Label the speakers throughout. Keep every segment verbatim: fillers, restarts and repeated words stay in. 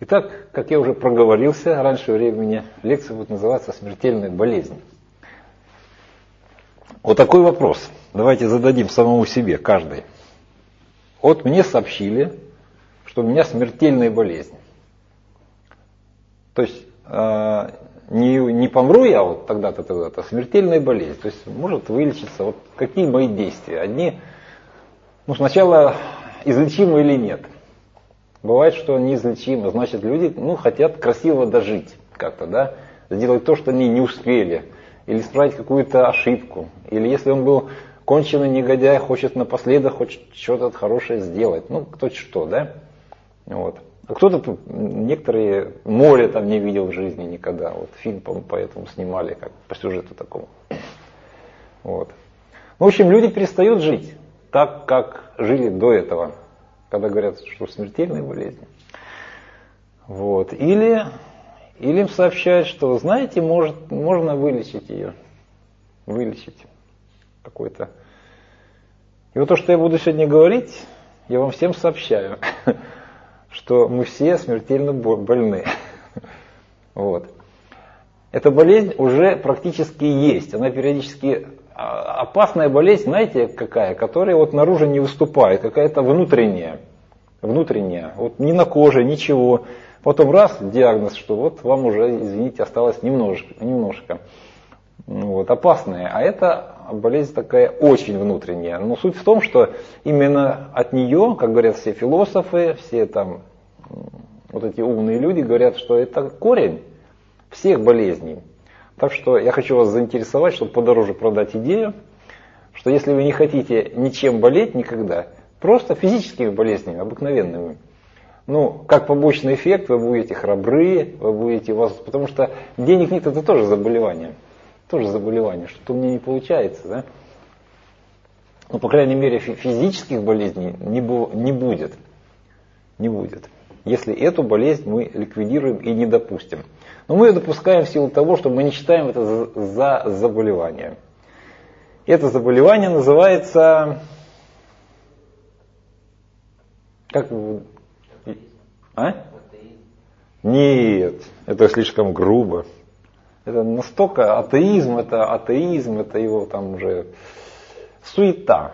Speaker 1: Итак, как я уже проговорился раньше времени, лекция будет называться «Смертельная болезнь». Вот такой вопрос. Давайте зададим самому себе, каждый. Вот мне сообщили, что у меня смертельная болезнь. То есть э, не, не помру я вот тогда-то, тогда-то, а смертельная болезнь. То есть может вылечиться. Вот какие мои действия? Одни, ну сначала излечимы или нет. Бывает, что неизлечимо. Значит, люди ну, хотят красиво дожить как-то, да, сделать то, что они не успели. Или исправить какую-то ошибку. Или если он был конченый негодяй, хочет напоследок хоть что-то хорошее сделать. Ну, кто что, да? Вот. А кто-то, некоторые, море там не видел в жизни никогда. Вот фильм, по-моему, поэтому снимали, как по сюжету такому. Вот. В общем, люди перестают жить так, как жили до этого. Когда говорят, что смертельная болезнь. Вот. Или, или им сообщают, что, знаете, может, можно вылечить ее. Вылечить какой-то. И вот то, что я буду сегодня говорить, я вам всем сообщаю, что мы все смертельно больны. Вот. Эта болезнь уже практически есть. Она периодически... Опасная болезнь, знаете, какая? Которая вот наружу не выступает. Какая-то внутренняя. Внутренняя. Вот ни на коже, ничего. Потом раз, диагноз, что вот вам уже, извините, осталось немножко. немножко. Вот, опасная. А это болезнь такая очень внутренняя. Но суть в том, что именно от нее, как говорят все философы, все там вот эти умные люди говорят, что это корень всех болезней. Так что я хочу вас заинтересовать, чтобы подороже продать идею, что если вы не хотите ничем болеть никогда, просто физическими болезнями, обыкновенными, ну, как побочный эффект, вы будете храбры, вы будете вас, потому что денег нет, это тоже заболевание. Тоже заболевание, что-то у меня не получается, да? Ну, по крайней мере, физических болезней не, бу- не будет. Не будет. Если эту болезнь мы ликвидируем и не допустим. Но мы ее допускаем в силу того, что мы не считаем это за, за заболевание. Это заболевание называется... Как вы... А? Нет, это слишком грубо. Это настолько атеизм, это атеизм, это его там уже суета.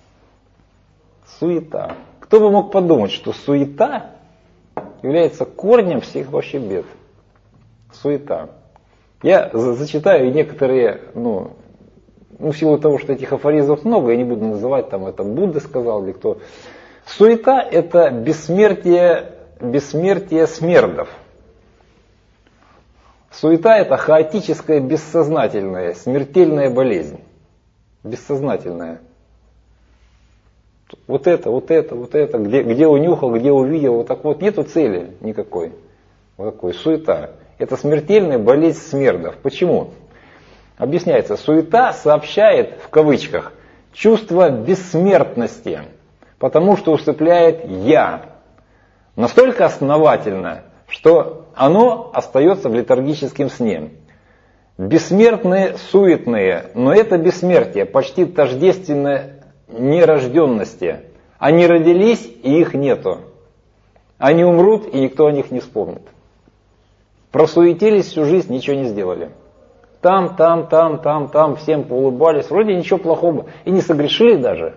Speaker 1: Суета. Кто бы мог подумать, что суета является корнем всех вообще бед. Суета. Я зачитаю некоторые, ну, ну, в силу того, что этих афоризмов много, я не буду называть, там это Будда сказал или кто. Суета – это бессмертие, бессмертие смердов. Суета – это хаотическая, бессознательная, смертельная болезнь. Бессознательная. Вот это, вот это, вот это, где, где унюхал, где увидел, вот так вот, нету цели никакой. Вот такой, суета. Это смертельная болезнь смердов. Почему? Объясняется, суета сообщает, в кавычках, чувство бессмертности, потому что усыпляет «я». Настолько основательно, что оно остается в летаргическом сне. Бессмертные, суетные, но это бессмертие почти тождественно нерожденности. Они родились, и их нету. Они умрут, и никто о них не вспомнит. Просуетились всю жизнь, ничего не сделали. Там, там, там, там, там, всем поулыбались, вроде ничего плохого, и не согрешили даже.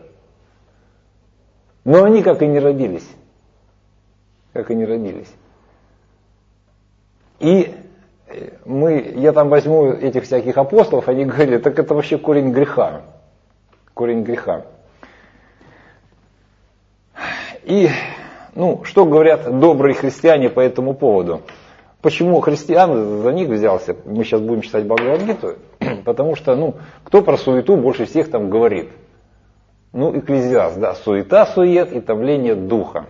Speaker 1: Но они как и не родились. Как и не родились. И мы, я там возьму этих всяких апостолов, они говорили, так это вообще корень греха. Корень греха. И, ну, что говорят добрые христиане по этому поводу? Почему христиан за них взялся? Мы сейчас будем читать Бхагавад-гиту, потому что, ну, кто про суету больше всех там говорит? Ну, Экклезиаст, да, суета-сует и томление духа.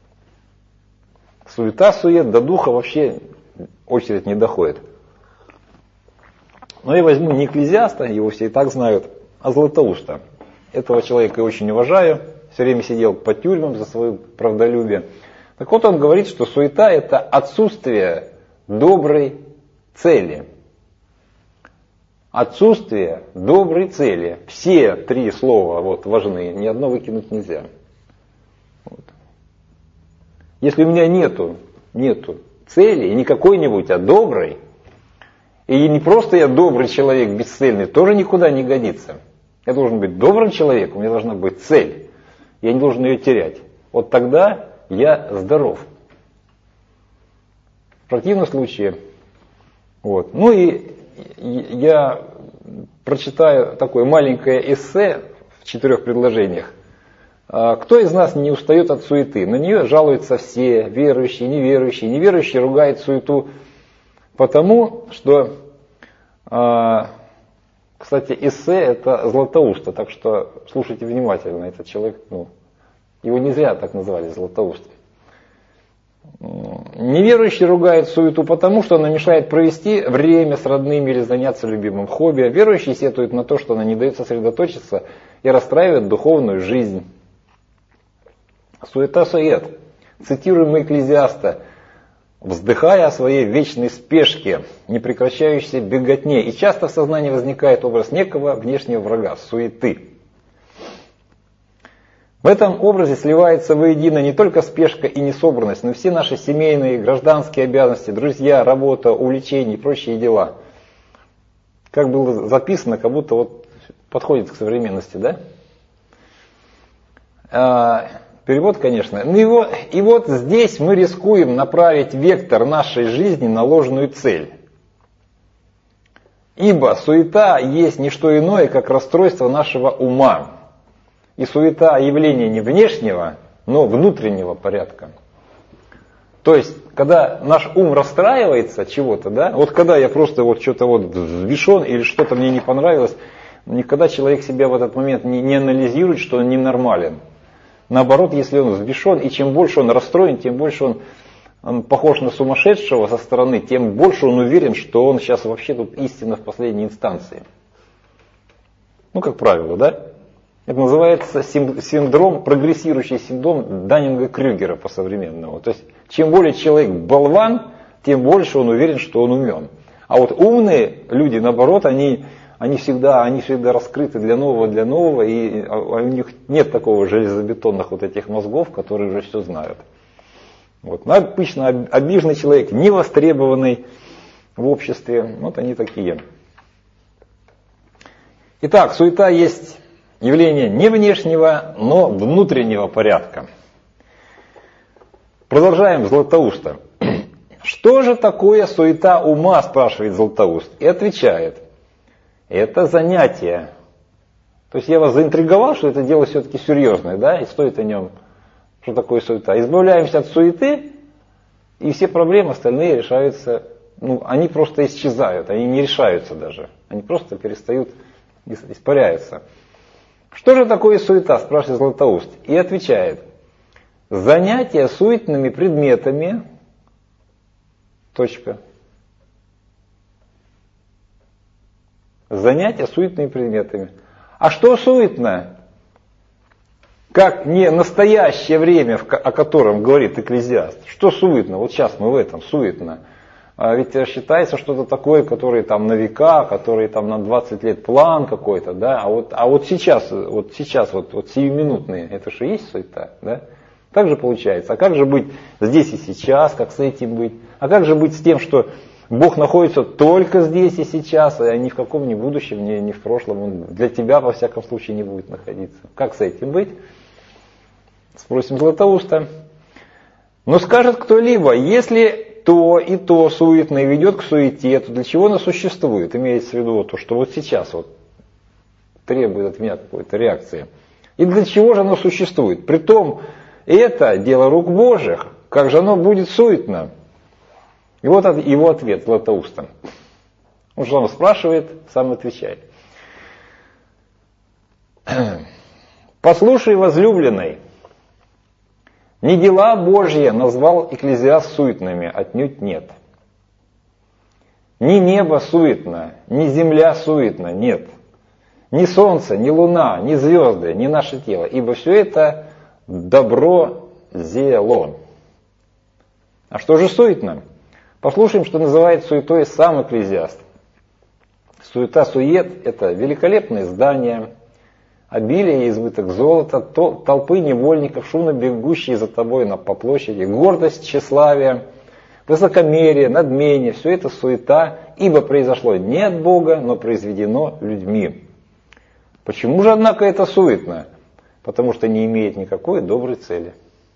Speaker 1: Суета-сует до духа вообще очередь не доходит. Но я возьму не Экклезиаста, его все и так знают, а Златоуста. Этого человека я очень уважаю, все время сидел по тюрьмам за свое правдолюбие. Так вот он говорит, что суета – это отсутствие доброй цели. Отсутствие доброй цели. Все три слова вот, важны, ни одно выкинуть нельзя. Вот. Если у меня нету, нету цели, и не какой-нибудь, а добрый, и не просто я добрый человек, бесцельный, тоже никуда не годится. Я должен быть добрым человеком, у меня должна быть цель, я не должен ее терять. Вот тогда я здоров. В противном случае, вот. Ну и я прочитаю такое маленькое эссе в четырех предложениях. Кто из нас не устает от суеты? На нее жалуются все, верующие, неверующие. Неверующие ругают суету потому, что, кстати, эссе это Златоуста, так что слушайте внимательно, этот человек, ну, его не зря так назвали Златоуст. Неверующие ругают суету потому, что она мешает провести время с родными или заняться любимым хобби. Верующие сетуют на то, что она не дает сосредоточиться и расстраивает духовную жизнь. Суета-сует. Цитируем Экклезиаста. Вздыхая о своей вечной спешке, непрекращающейся беготне, и часто в сознании возникает образ некого внешнего врага, суеты. В этом образе сливается воедино не только спешка и несобранность, но и все наши семейные, гражданские обязанности, друзья, работа, увлечения и прочие дела. Как было записано, как будто вот подходит к современности, да? А, перевод, конечно. Ну и вот, и вот здесь мы рискуем направить вектор нашей жизни на ложную цель. Ибо суета есть не что иное, как расстройство нашего ума. И суета явление не внешнего, но внутреннего порядка. То есть, когда наш ум расстраивается чего-то, да, вот когда я просто вот что-то вот взбешен или что-то мне не понравилось, никогда человек себя в этот момент не, не анализирует, что он ненормален. Наоборот, если он взбешен, и чем больше он расстроен, тем больше он, он похож на сумасшедшего со стороны, тем больше он уверен, что он сейчас вообще тут истина в последней инстанции. Ну, как правило, да? Это называется синдром, прогрессирующий синдром Даннинга-Крюгера по-современному. То есть, чем более человек болван, тем больше он уверен, что он умен. А вот умные люди, наоборот, они, они, всегда, они всегда раскрыты для нового, для нового, и у них нет такого железобетонных вот этих мозгов, которые уже все знают. Вот. Но обычно обиженный человек, невостребованный в обществе, вот они такие. Итак, суета есть явление не внешнего, но внутреннего порядка. Продолжаем Златоуста. Что же такое суета ума, спрашивает Златоуст, и отвечает: это занятие. То есть я вас заинтриговал, что это дело все-таки серьезное, да, и стоит о нем, что такое суета. Избавляемся от суеты, и все проблемы остальные решаются, ну, они просто исчезают, они не решаются даже, они просто перестают, испаряются. Что же такое суета, спрашивает Златоуст, и отвечает: занятие суетными предметами, точка. Занятие суетными предметами. А что суетно? Как не настоящее время, о котором говорит Экклезиаст. Что суетно? Вот сейчас мы в этом, суетно. А ведь считается что-то такое, которое там на века, который там на двадцать лет план какой-то, да, а вот, а вот сейчас, вот сейчас, вот, вот сиюминутные, это же есть суета, да? Так же получается. А как же быть здесь и сейчас, как с этим быть? А как же быть с тем, что Бог находится только здесь и сейчас, а ни в каком ни будущем, ни, ни в прошлом, Он для тебя во всяком случае не будет находиться. Как с этим быть? Спросим Златоуста. Но скажет кто-либо, если то и то суетное ведет к суете, то для чего оно существует? Имеется в виду то, что вот сейчас вот требует от меня какой-то реакции. И для чего же оно существует? Притом, это дело рук Божьих, как же оно будет суетно? И вот его ответ Златоуста. Он сам спрашивает, сам отвечает. Послушай, возлюбленный, не дела Божьи назвал Экклезиаст суетными, отнюдь нет. Ни небо суетно, ни земля суетна, нет. Ни солнце, ни луна, ни звезды, ни наше тело, ибо все это добро зело. А что же суетно? Послушаем, что называет суетой сам Экклезиаст. Суета-сует – это великолепные здания, обилие и избыток золота, толпы невольников, шумно бегущие за тобой по площади, гордость, тщеславие, Высокомерие, надмение, все это суета, ибо произошло не от Бога, но произведено людьми. Почему же, однако, это суетно? Потому что не имеет никакой доброй цели.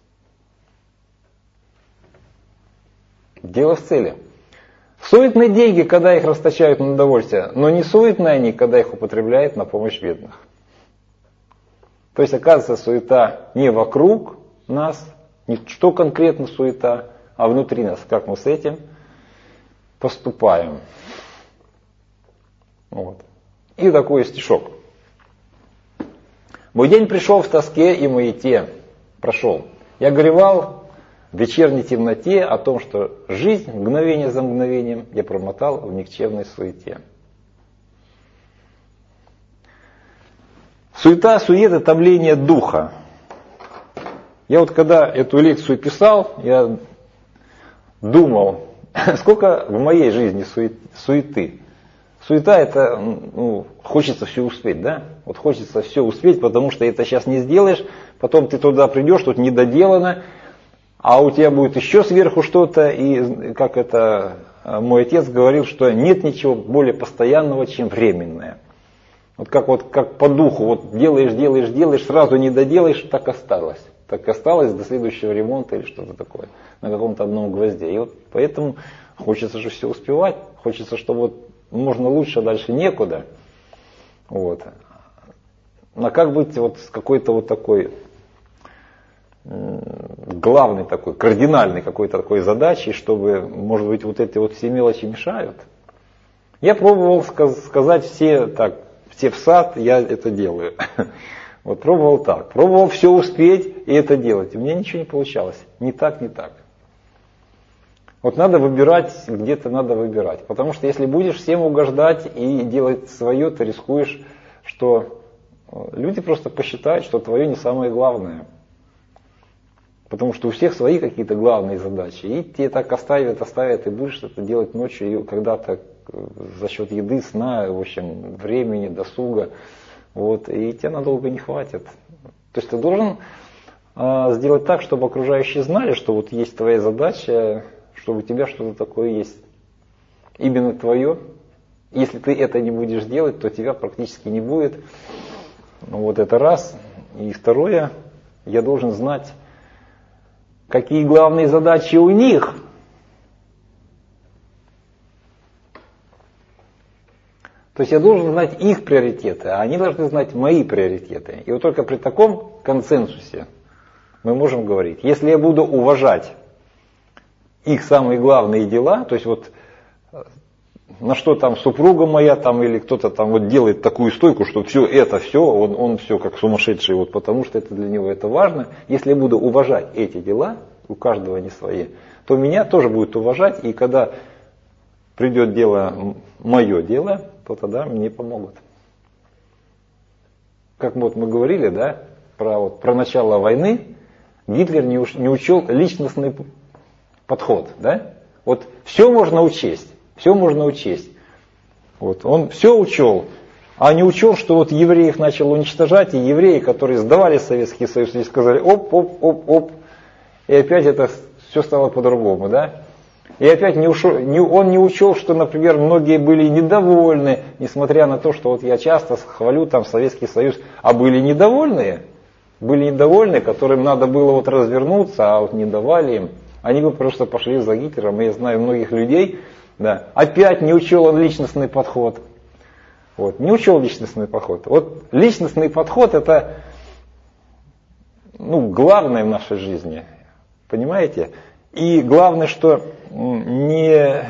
Speaker 1: Дело в цели. Суетные деньги, когда их расточают на удовольствие, но не суетные они, когда их употребляют на помощь бедных. То есть, оказывается, суета не вокруг нас, не что конкретно суета, а внутри нас, как мы с этим поступаем. Вот. И такой стишок. Мой день пришел в тоске и маяте, прошел. Я горевал в вечерней темноте о том, что жизнь мгновение за мгновением я промотал в никчемной суете. Суета, суета, томление духа. Я вот когда эту лекцию писал, я думал, сколько в моей жизни суеты. Суета это, ну, хочется все успеть, да? Вот хочется все успеть, потому что это сейчас не сделаешь, потом ты туда придешь, тут недоделано, а у тебя будет еще сверху что-то, и как это мой отец говорил, что нет ничего более постоянного, чем временное. Вот как, вот как по духу, вот делаешь, делаешь, делаешь, сразу не доделаешь, так осталось. Так осталось до следующего ремонта или что-то такое, на каком-то одном гвозде. И вот поэтому хочется же все успевать, хочется, чтобы вот можно лучше, дальше некуда. Вот. А как быть вот с какой-то вот такой главной такой, кардинальной какой-то такой задачей, чтобы, может быть, вот эти вот все мелочи мешают? Я пробовал сказать все так, все в сад, я это делаю. Вот пробовал так, пробовал все успеть и это делать. У меня ничего не получалось. Ни так, ни так. Вот надо выбирать, где-то надо выбирать. Потому что если будешь всем угождать и делать свое, ты рискуешь, что люди просто посчитают, что твое не самое главное. Потому что у всех свои какие-то главные задачи. И тебе так оставят, оставят, и будешь это делать ночью, и когда-то за счет еды, сна, в общем, времени, досуга. Вот, и тебе надолго не хватит. То есть ты должен э, сделать так, чтобы окружающие знали, что вот есть твоя задача, что у тебя что-то такое есть. Именно твое. Если ты это не будешь делать, то тебя практически не будет. Вот это раз. И второе, я должен знать, какие главные задачи у них. То есть я должен знать их приоритеты, а они должны знать мои приоритеты. И вот только при таком консенсусе мы можем говорить. Если я буду уважать их самые главные дела, то есть вот на что там супруга моя там или кто-то там вот делает такую стойку, что все это все, он, он все как сумасшедший, вот потому что это для него это важно. Если я буду уважать эти дела, у каждого они свои, то меня тоже будут уважать, и когда придет дело, мое дело, то тогда мне помогут. Как вот мы говорили, да, про, вот, про начало войны, Гитлер не, уч, не учел личностный подход, да? Вот все можно учесть, все можно учесть. Вот, он все учел, а не учел, что вот евреев начал уничтожать, и евреи, которые сдавали Советский Союз, и сказали оп, оп, оп, оп, и опять это все стало по-другому, да? И опять не ушел, не, он не учел, что, например, многие были недовольны, несмотря на то, что вот я часто хвалю там Советский Союз, а были недовольные, были недовольны, которым надо было вот развернуться, а вот не давали им. Они бы просто пошли за Гитлером, и я знаю многих людей, да, опять не учел он личностный подход. Вот, не учел личностный подход. Вот личностный подход это, ну, главное в нашей жизни, понимаете? И главное, что не,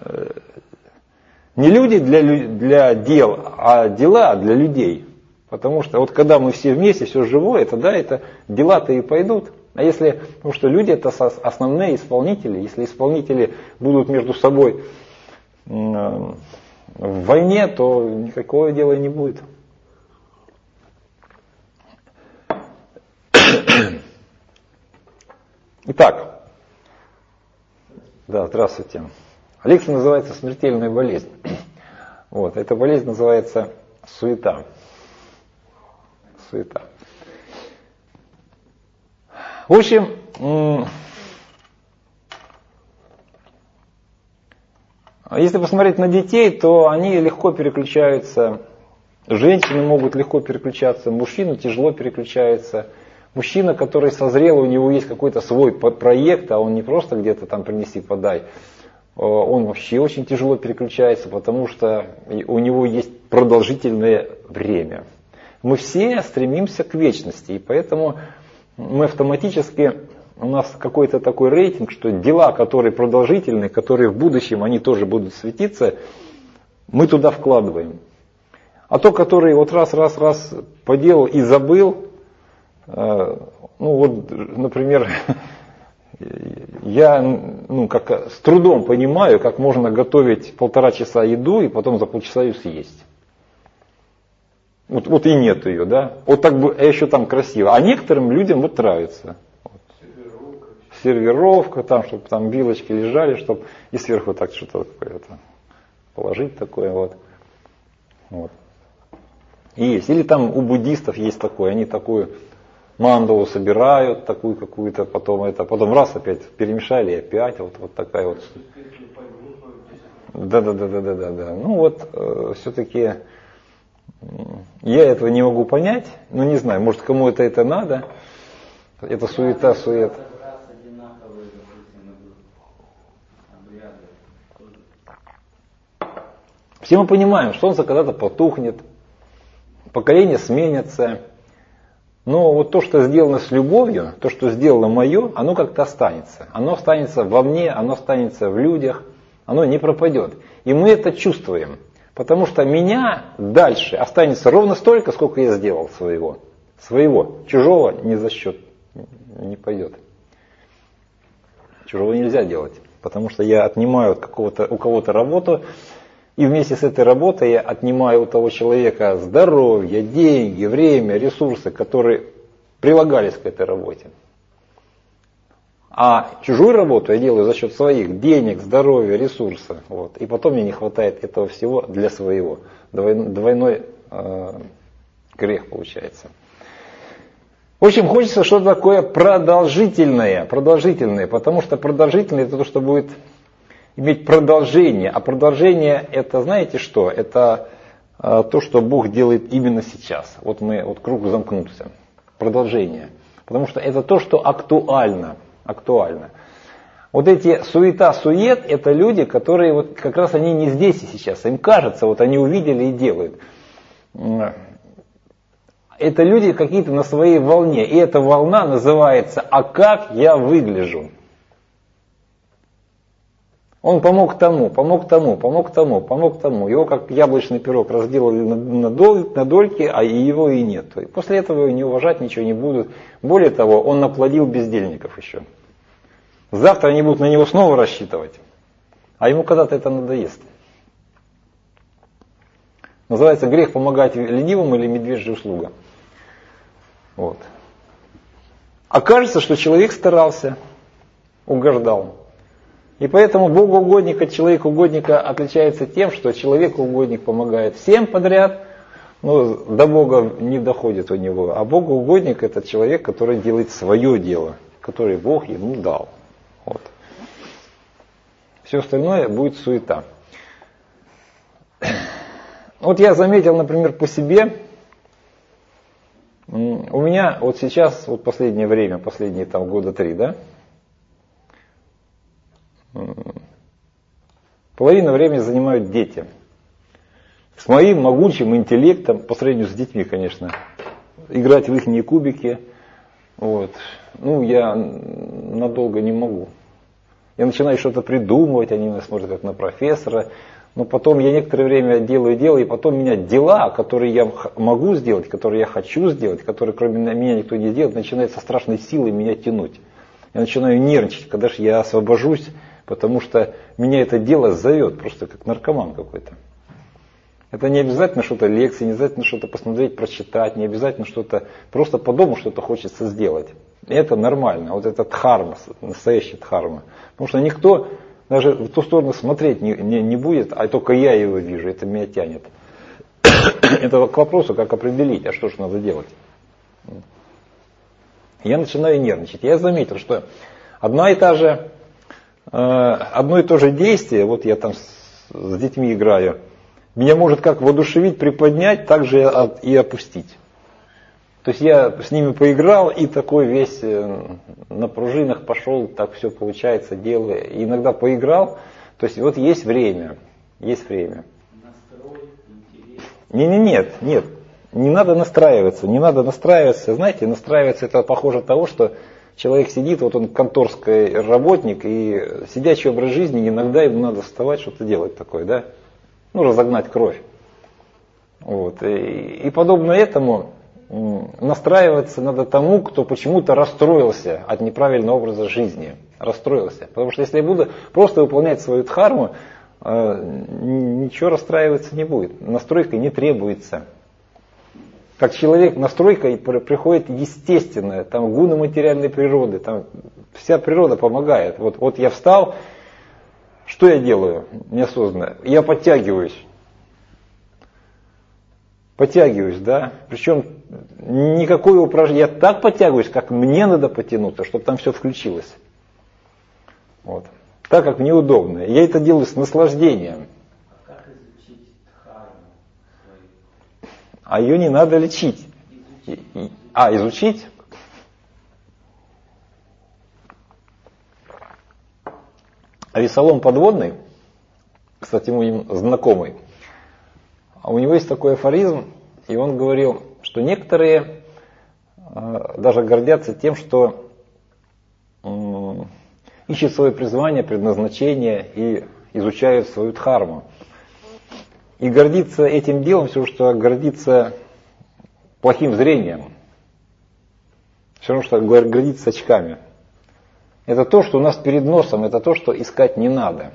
Speaker 1: не люди для, для дел, а дела для людей. Потому что вот когда мы все вместе, все живое, тогда это дела-то и пойдут. А если, потому что люди это основные исполнители, если исполнители будут между собой в войне, то никакого дела не будет. Итак. Да, здравствуйте. Лекция называется «Смертельная болезнь». Вот, эта болезнь называется суета. Суета. В общем, Если посмотреть на детей, то они легко переключаются. Женщины могут легко переключаться, мужчина тяжело переключается. Мужчина, который созрел, у него есть какой-то свой проект, а он не просто где-то там принеси, подай. Он вообще очень тяжело переключается, потому что у него есть продолжительное время. Мы все стремимся к вечности, и поэтому мы автоматически, у нас какой-то такой рейтинг, что дела, которые продолжительные, которые в будущем, они тоже будут светиться, мы туда вкладываем. А то, который вот раз, раз, раз поделал и забыл, ну вот, например, я ну, как, с трудом понимаю, как можно готовить полтора часа еду и потом за полчаса ее съесть. Вот, вот и нет ее, да. Вот так бы, а еще там красиво. А некоторым людям вот нравится. Вот. Сервировка. Сервировка, там, чтобы там вилочки лежали, чтобы и сверху так что-то такое положить такое вот. Вот. И есть. Или там у буддистов есть такое, они такую мандалу собирают, такую какую-то, потом это, потом раз опять перемешали, и опять вот, вот такая вот. Да, да, да, да, да, да, да. Ну вот э, все-таки я этого не могу понять, ну не знаю, может кому это это надо. Это суета, сует. Все мы понимаем, что солнце когда-то потухнет, поколения сменятся. Но вот то, что сделано с любовью, то, что сделано мое, оно как-то останется. Оно останется во мне, оно останется в людях, оно не пропадет. И мы это чувствуем. Потому что меня дальше останется ровно столько, сколько я сделал своего. Своего. Чужого ни за счет не пойдет. Чужого нельзя делать. Потому что я отнимаю от какого-то, у кого-то работу, и вместе с этой работой я отнимаю у того человека здоровье, деньги, время, ресурсы, которые прилагались к этой работе. А чужую работу я делаю за счет своих денег, здоровья, ресурсов. Вот. И потом мне не хватает этого всего для своего. Двойной, двойной э, грех получается. В общем, хочется что-то такое продолжительное, продолжительное, потому что продолжительное это то, что будет иметь продолжение. А продолжение это, знаете что? Это э, то, что Бог делает именно сейчас. Вот мы, вот круг замкнулся. Продолжение. Потому что это то, что актуально. актуально. Вот эти суета-сует, это люди, которые вот как раз они не здесь и сейчас. Им кажется, вот они увидели и делают. Это люди какие-то на своей волне. И эта волна называется «А как я выгляжу?». Он помог тому, помог тому, помог тому, помог тому. Его как яблочный пирог разделали на, на, доль, на дольки, а его и нет. И после этого его не уважать ничего не будут. Более того, он наплодил бездельников еще. Завтра они будут на него снова рассчитывать. А ему когда-то это надоест. Называется грех помогать ленивым или медвежья услуга. Вот. Окажется, что человек старался, угождал. И поэтому богоугодник от человека-угодника отличается тем, что человек-угодник помогает всем подряд, но до Бога не доходит у него. А богоугодник это человек, который делает свое дело, которое Бог ему дал. Вот. Все остальное будет суета. Вот я заметил, например, по себе, у меня вот сейчас, вот последнее время, последние там года три, да, половина времени занимают дети. С моим могучим интеллектом, по сравнению с детьми, конечно, играть в ихние кубики, вот, ну, я надолго не могу. Я начинаю что-то придумывать, они меня смотрят как на профессора, но потом я некоторое время делаю дело, и потом меня дела, которые я могу сделать, которые я хочу сделать, которые кроме меня никто не делает, начинают со страшной силой меня тянуть. Я начинаю нервничать, когда же я освобожусь, потому что меня это дело зовет, просто как наркоман какой-то. Это не обязательно что-то лекции, не обязательно что-то посмотреть, прочитать, не обязательно что-то, просто по дому что-то хочется сделать. И это нормально, вот это дхарма, настоящая дхарма. Потому что никто даже в ту сторону смотреть не, не, не будет, а только я его вижу, это меня тянет. Это к вопросу, как определить, а что же надо делать. Я начинаю нервничать. Я заметил, что одна и та же, одно и то же действие, вот я там с детьми играю, меня может как воодушевить, приподнять, так же и опустить. То есть я с ними поиграл и такой весь на пружинах пошел, так все получается, делаю. И иногда поиграл, то есть вот есть время, есть время.
Speaker 2: Настрой, интерес.
Speaker 1: Не, не, нет, нет, не надо настраиваться, не надо настраиваться. Знаете, настраиваться это похоже того, что человек сидит, вот он конторский работник, и сидячий образ жизни, иногда ему надо вставать, что-то делать такое, да? Ну, разогнать кровь. Вот. И, и подобно этому настраиваться надо тому, кто почему-то расстроился от неправильного образа жизни. Расстроился. Потому что если я буду просто выполнять свою дхарму, ничего расстраиваться не будет. Настройка не требуется. Как человек, настройка приходит естественная, там гуны материальной природы, там вся природа помогает. Вот, вот я встал, что я делаю неосознанно? Я подтягиваюсь. Подтягиваюсь, да. Причем никакое упражнение. Я так подтягиваюсь, как мне надо потянуться, чтобы там все включилось. Вот. Так, как мне удобно. Я это делаю с наслаждением.
Speaker 2: А как изучить дхарму свою?
Speaker 1: А ее не надо лечить.
Speaker 2: Изучить.
Speaker 1: А, изучить? Весолом подводный, кстати, мой знакомый, а у него есть такой афоризм, и он говорил, что некоторые э, даже гордятся тем, что э, ищут свое призвание, предназначение и изучают свою дхарму. И гордиться этим делом, все, что гордиться плохим зрением, все равно, что гордиться очками. Это то, что у нас перед носом, это то, что искать не надо.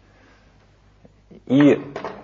Speaker 1: И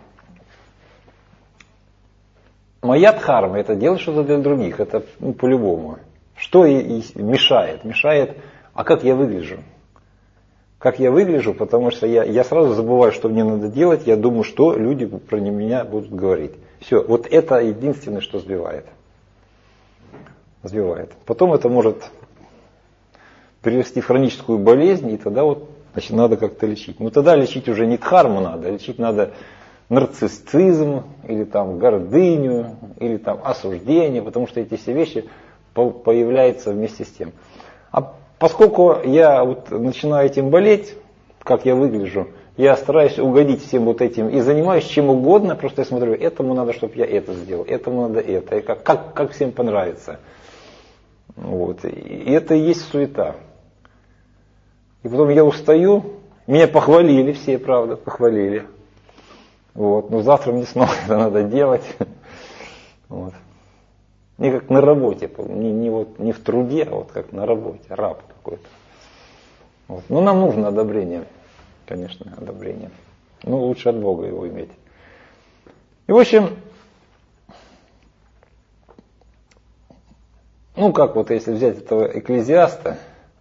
Speaker 1: моя дхарма, это делать что-то для других, это ну, по-любому. Что и, и мешает? Мешает, а как я выгляжу? Как я выгляжу, потому что я, я сразу забываю, что мне надо делать, я думаю, что люди про меня будут говорить. Все, вот это единственное, что сбивает. Сбивает. Потом это может перевести в хроническую болезнь, и тогда вот, значит, надо как-то лечить. Но тогда лечить уже не дхарму надо, лечить надо нарциссизм, или там гордыню, или там осуждение, потому что эти все вещи появляются вместе с тем. А поскольку я вот начинаю этим болеть, как я выгляжу, я стараюсь угодить всем вот этим и занимаюсь чем угодно, просто я смотрю, этому надо, чтобы я это сделал, этому надо это, и как, как, как всем понравится. Вот. И это и есть суета. И потом я устаю, меня похвалили все, правда, похвалили. Вот. Но завтра мне снова это надо делать. Вот. Не как на работе, не, не, вот, не в труде, а вот как на работе, раб какой-то. Вот. Но нам нужно одобрение, конечно, одобрение. Ну, лучше от Бога его иметь. И в общем, ну как вот если взять этого экклезиаста,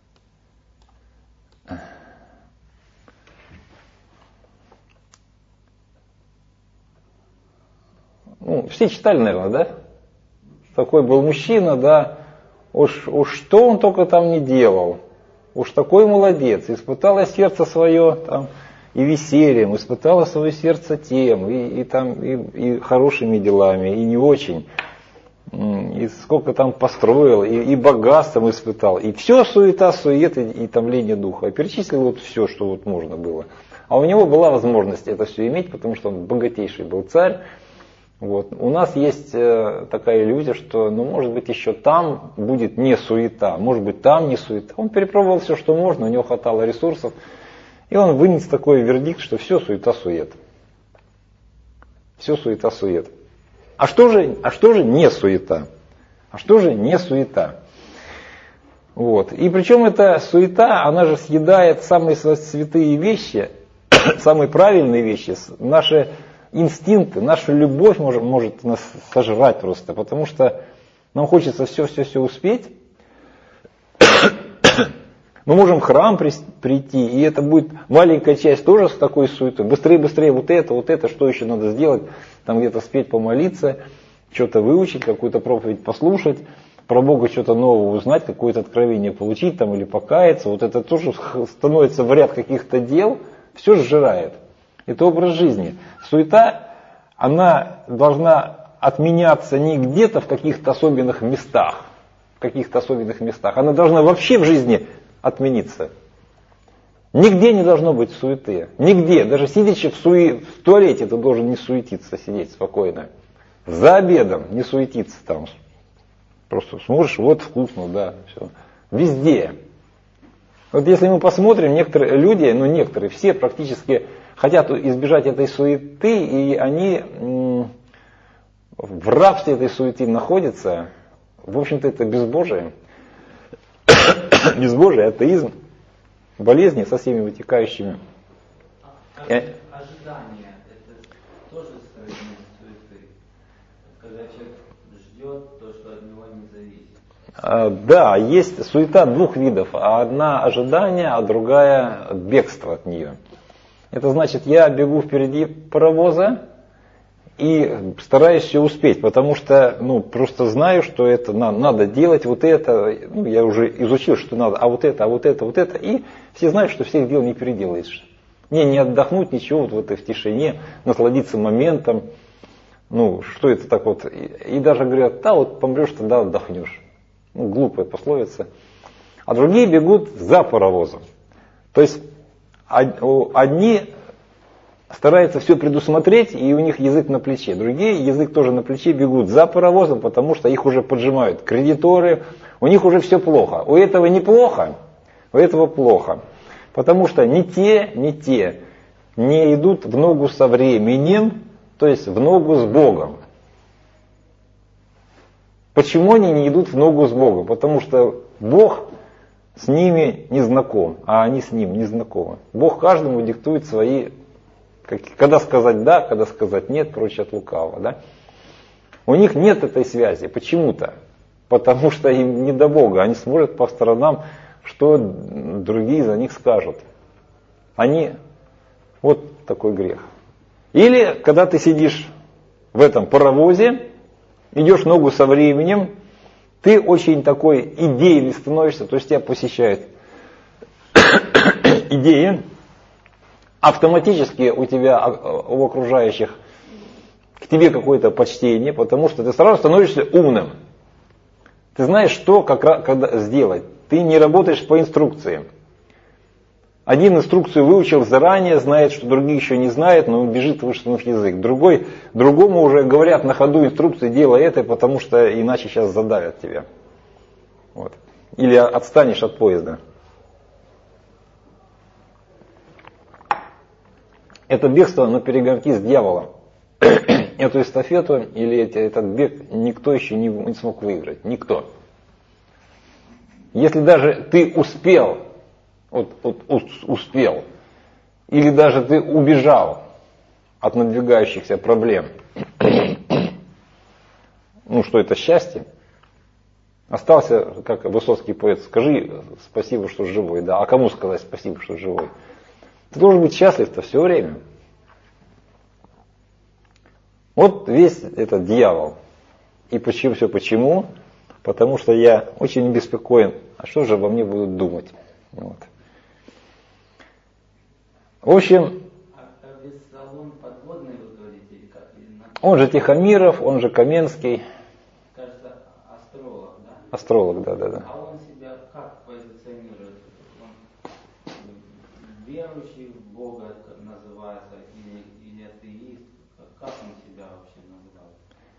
Speaker 1: ну, все читали, наверное, да? Такой был мужчина, да, уж, уж что он только там не делал, уж такой молодец, испытало сердце свое там и весельем, испытало свое сердце тем, и, и, там, и, и хорошими делами, и не очень, и сколько там построил, и, и богатством испытал, и все суета, сует, и, и томление духа. И перечислил вот все, что вот можно было. А у него была возможность это все иметь, потому что он богатейший был царь. Вот. У нас есть э, такая иллюзия, что, ну, может быть, еще там будет не суета, может быть, там не суета. Он перепробовал все, что можно, у него хватало ресурсов, и он вынес такой вердикт, что все суета-сует. Все суета-сует. А что же, а что же не суета? А что же не суета? Вот. И причем эта суета, она же съедает самые святые вещи, самые правильные вещи, наши инстинкты, наша любовь может, может нас сожрать просто, потому что нам хочется все-все-все успеть. Мы можем в храм прийти, и это будет маленькая часть тоже с такой суетой. Быстрее, быстрее, вот это, вот это, что еще надо сделать, там где-то спеть, помолиться, что-то выучить, какую-то проповедь послушать, про Бога что-то нового узнать, какое-то откровение получить там или покаяться. Вот это тоже становится в ряд каких-то дел, все сжирает. Это образ жизни. Суета, она должна отменяться не где-то в каких-то особенных местах, в каких-то особенных местах. Она должна вообще в жизни отмениться. Нигде не должно быть суеты. Нигде. Даже сидячи в, суе... в туалете ты должен не суетиться, сидеть спокойно. За обедом не суетиться там. Просто смотришь, вот вкусно, да, все. Везде. Вот если мы посмотрим, некоторые люди, ну некоторые, все практически хотят избежать этой суеты, и они м- в рабстве этой суеты находятся. В общем-то это безбожие. Безбожие, атеизм, болезни со всеми вытекающими.
Speaker 2: А, ожидание, это тоже сторонность суеты. Когда человек ждет то, что от него не зависит.
Speaker 1: А, да, есть суета двух видов. Одна ожидание, а другая бегство от нее. Это значит, я бегу впереди паровоза и стараюсь все успеть, потому что ну, просто знаю, что это на, надо делать, вот это, ну, я уже изучил, что надо, а вот это, а вот это, вот это, и все знают, что всех дел не переделаешь. Не, не отдохнуть, ничего, вот в этой в тишине, насладиться моментом, ну, что это так вот, и, и даже говорят, да, вот помрешь, тогда отдохнешь. Ну, глупая пословица. А другие бегут за паровозом. То есть одни стараются все предусмотреть, и у них язык на плече. Другие язык тоже на плече, бегут за паровозом, потому что их уже поджимают кредиторы, у них уже все плохо. У этого неплохо, у этого плохо. Потому что ни те, ни те не идут в ногу со временем, то есть в ногу с Богом. Почему они не идут в ногу с Богом? Потому что Бог с ними не знаком, а они с Ним не знакомы. Бог каждому диктует свои, как, когда сказать да, когда сказать нет, прочее от лукавого. Да? У них нет этой связи почему-то, потому что им не до Бога. Они смотрят по сторонам, что другие за них скажут. Они, вот такой грех. Или когда ты сидишь в этом паровозе, идешь ногу со временем, ты очень такой идейный становишься, то есть тебя посещают идеи, автоматически у тебя, у окружающих к тебе какое-то почтение, потому что ты сразу становишься умным. Ты знаешь, что как, когда сделать. Ты не работаешь по инструкции. Один инструкцию выучил заранее, знает, что другие еще не знают, но бежит вышвырнув язык. Другой, другому уже говорят на ходу инструкции, делай это, потому что иначе сейчас задавят тебя. Вот. Или отстанешь от поезда. Это бегство на перегонки с дьяволом. Эту эстафету или этот бег никто еще не, не смог выиграть. Никто. Если даже ты успел, вот, вот, успел, или даже ты убежал от надвигающихся проблем, ну что это счастье? Остался, как Высоцкий поэт, скажи спасибо, что живой, да, а кому сказать спасибо, что живой? Ты должен быть счастлив-то все время. Вот весь этот дьявол. И почему все почему? Потому что я очень беспокоен, а что же обо мне будут думать? Вот. В общем, он же Тихомиров, он же Каменский.
Speaker 2: Кажется, астролог, да?
Speaker 1: Астролог, да, да, да.
Speaker 2: А он себя как позиционирует? Он верующий в Бога называется или, или атеист? Как он себя вообще называет?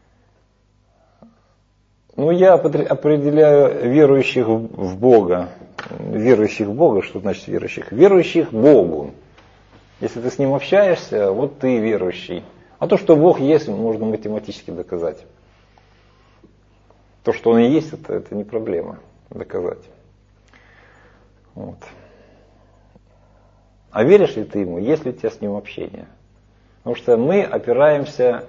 Speaker 1: Ну, я определяю верующих в Бога. Верующих в Бога, что значит верующих? Верующих Богу. Если ты с Ним общаешься, вот ты верующий. А то, что Бог есть, можно математически доказать. То, что Он и есть, это, это не проблема доказать. Вот. А веришь ли ты Ему, есть ли у тебя с Ним общение? Потому что мы опираемся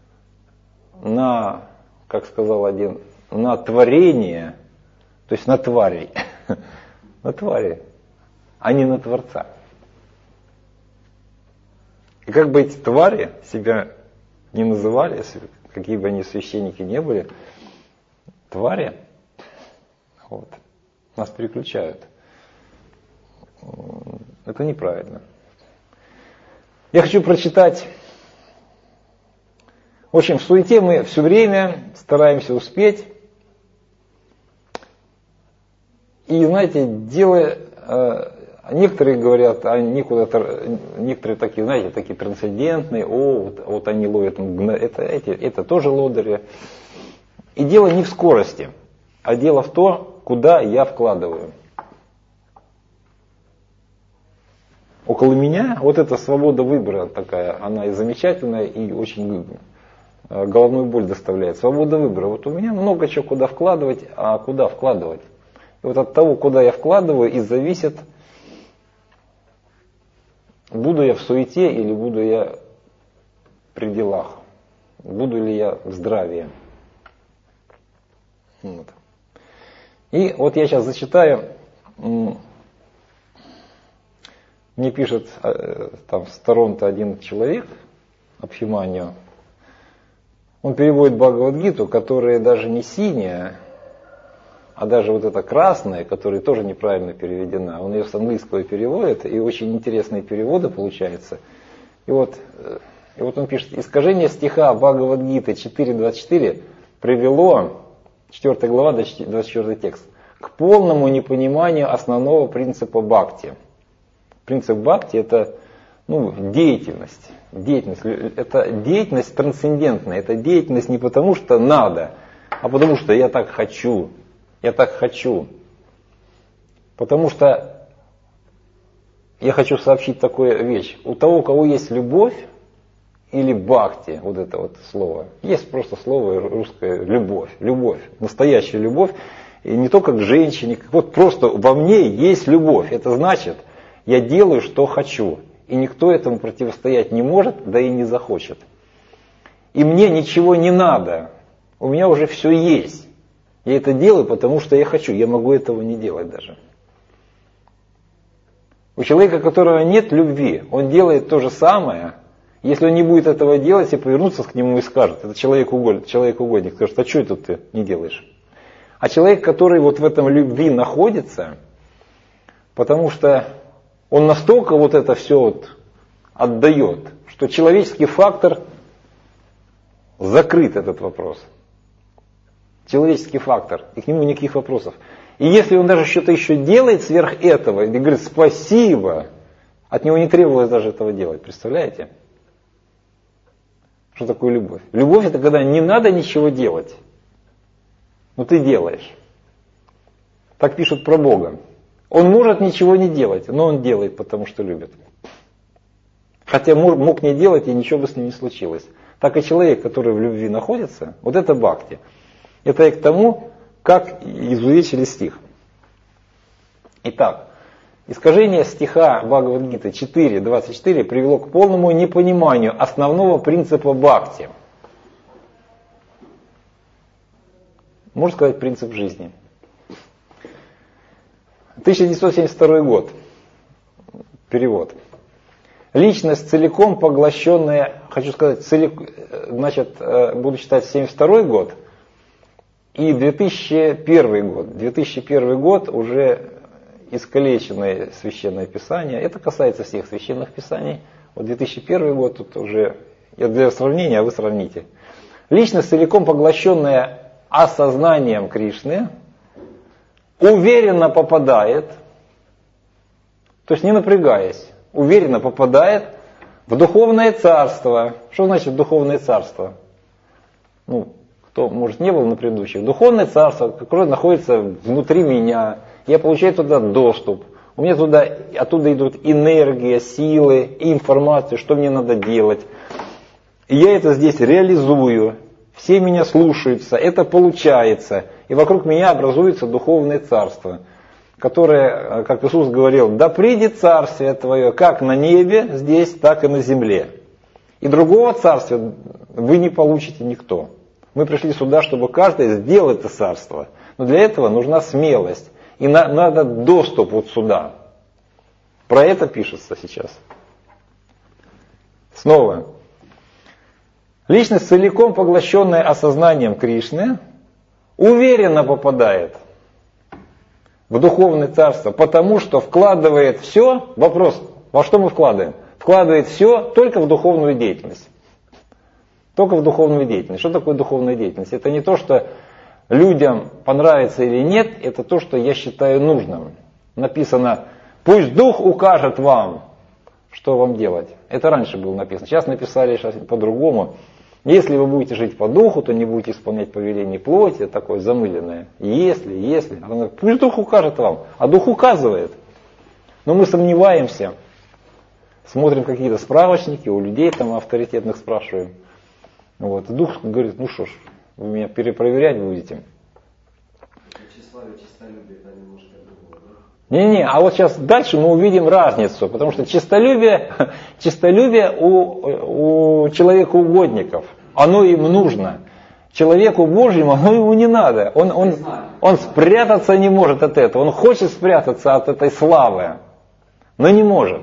Speaker 1: на, как сказал один, на творение, то есть на тварей. На твари, а не на Творца. И как бы эти твари себя не называли, какие бы они священники не были, твари, вот, нас переключают. Это неправильно. Я хочу прочитать. В общем, в суете мы все время стараемся успеть. И, знаете, дело, некоторые говорят, они куда-то, некоторые такие, знаете, такие трансцендентные, о, вот, вот они ловят, это, эти, это тоже лодыри. И дело не в скорости, а дело в том, куда я вкладываю. Около меня вот эта свобода выбора такая, она и замечательная, и очень головную боль доставляет. Свобода выбора. Вот у меня много чего куда вкладывать, а куда вкладывать. И вот от того, куда я вкладываю, и зависит, буду я в суете или буду я при делах. Буду ли я в здравии. Вот. И вот я сейчас зачитаю. Мне пишет там с Торонто один человек, Абхиманью. Он переводит Бхагавад-гиту, которая даже не синяя, а даже вот эта красная, которая тоже неправильно переведена. Он ее с английского переводит, и очень интересные переводы получаются. И вот, и вот он пишет, искажение стиха Бхагавад-гиты четыре двадцать четыре привело, четвёртая глава, двадцать четвёртый текст, к полному непониманию основного принципа бхакти. Принцип бхакти это ну, деятельность. Деятельность. Это деятельность трансцендентная. Это деятельность не потому, что надо, а потому что я так хочу. Я так хочу. Потому что я хочу сообщить такую вещь. У того, у кого есть любовь или бхакти, вот это вот слово, есть просто слово русское любовь. Любовь. Настоящая любовь. И не только к женщине. Вот просто во мне есть любовь. Это значит, я делаю, что хочу. И никто этому противостоять не может, да и не захочет. И мне ничего не надо. У меня уже все есть. Я это делаю, потому что я хочу. Я могу этого не делать даже. У человека, у которого нет любви, он делает то же самое. Если он не будет этого делать, и повернуться к нему и скажет, это человек-угодник, человек-угодник, скажет, а что это ты не делаешь? А человек, который вот в этом любви находится, потому что он настолько вот это все вот отдает, что человеческий фактор закрыт, этот вопрос. Человеческий фактор, и к нему никаких вопросов. И если он даже что-то еще делает сверх этого, и говорит спасибо, от него не требовалось даже этого делать, представляете? Что такое любовь? Любовь это когда не надо ничего делать, но ты делаешь. Так пишут про Бога. Он может ничего не делать, но он делает, потому что любит. Хотя мог не делать, и ничего бы с ним не случилось. Так и человек, который в любви находится, вот это бхакти. Это и к тому, как изувечили стих. Итак, искажение стиха Бхагавад-гиты четыре двадцать четыре привело к полному непониманию основного принципа бхакти. Можно сказать, принцип жизни. тысяча девятьсот семьдесят второй год. Перевод. Личность целиком поглощенная, хочу сказать, целик, значит, буду читать семьдесят второй год и две тысячи первый год. две тысячи первый год уже искалеченное священное писание. Это касается всех священных писаний. Вот две тысячи первый год тут уже, я для сравнения, а вы сравните. Личность целиком поглощенная осознанием Кришны, уверенно попадает, то есть не напрягаясь, уверенно попадает в духовное царство. Что значит духовное царство? Ну, кто, может, не был на предыдущих. Духовное царство, которое находится внутри меня. Я получаю туда доступ. У меня туда, оттуда идут энергия, силы и информация, что мне надо делать. И я это здесь реализую. Все меня слушаются, это получается. И вокруг меня образуется духовное царство, которое, как Иисус говорил, да придет царствие твое, как на небе здесь, так и на земле. И другого царствия вы не получите никто. Мы пришли сюда, чтобы каждый сделал это царство. Но для этого нужна смелость. И на, надо доступ вот сюда. Про это пишется сейчас. Снова. Личность, целиком поглощенная осознанием Кришны, уверенно попадает в духовное царство, потому что вкладывает все. Вопрос, во что мы вкладываем? вкладывает все только в духовную деятельность. Только в духовную деятельность. Что такое духовная деятельность? Это не то, что людям понравится или нет, это то, что я считаю нужным. Написано, пусть Дух укажет вам, что вам делать. Это раньше было написано. Сейчас написали сейчас по-другому. Если вы будете жить по Духу, то не будете исполнять повеление плоти, такое замыленное. Если, если. Пусть Дух укажет вам. А Дух указывает. Но мы сомневаемся. Смотрим какие-то справочники, у людей там авторитетных спрашиваем. Вот. Дух говорит, ну что ж, вы меня перепроверять будете.
Speaker 3: Тщеславие, честолюбие, это немножко другое, да?
Speaker 1: Не-не, а вот сейчас дальше мы увидим разницу, потому что честолюбие, честолюбие у, у человека-угодников, оно им нужно. Человеку Божьему оно ему не надо. Он, он, он спрятаться не может от этого. Он хочет спрятаться от этой славы, но не может.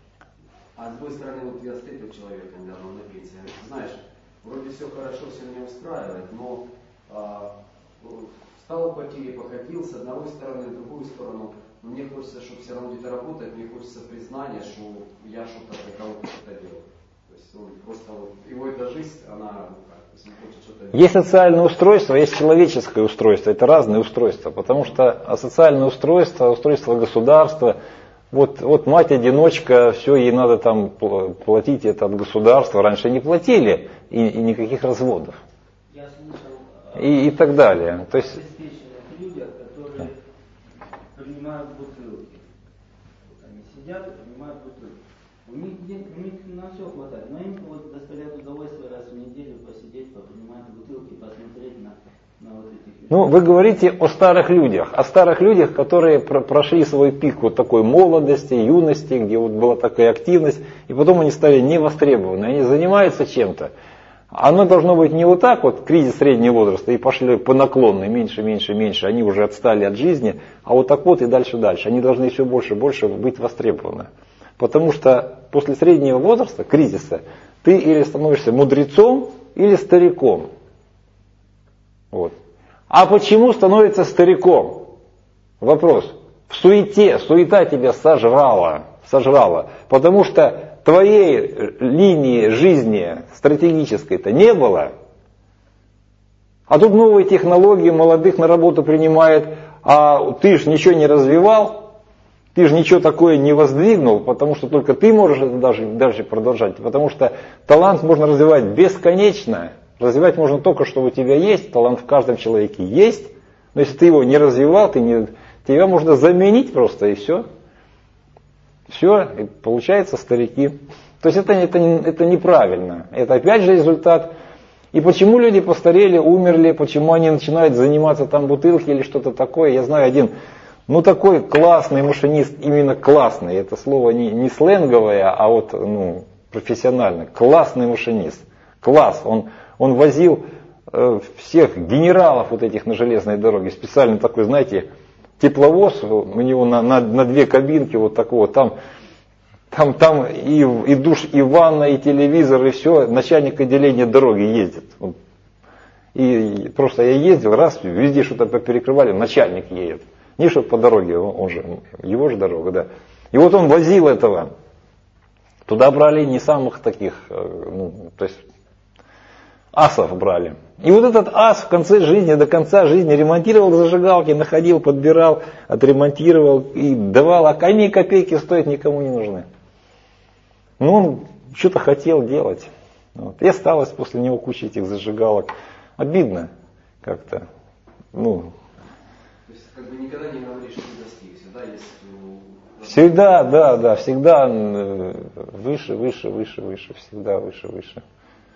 Speaker 3: А с другой стороны, вот я встретил человека недавно на пенсии. Знаешь, вроде все хорошо, все меня устраивает, но а, встал в квартире, походил с одной стороны, в другую сторону. Но мне хочется, чтобы все равно где-то работать, мне хочется признания, что я что-то для кого-то что-то делал. То есть он просто вот, его эта жизнь, она, ну как, то есть он хочет что-то делать.
Speaker 1: Есть социальное устройство, есть человеческое устройство. Это разные устройства. Потому что социальное устройство, устройство государства, вот, вот мать-одиночка, все, ей надо там платить это от государства. Раньше не платили, и, и никаких разводов.
Speaker 2: Я слышал
Speaker 1: И, и так далее. То есть,
Speaker 2: обеспеченных людях, которые принимают бутылки. Вот они сидят и принимают бутылки. У них, у них на все хватает, но им вот доставляет удовольствие раз в неделю посидеть, попринимать бутылки, посмотреть на, на вот этих людей.
Speaker 1: ну, вы говорите о старых людях, о старых людях, которые про- прошли свой пик вот такой молодости, юности, где вот была такая активность, и потом они стали невостребованы, они занимаются чем-то. Оно должно быть не вот так вот, кризис среднего возраста, и пошли по наклонной, меньше, меньше, меньше, они уже отстали от жизни, а вот так вот и дальше, дальше. Они должны все больше и больше быть востребованы. Потому что после среднего возраста, кризиса, ты или становишься мудрецом, или стариком. Вот. А почему становится стариком? Вопрос. В суете, суета тебя сожрала, сожрала. Потому что твоей линии жизни стратегической-то не было. А тут новые технологии, молодых на работу принимают, а ты же ничего не развивал, ты же ничего такое не воздвигнул, потому что только ты можешь это даже, дальше продолжать. Потому что талант можно развивать бесконечно. Развивать можно только, что у тебя есть, талант в каждом человеке есть. Но если ты его не развивал, ты не, тебя можно заменить просто и все. Все, и получается старики. То есть это, это, это неправильно. Это опять же результат. И почему люди постарели, умерли, почему они начинают заниматься там бутылки или что-то такое. Я знаю один, ну такой классный машинист, именно классный. Это слово не, не сленговое, а вот ну, профессиональный. Классный машинист. Класс. Он, он возил э, всех генералов вот этих на железной дороге. Специально такой, знаете, тепловоз, у него на, на, на две кабинки вот такого, там, там, там и, и душ, и ванна, и телевизор, и все, начальник отделения дороги ездит. И, и просто я ездил, раз, везде что-то перекрывали, начальник едет. Не что по дороге, он, он же, его же дорога, да. И вот он возил этого. Туда брали не самых таких, ну, то есть асов брали. И вот этот ас в конце жизни, до конца жизни ремонтировал зажигалки, находил, подбирал, отремонтировал и давал, а они копейки стоят, никому не нужны. Ну, он что-то хотел делать. Вот. И осталось после него куча этих зажигалок. Обидно как-то. Ну.
Speaker 3: То есть как бы никогда не говоришь, что ты достиг, всегда есть...
Speaker 1: Всегда, да, да, всегда выше, выше, выше, выше, всегда выше, выше.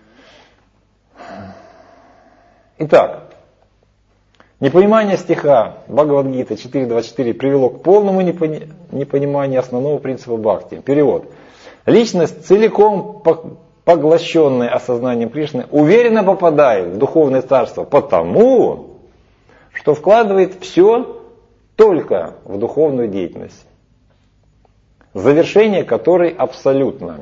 Speaker 1: Итак, непонимание стиха Бхагавад-гита четыре двадцать четыре привело к полному непони- непониманию основного принципа бхакти. Перевод. Личность, целиком поглощенная осознанием Кришны, уверенно попадает в духовное царство потому, что вкладывает все только в духовную деятельность, завершение которой абсолютно.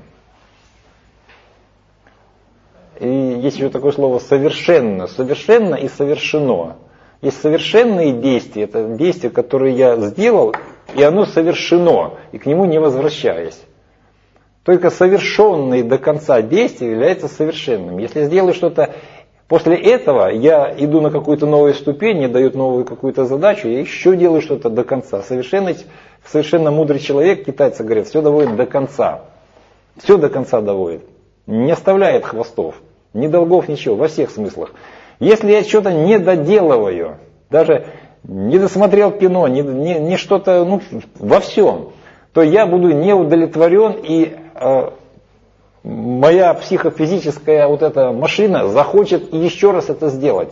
Speaker 1: И есть еще такое слово совершенно. Совершенно и совершено. Есть совершенные действия. Это действие, которое я сделал, и оно совершено, и к нему не возвращаясь. Только совершенные до конца действия являются совершенным. Если я сделаю что-то после этого, я иду на какую-то новую ступень, мне дают новую какую-то задачу, я еще делаю что-то до конца. Совершенно, совершенно мудрый человек, китайцы говорят, все доводит до конца. Все до конца доводит. Не оставляет хвостов, ни долгов, ничего, во всех смыслах. Если я что-то не доделываю, даже не досмотрел кино, не, не, не что-то, ну, во всем, то я буду не удовлетворен, и э, моя психофизическая вот эта машина захочет еще раз это сделать.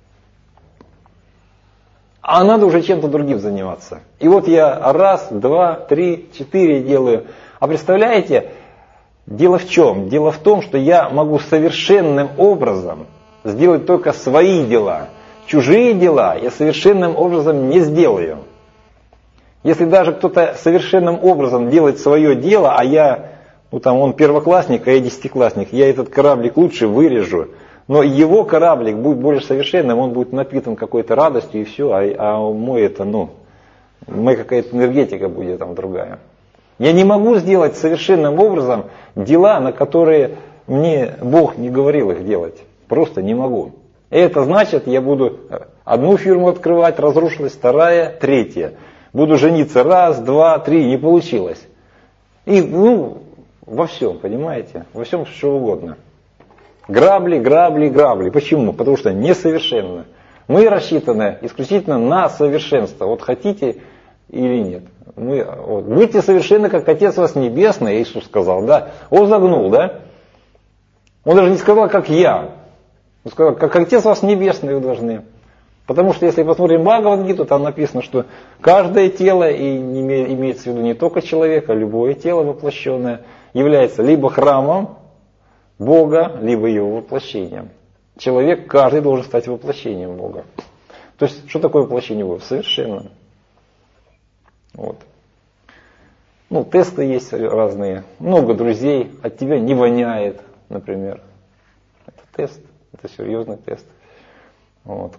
Speaker 1: А надо уже чем-то другим заниматься. И вот я раз, два, три, четыре делаю. А представляете, дело в чем? Дело в том, что я могу совершенным образом сделать только свои дела. Чужие дела я совершенным образом не сделаю. Если даже кто-то совершенным образом делает свое дело, а я, ну там он первоклассник, а я десятиклассник, я этот кораблик лучше вырежу, но его кораблик будет более совершенным, он будет напитан какой-то радостью и все, а, а мой это, ну, моя какая-то энергетика будет там другая. Я не могу сделать совершенным образом дела, на которые мне Бог не говорил их делать. Просто не могу. И это значит, я буду одну фирму открывать, разрушилась, вторая, третья. Буду жениться раз, два, три, не получилось. И, ну, во всем, понимаете? Во всем, что угодно. Грабли, грабли, грабли. Почему? Потому что несовершенно. Мы рассчитаны исключительно на совершенство. Вот хотите или нет. Мы, вот, будьте совершенны, как Отец вас Небесный, Иисус сказал, да? Он загнул, да? Он даже не сказал, как я. Он сказал, как Отец вас Небесный вы должны. Потому что если посмотрим Бхагавад-гиту, там написано, что каждое тело, и имеется в виду не только человек, а любое тело воплощенное, является либо храмом Бога, либо его воплощением. Человек, каждый должен стать воплощением Бога. То есть, что такое воплощение Бога? Совершенно. Вот. Ну, тесты есть разные. Много друзей, от тебя не воняет, например. Это тест, это серьезный тест. Вот.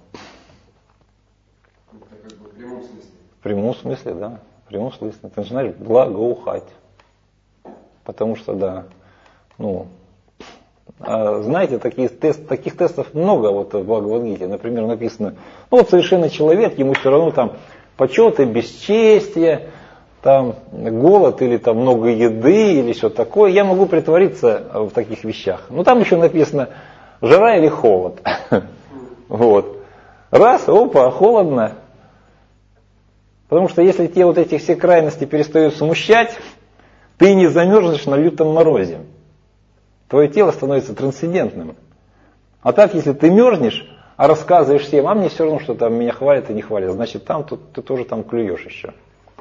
Speaker 3: Это как бы в прямом смысле?
Speaker 1: В прямом смысле, да. В прямом смысле. Ты начинаешь благоухать. Потому что, да, ну, а, знаете, такие тест, таких тестов много вот в Бхагавад-гите. Например, написано, ну вот совершенный человек, ему все равно там почет и бесчестие, там голод или там много еды или что такое. Я могу притвориться в таких вещах. Но там еще написано жара или холод. Вот. Раз, опа, холодно. Потому что если те вот эти все крайности перестают смущать, ты не замерзнешь на лютом морозе. Твое тело становится трансцендентным. А так, если ты мерзнешь, а рассказываешь всем, а мне все равно, что там меня хвалят и не хвалят, значит там ты, ты тоже там клюешь еще.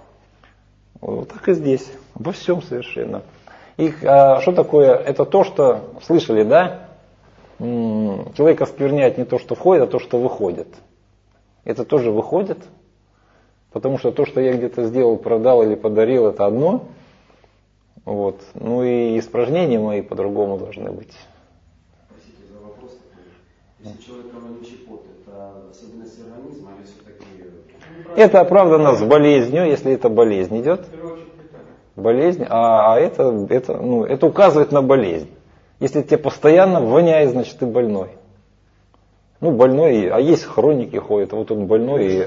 Speaker 1: Вот так и здесь. Во всем совершенно. И а, что такое? Это то, что слышали, да? М-м, человек оскверняет не то, что входит, а то, что выходит. Это тоже выходит. Потому что то, что я где-то сделал, продал или подарил, это одно. Вот. Ну и испражнения мои по-другому должны быть.
Speaker 3: Простите за вопрос такой. Если человек колючий пот, это особенность организма или все-таки...
Speaker 1: Это оправдано с болезнью, если это болезнь идет. Болезнь, а, а это, это, ну, это указывает на болезнь. Если тебе постоянно воняет, значит ты больной. Ну больной, а есть хроники ходят, вот он больной. И...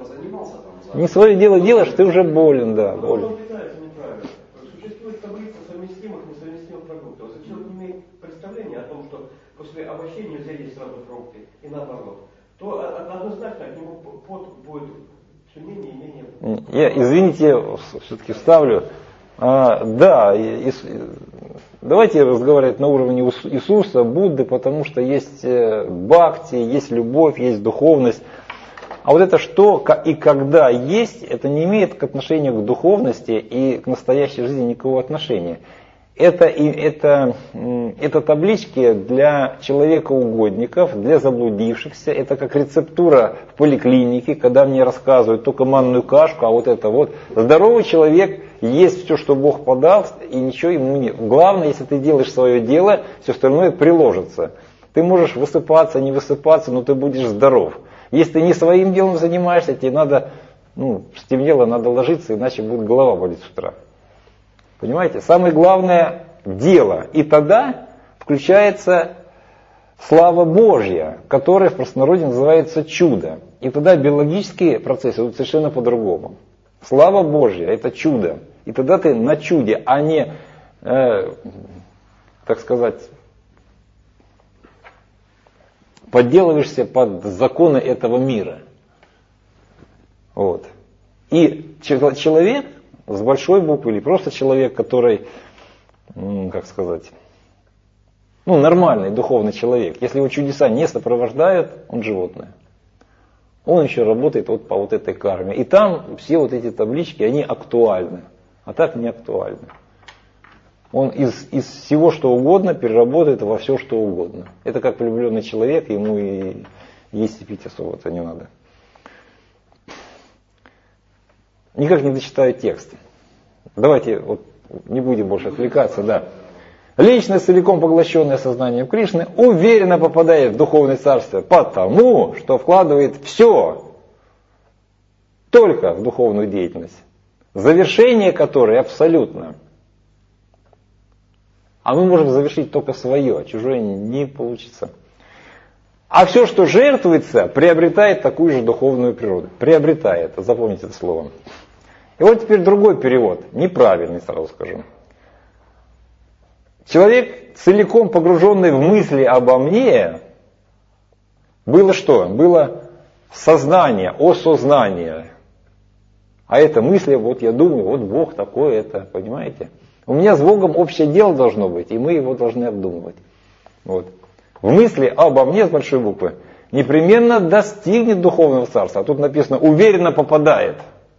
Speaker 1: Не свое дело делаешь, ты уже болен, да, болен.
Speaker 4: Существует таблица совместимых и несовместимых продуктов. Если человек не имеет представления о том, что после овощей нельзя есть сразу фрукты, и наоборот, то однозначно от него пот будет все менее и менее.
Speaker 1: Я, извините, все-таки вставлю. А, да, и, и, давайте разговаривать на уровне Иисуса, Будды, потому что есть бхакти, есть любовь, есть духовность. А вот это что и когда есть, это не имеет к отношению к духовности и к настоящей жизни никакого отношения. Это, это, это таблички для человека-угодников, для заблудившихся. Это как рецептура в поликлинике, когда мне рассказывают только манную кашку, а вот это вот. Здоровый человек ест все, что Бог подал, и ничего ему не... Главное, если ты делаешь свое дело, все остальное приложится. Ты можешь высыпаться, не высыпаться, но ты будешь здоров. Если ты не своим делом занимаешься, тебе надо, ну, стемнело, надо ложиться, иначе будет голова болеть с утра. Понимаете? Самое главное, дело. И тогда включается слава Божья, которая в простонародье называется чудо. И тогда биологические процессы идут совершенно по-другому. Слава Божья – это чудо. И тогда ты на чуде, а не, э, так сказать, подделываешься под законы этого мира. Вот. И человек с большой буквы, или просто человек, который, как сказать, ну, нормальный духовный человек, если его чудеса не сопровождают, он животное. Он еще работает вот по вот этой карме. И там все вот эти таблички, они актуальны, а так не актуальны. Он из, из всего, что угодно, переработает во все, что угодно. Это как влюбленный человек, ему и есть и пить особо-то не надо. Никак не дочитаю текст. Давайте вот не будем больше отвлекаться, да. Личность, целиком поглощенная сознанием Кришны, уверенно попадает в духовное царство, потому что вкладывает все только в духовную деятельность, завершение которой абсолютно. А мы можем завершить только свое, а чужое не получится. А все, что жертвуется, приобретает такую же духовную природу. Приобретает, запомните это слово. И вот теперь другой перевод, неправильный, сразу скажу. Человек, целиком погруженный в мысли обо мне, было что? Было сознание, осознание. А это мысли, вот я думаю, вот Бог такой это, понимаете? У меня с Богом общее дело должно быть, и мы его должны обдумывать. Вот. В мысли обо мне с большой буквы непременно достигнет духовного царства. А тут написано, уверенно попадает.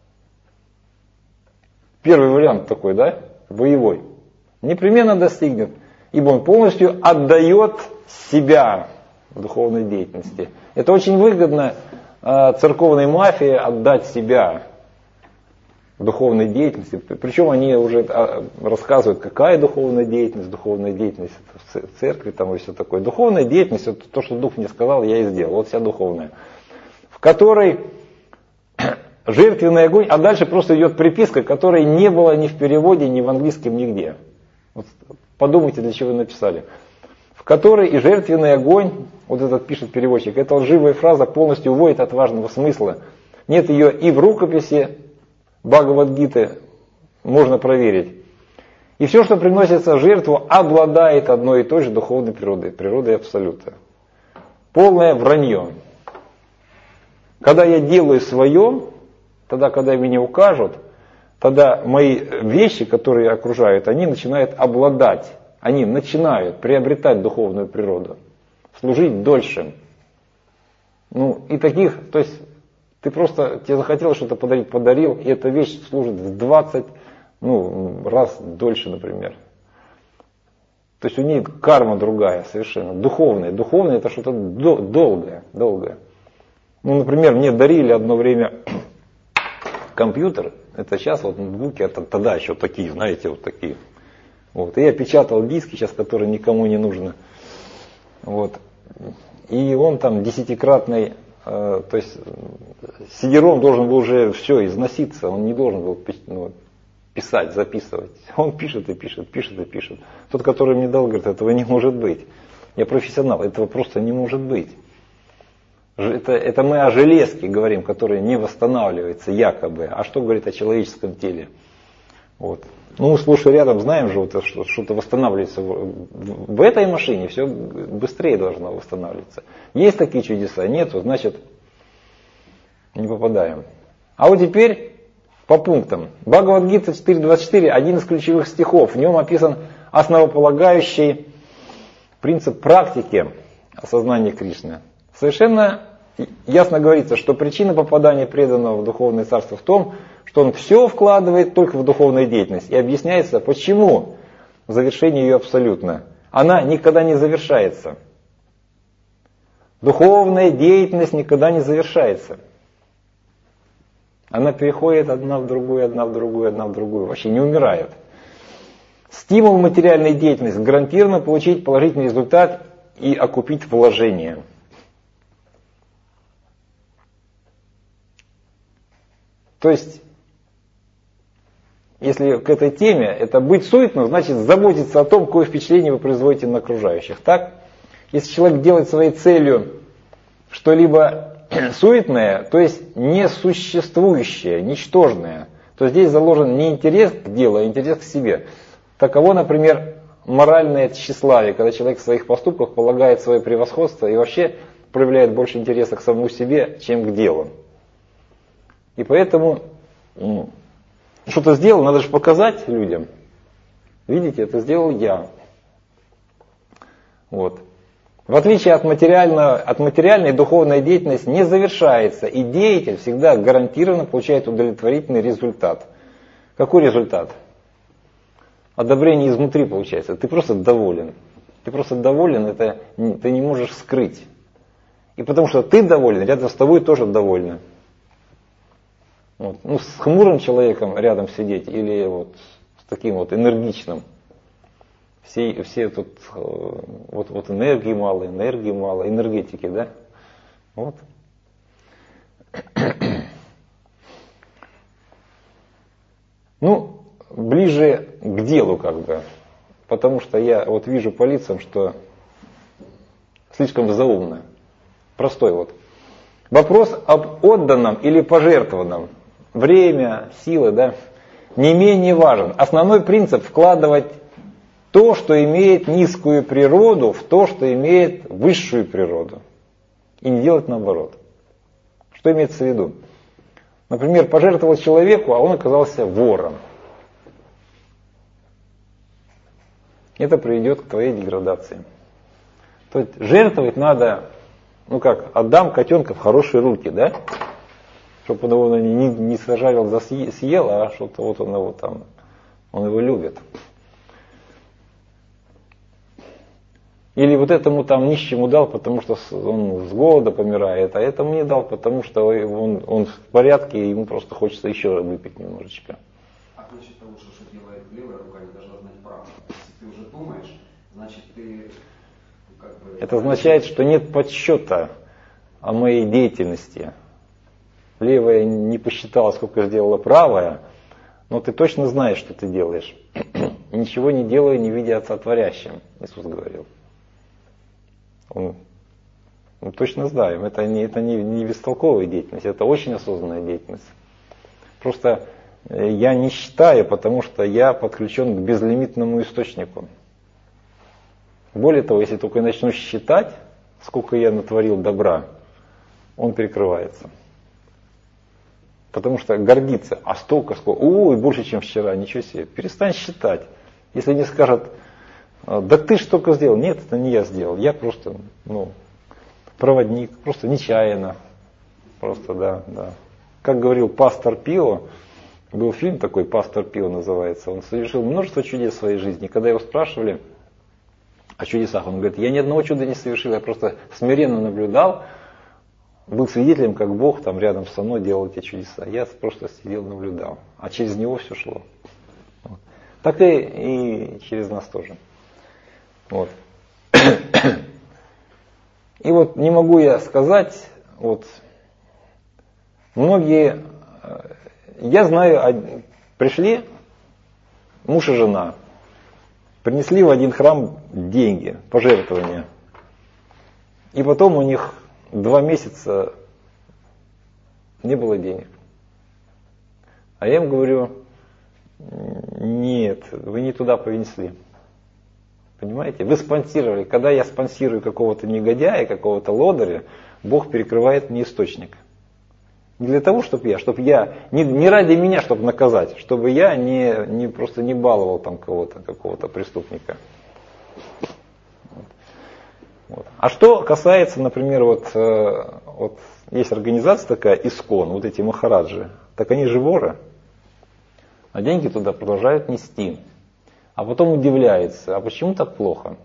Speaker 1: Первый вариант такой, да? Боевой. Непременно достигнет, ибо он полностью отдает себя в духовной деятельности. Это очень выгодно э, церковной мафии отдать себя в духовной деятельности. Причем они уже рассказывают, какая духовная деятельность, духовная деятельность в церкви там и все такое. Духовная деятельность, это то, что Дух мне сказал, я и сделал. Вот вся духовная. В которой жертвенный огонь, а дальше просто идет приписка, которой не было ни в переводе, ни в английском, нигде. Вот подумайте, для чего написали. В которой и жертвенный огонь, вот этот пишет переводчик, эта лживая фраза полностью уводит от важного смысла. Нет ее и в рукописи Бхагавад-гиты, можно проверить. И все, что приносится в жертву, обладает одной и той же духовной природой, природой абсолюта. Полное вранье. Когда я делаю свое, тогда, когда меня укажут, тогда мои вещи, которые окружают, они начинают обладать, они начинают приобретать духовную природу, служить дольше. Ну и таких, то есть ты просто, тебе захотелось что-то подарить, подарил, и эта вещь служит в двадцать ну, раз дольше, например. То есть у нее карма другая совершенно, духовная. Духовная это что-то до, долгое, долгое. Ну, например, мне дарили одно время компьютер, это сейчас вот ноутбуки, это тогда еще такие, знаете, вот такие. Вот. И я печатал диски сейчас, которые никому не нужны. Вот. И он там десятикратный, э, то есть сидером должен был уже все износиться, он не должен был ну, писать, записывать. Он пишет и пишет, пишет и пишет. Тот, который мне дал, говорит, этого не может быть. Я профессионал, этого просто не может быть. Это, это мы о железке говорим, которая не восстанавливается якобы. А что говорит о человеческом теле? Вот. Ну, мы сплошь и рядом знаем же, вот, что что-то восстанавливается. В, в этой машине все быстрее должно восстанавливаться. Есть такие чудеса? Нет, значит не попадаем. А вот теперь по пунктам. Бхагавад-гита четыре двадцать четыре, один из ключевых стихов. В нем описан основополагающий принцип практики осознания Кришны. Совершенно ясно говорится, что причина попадания преданного в духовное царство в том, что он все вкладывает только в духовную деятельность. И объясняется, почему завершение ее абсолютно. Она никогда не завершается. Духовная деятельность никогда не завершается. Она переходит одна в другую, одна в другую, одна в другую. Вообще не умирает. Стимул материальной деятельности гарантированно получить положительный результат и окупить вложение. То есть, если к этой теме, это быть суетным, значит заботиться о том, какое впечатление вы производите на окружающих. Так? Если человек делает своей целью что-либо суетное, то есть несуществующее, ничтожное, то здесь заложен не интерес к делу, а интерес к себе. Таково, например, моральное тщеславие, когда человек в своих поступках полагает свое превосходство и вообще проявляет больше интереса к самому себе, чем к делу. И поэтому ну, что-то сделал, надо же показать людям. Видите, это сделал я. Вот. В отличие от, материального, от материальной, духовная деятельность не завершается, и деятель всегда гарантированно получает удовлетворительный результат. Какой результат? Одобрение изнутри получается. Ты просто доволен. Ты просто доволен, это ты не можешь скрыть. И потому что ты доволен, рядом с тобой тоже довольны. Вот. Ну, с хмурым человеком рядом сидеть или вот с таким вот энергичным. Все, все тут вот, вот энергии мало, энергии мало, энергетики, да? Вот. Ну, ближе к делу как бы. Потому что я вот вижу по лицам, что слишком заумно. Простой вот. Вопрос об отданном или пожертвованном. Время, силы, да, не менее важен. Основной принцип вкладывать то, что имеет низкую природу, в то, что имеет высшую природу. И не делать наоборот. Что имеется в виду? Например, пожертвовал человеку, а он оказался вором. Это приведет к твоей деградации. То есть жертвовать надо, ну как, отдам котенка в хорошие руки, да? Чтобы он его не, не сожалил, съел, а что-то вот он его там, он его любит. Или вот этому там нищему дал, потому что он с голода помирает, а этому не дал, потому что он, он в порядке, и ему просто хочется еще выпить немножечко.
Speaker 3: А насчет того, что, что делает левая рука, не должна знать правду. Если ты уже думаешь, значит ты как бы...
Speaker 1: Это означает, что нет подсчета о моей деятельности. Левая не посчитала, сколько сделала правая, но ты точно знаешь, что ты делаешь. Ничего не делаю, не видя Отца Творящим, Иисус говорил. Он, мы точно знаем, это не, это не, не бестолковая деятельность, это очень осознанная деятельность. Просто я не считаю, потому что я подключен к безлимитному источнику. Более того, если только я начну считать, сколько я натворил добра, он перекрывается. Потому что гордиться, а столько, сколько, ой, больше, чем вчера, ничего себе, перестань считать. Если не скажут, да ты ж только сделал. Нет, это не я сделал. Я просто, ну, проводник, просто нечаянно. Просто, да, да. Как говорил пастор Пио, был фильм такой, «Пастор Пио» называется. Он совершил множество чудес в своей жизни. Когда его спрашивали о чудесах, он говорит, я ни одного чуда не совершил, я просто смиренно наблюдал, был свидетелем, как Бог там рядом со мной делал эти чудеса. Я просто сидел, наблюдал. А через него все шло. Вот. Так и, и через нас тоже. Вот. И вот не могу я сказать, вот многие, я знаю, пришли муж и жена, принесли в один храм деньги, пожертвования, и потом у них два месяца не было денег. А я им говорю, нет, вы не туда принесли. Понимаете? Вы спонсировали. Когда я спонсирую какого-то негодяя, какого-то лодыря, Бог перекрывает мне источник. Не для того, чтобы я, чтобы я, не, не ради меня, чтобы наказать, чтобы я не, не просто не баловал там кого-то, какого-то преступника. Вот. Вот. А что касается, например, вот, э, вот есть организация такая, Искон, вот эти махараджи, так они же воры, а деньги туда продолжают нести. А потом удивляется, а почему так плохо?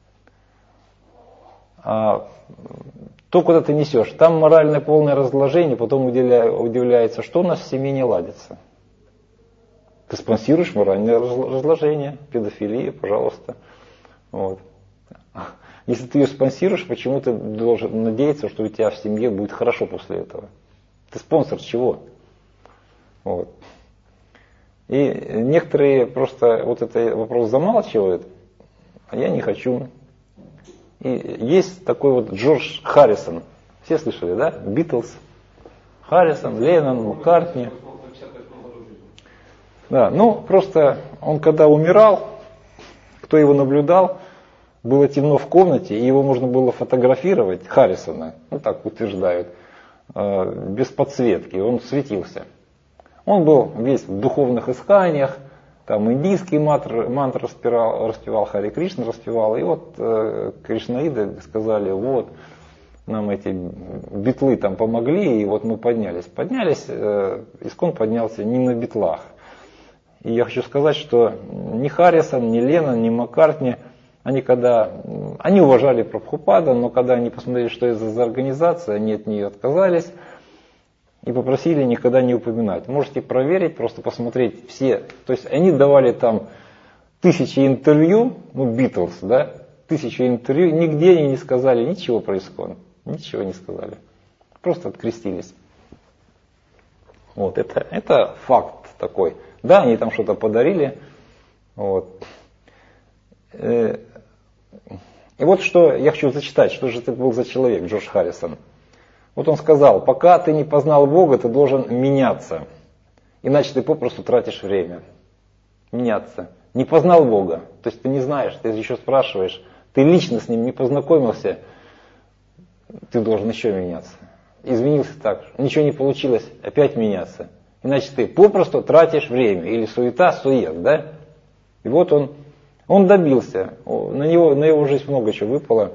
Speaker 1: А, то, куда ты несешь, там моральное полное разложение, потом удивля, удивляется, что у нас в семье не ладится. Ты спонсируешь моральное разложение, педофилия, пожалуйста. Вот. Если ты ее спонсируешь, почему ты должен надеяться, что у тебя в семье будет хорошо после этого? Ты спонсор чего? Вот. И некоторые просто вот этот вопрос замалчивают, а я не хочу. И есть такой вот Джордж Харрисон. Все слышали, да? Битлз. Харрисон, Леннон, Маккартни. Да, ну просто он когда умирал, кто его наблюдал, было темно в комнате, и его можно было фотографировать, Харрисона, ну так утверждают, без подсветки, он светился. Он был весь в духовных исканиях, там индийский мантр, мантр распевал, распевал, Хари Кришна распевал, и вот э, кришнаиды сказали, вот, нам эти битлы там помогли, и вот мы поднялись. Поднялись, э, Искон поднялся не на битлах. И я хочу сказать, что ни Харрисон, ни Леннон, ни Маккартни, они когда, они уважали Прабхупада, но когда они посмотрели, что это за организация, они от нее отказались и попросили никогда не упоминать. Можете проверить, просто посмотреть все. То есть они давали там тысячи интервью, ну Битлз, да, тысячи интервью, нигде они не сказали ничего про Искон, ничего не сказали. Просто открестились. Вот, это, это факт такой. Да, они там что-то подарили. Вот. И вот что я хочу зачитать, что же это был за человек, Джордж Харрисон. Вот он сказал, пока ты не познал Бога, ты должен меняться. Иначе ты попросту тратишь время. Меняться. Не познал Бога. То есть ты не знаешь, ты еще спрашиваешь, ты лично с Ним не познакомился, ты должен еще меняться. Изменился так, ничего не получилось, опять меняться. Иначе ты попросту тратишь время. Или суета, сует, да? И вот он, он добился. На него, на его жизнь много чего выпало.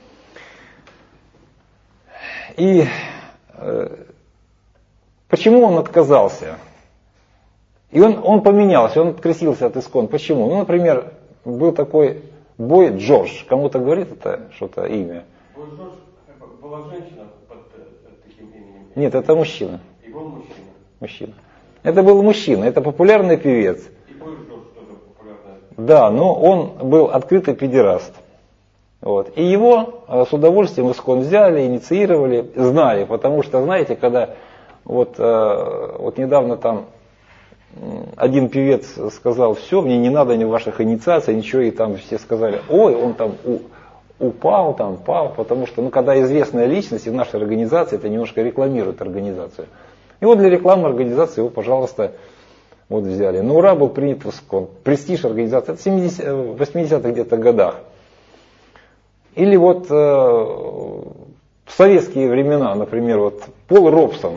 Speaker 1: И э, почему он отказался? И он, он поменялся, он открестился от Искон. Почему? Ну, например, был такой Бой Джордж. Кому-то говорит это что-то имя?
Speaker 4: Бой Джордж была женщина под таким именем?
Speaker 1: Нет, это мужчина.
Speaker 4: И был мужчина?
Speaker 1: Мужчина. Это был мужчина, это популярный певец.
Speaker 4: И Бой Джордж тоже популярный.
Speaker 1: Да, но он был открытый педераст. Вот. И его с удовольствием Искон взяли, инициировали, знали, потому что, знаете, когда вот, вот недавно там один певец сказал, все, мне не надо ни ваших инициаций, ничего, и там все сказали, ой, он там у, упал, там пал, потому что, ну, когда известная личность, и в нашей организации это немножко рекламирует организацию. И вот для рекламы организации его, пожалуйста, вот взяли. На ура был принят в Искон. Престиж организации, это в восьмидесятых где-то годах. Или вот э, в советские времена, например, вот Пол Робсон.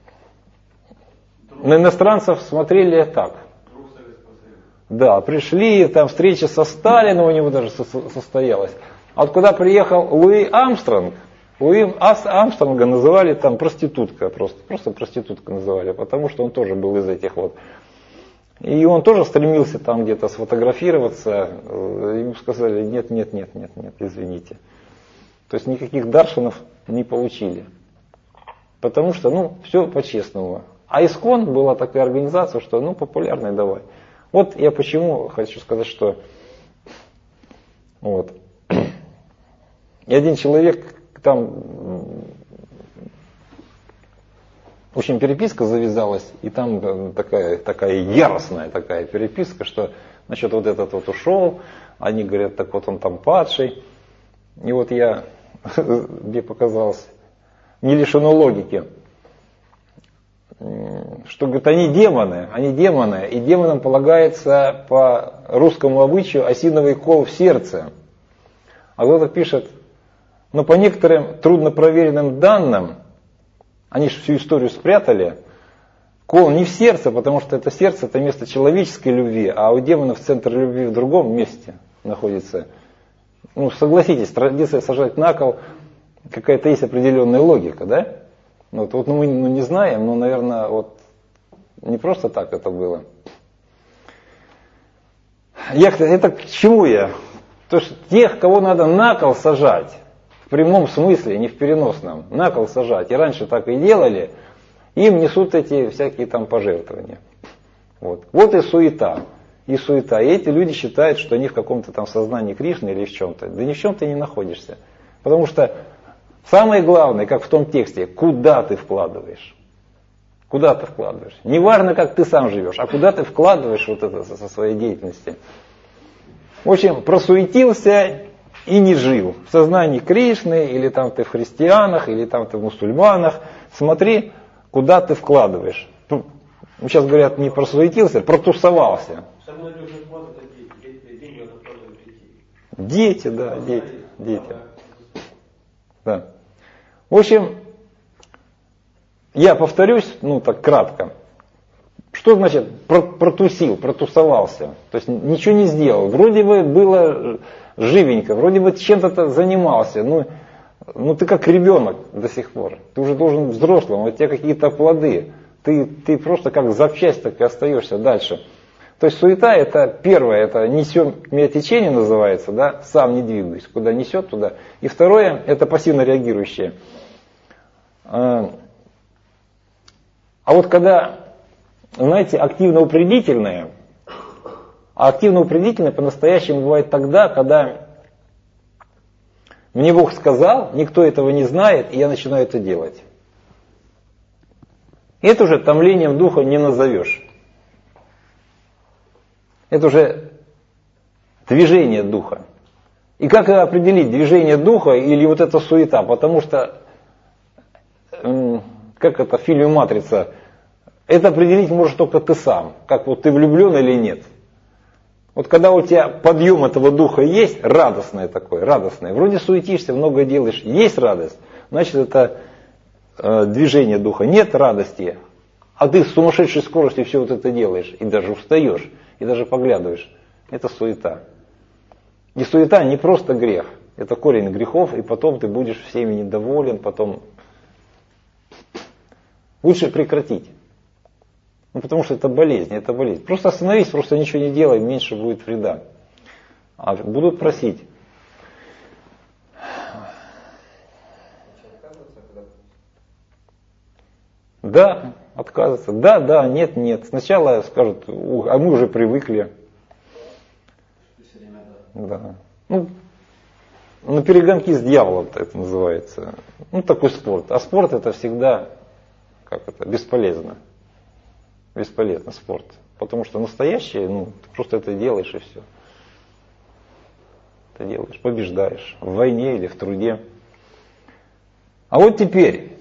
Speaker 1: На иностранцев смотрели так. Да, пришли, там встреча со Сталином у него даже состоялась. А вот куда приехал Луи Армстронг, Луи Армстронга называли там проститутка, просто, просто проститутка называли, потому что он тоже был из этих вот. И он тоже стремился там где-то сфотографироваться, ему сказали, нет, нет, нет, нет, нет, извините. То есть никаких даршинов не получили. Потому что, ну, все по-честному. А Искон была такая организация, что, ну, популярная давай. Вот я почему хочу сказать, что вот. И один человек там, в общем, переписка завязалась, и там такая, такая яростная такая переписка, что, значит, вот этот вот ушел, они говорят, так вот он там падший. И вот я, мне показалось, не лишено логики, что, говорит, они демоны, они демоны, и демонам полагается по русскому обычаю осиновый кол в сердце. А кто-то пишет, но по некоторым труднопроверенным данным, они же всю историю спрятали, кол не в сердце, потому что это сердце, это место человеческой любви, а у демонов центр любви в другом месте находится. Ну, согласитесь, традиция сажать на кол, какая-то есть определенная логика, да? Вот, вот ну, мы ну, не знаем, но, наверное, вот не просто так это было. Я, это к чему я? То, что тех, кого надо на кол сажать, в прямом смысле, не в переносном, на кол сажать, и раньше так и делали, им несут эти всякие там пожертвования. Вот, вот и суета. И суета. И эти люди считают, что они в каком-то там сознании Кришны или в чем-то. Да ни в чем ты не находишься. Потому что самое главное, как в том тексте, куда ты вкладываешь. Куда ты вкладываешь? Не важно, как ты сам живешь, а куда ты вкладываешь вот это со своей деятельности. В общем, просуетился и не жил. В сознании Кришны, или там ты в христианах, или там ты в мусульманах. Смотри, куда ты вкладываешь. Ну, сейчас говорят, не просуетился, протусовался.
Speaker 4: Самое нужное вклад это дети. Деньги надо вкладывать в детей.
Speaker 1: Дети, да, дети, дети. Да. В общем, я повторюсь, ну так кратко. Что значит протусил, протусовался? То есть ничего не сделал. Вроде бы было живенько, вроде бы чем-то занимался. Ну, ну ты как ребенок до сих пор. Ты уже должен взрослым, у тебя какие-то плоды. Ты, ты просто как запчасть так и остаешься дальше. То есть суета это первое, это несем течение называется, да, сам не двигаюсь, куда несет туда. И второе, это пассивно реагирующее. А вот когда, знаете, активно-упредительное, а активно-упредительное по-настоящему бывает тогда, когда мне Бог сказал, никто этого не знает, и я начинаю это делать. Это уже томлением духа не назовешь. Это уже движение духа. И как определить движение духа или вот эта суета? Потому что, как это в фильме «Матрица», это определить можешь только ты сам. Как вот ты влюблен или нет. Вот когда у тебя подъем этого духа есть, радостное такое, радостное. Вроде суетишься, много делаешь, есть радость. Значит, это э, движение духа. Нет радости, а ты с сумасшедшей скоростью все вот это делаешь. И даже устаешь, и даже поглядываешь. Это суета. И суета не просто грех. Это корень грехов, и потом ты будешь всеми недоволен, потом... Лучше прекратить. Ну, потому что это болезнь, это болезнь. Просто остановись, просто ничего не делай, меньше будет вреда. А будут просить. Да, отказываться. Да, да, нет, нет. Сначала скажут, а мы уже привыкли. Да. Ну, на перегонки с дьяволом это называется. Ну, такой спорт. А спорт это всегда, как это, бесполезно. Бесполезно спорт. Потому что настоящее, ну, ты просто это делаешь и все. Ты делаешь, побеждаешь в войне или в труде. А вот теперь,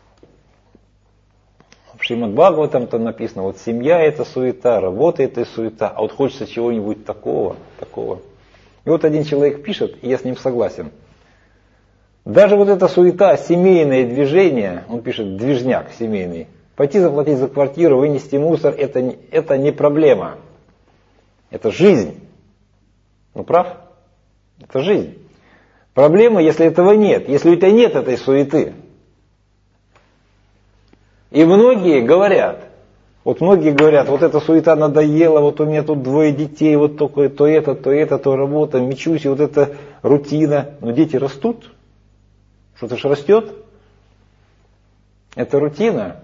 Speaker 1: в Шримад Бхагаватам-то написано, вот семья это суета, работа это суета, а вот хочется чего-нибудь такого, такого. И вот один человек пишет, и я с ним согласен. Даже вот эта суета, семейное движение, он пишет, движняк семейный, пойти заплатить за квартиру, вынести мусор, это, это не проблема. Это жизнь. Ну прав? Это жизнь. Проблема, если этого нет. Если у тебя нет этой суеты. И многие говорят, вот многие говорят, вот эта суета надоела, вот у меня тут двое детей, вот только то это, то это, то работа, мечусь, и вот эта рутина. Но дети растут. Что-то ж растет. Это рутина.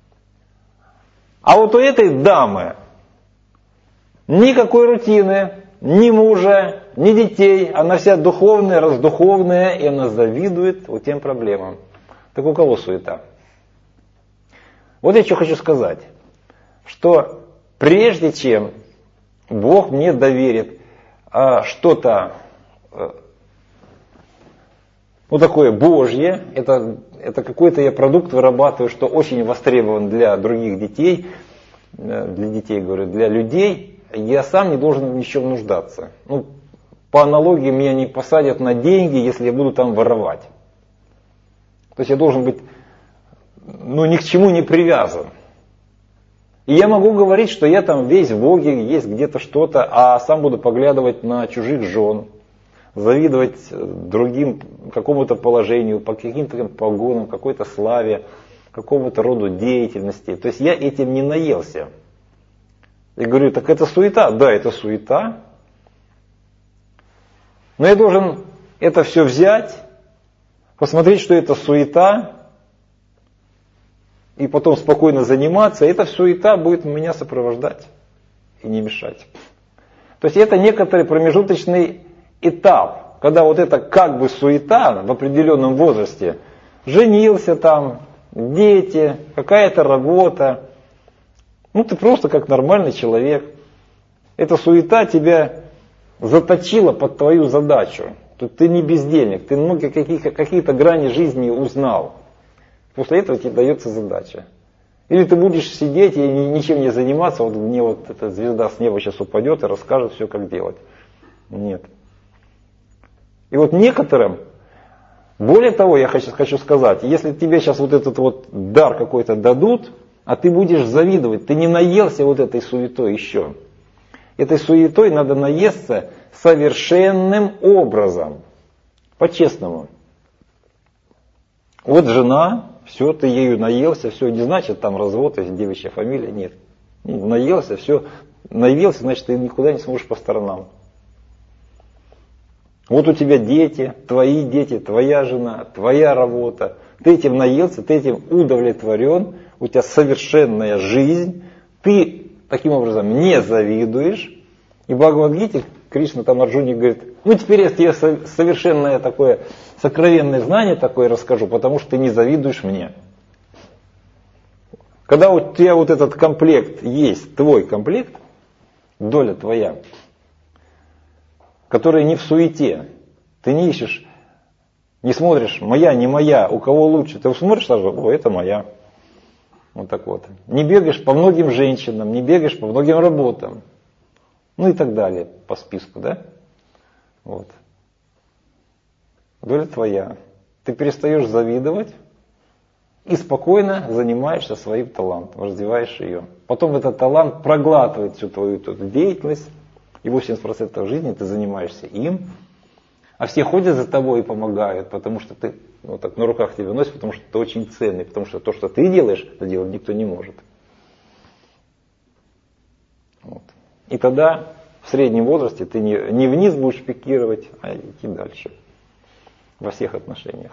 Speaker 1: А вот у этой дамы никакой рутины, ни мужа, ни детей. Она вся духовная, раздуховная, и она завидует вот тем проблемам. Так у кого суета? Вот я что хочу сказать. Что прежде чем Бог мне доверит а, что-то а, ну, такое Божье, это, это какой-то я продукт вырабатываю, что очень востребован для других детей, для детей, говорю, для людей, я сам не должен ни в чем нуждаться. Ну, по аналогии меня не посадят на деньги, если я буду там воровать. То есть я должен быть, ну, ни к чему не привязан. И я могу говорить, что я там весь в Боге, есть где-то что-то, а сам буду поглядывать на чужих жен, завидовать другим какому-то положению, по каким-то погонам, какой-то славе, какому-то роду деятельности. То есть я этим не наелся. Я говорю, так это суета? Да, это суета. Но я должен это все взять, посмотреть, что это суета, и потом спокойно заниматься. Эта суета будет меня сопровождать и не мешать. То есть это некоторый промежуточный этап, когда вот это как бы суета в определенном возрасте, женился там, дети, какая-то работа. Ну ты просто как нормальный человек. Эта суета тебя заточила под твою задачу. Тут ты не бездельник, ты многие какие-то, какие-то грани жизни узнал. После этого тебе дается задача. Или ты будешь сидеть и ничем не заниматься, вот мне вот эта звезда с неба сейчас упадет и расскажет все, как делать. Нет. И вот некоторым, более того, я хочу, хочу сказать, если тебе сейчас вот этот вот дар какой-то дадут, а ты будешь завидовать, ты не наелся вот этой суетой еще. Этой суетой надо наесться совершенным образом, по-честному. Вот жена, все, ты ею наелся, все, не значит там развод, если девичья фамилия, нет. Наелся, все, наелся, значит ты никуда не сможешь по сторонам. Вот у тебя дети, твои дети, твоя жена, твоя работа. Ты этим наелся, ты этим удовлетворен, у тебя совершенная жизнь, ты таким образом не завидуешь. И в Бхагавад-гите Кришна там Арджуне говорит, ну теперь я тебе совершенное такое, сокровенное знание такое расскажу, потому что ты не завидуешь мне. Когда у тебя вот этот комплект есть, твой комплект, доля твоя, которая не в суете, ты не ищешь, не смотришь, моя, не моя, у кого лучше, ты смотришь сразу, о, это моя. Вот так вот. Не бегаешь по многим женщинам, не бегаешь по многим работам. Ну и так далее, по списку, да? Вот. Доля твоя. Ты перестаешь завидовать и спокойно занимаешься своим талантом, развиваешь ее. Потом этот талант проглатывает всю твою эту деятельность, и восемьдесят процентов жизни ты занимаешься им, а все ходят за тобой и помогают, потому что ты вот так на руках тебя носят, потому что ты очень ценный, потому что то, что ты делаешь, это делать никто не может. Вот. И тогда в среднем возрасте ты не, не вниз будешь пикировать, а идти дальше. Во всех отношениях.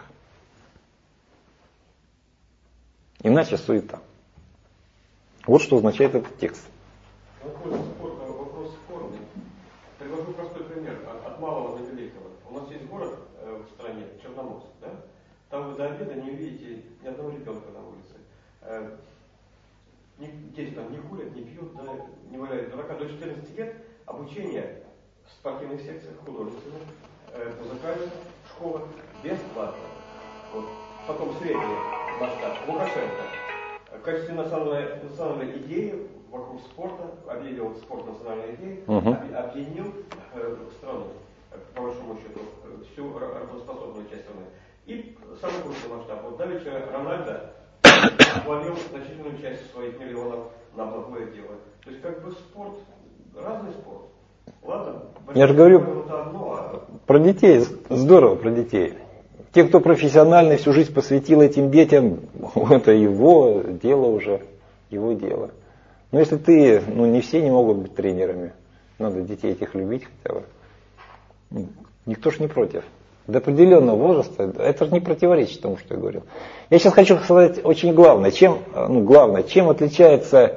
Speaker 1: Иначе суета. Вот что означает этот текст.
Speaker 4: Вопрос спорный. Привожу простой пример. От, от малого до великого. У нас есть город э, в стране, Черноморск, да? Там вы до обеда не увидите ни одного ребенка на улице. Э, не, дети там не курят, не пьют, да, не валяют дурака. До четырнадцати лет обучение в спортивных секциях, художественных, э, музыкальных школах бесплатно. Вот. Потом средний масштаб. Лукашенко в качестве национальной, национальной идеи вокруг спорта, объявил спорт национальной идеей, uh-huh. объединил э, страну, по большому счету, всю работоспособную часть страны. И самый крупный масштаб. Вот давеча Рональдо вложил значительную часть своих миллионов на благое дело. То есть как бы спорт, разный спорт. Ладно,
Speaker 1: я же говорю
Speaker 4: одно, а...
Speaker 1: про детей, здорово про детей. Те, кто профессионально всю жизнь посвятил этим детям, это его дело уже, его дело. Но если ты, ну не все не могут быть тренерами, надо детей этих любить хотя бы. Никто ж не против. До определенного возраста, это же не противоречит тому, что я говорил. Я сейчас хочу сказать очень главное, чем, ну, главное, чем отличается,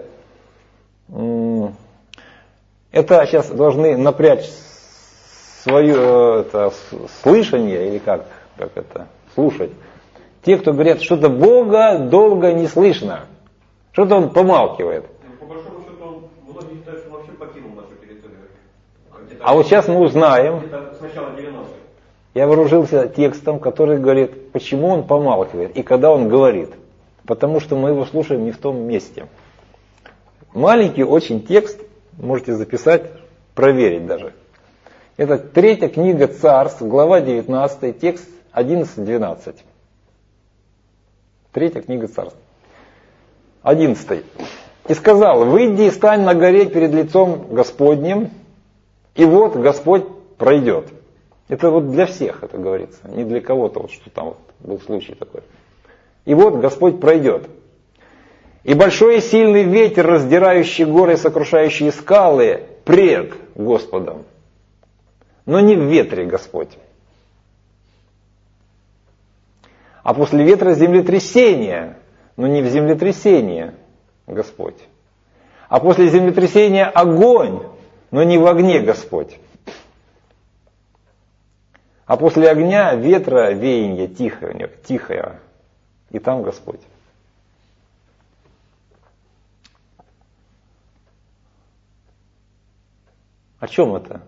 Speaker 1: это сейчас должны напрячь свое это, слышание, или как, как это, слушать. Те, кто говорят, что-то Бога долго не слышно, что-то он помалкивает.
Speaker 4: По большому счету, он, многие считают, что он вообще покинул нашу территорию.
Speaker 1: А вот сейчас мы узнаем.
Speaker 4: С начала девяностых.
Speaker 1: Я вооружился текстом, который говорит, почему он помалкивает и когда он говорит. Потому что мы его слушаем не в том месте. Маленький очень текст, можете записать, проверить даже. Это третья книга Царств, глава девятнадцатая, текст одиннадцать-двенадцать. Третья книга Царств. одиннадцатый. И сказал, выйди и стань на горе перед лицом Господним, и вот Господь пройдет. Это вот для всех это говорится, не для кого-то, вот что там вот был случай такой. И вот Господь пройдет. И большой и сильный ветер, раздирающий горы и сокрушающие скалы, пред Господом. Но не в ветре Господь. А после ветра землетрясение, но не в землетрясение Господь. А после землетрясения огонь, но не в огне Господь. А после огня ветра веяние тихое, тихое, и там Господь. О чем это?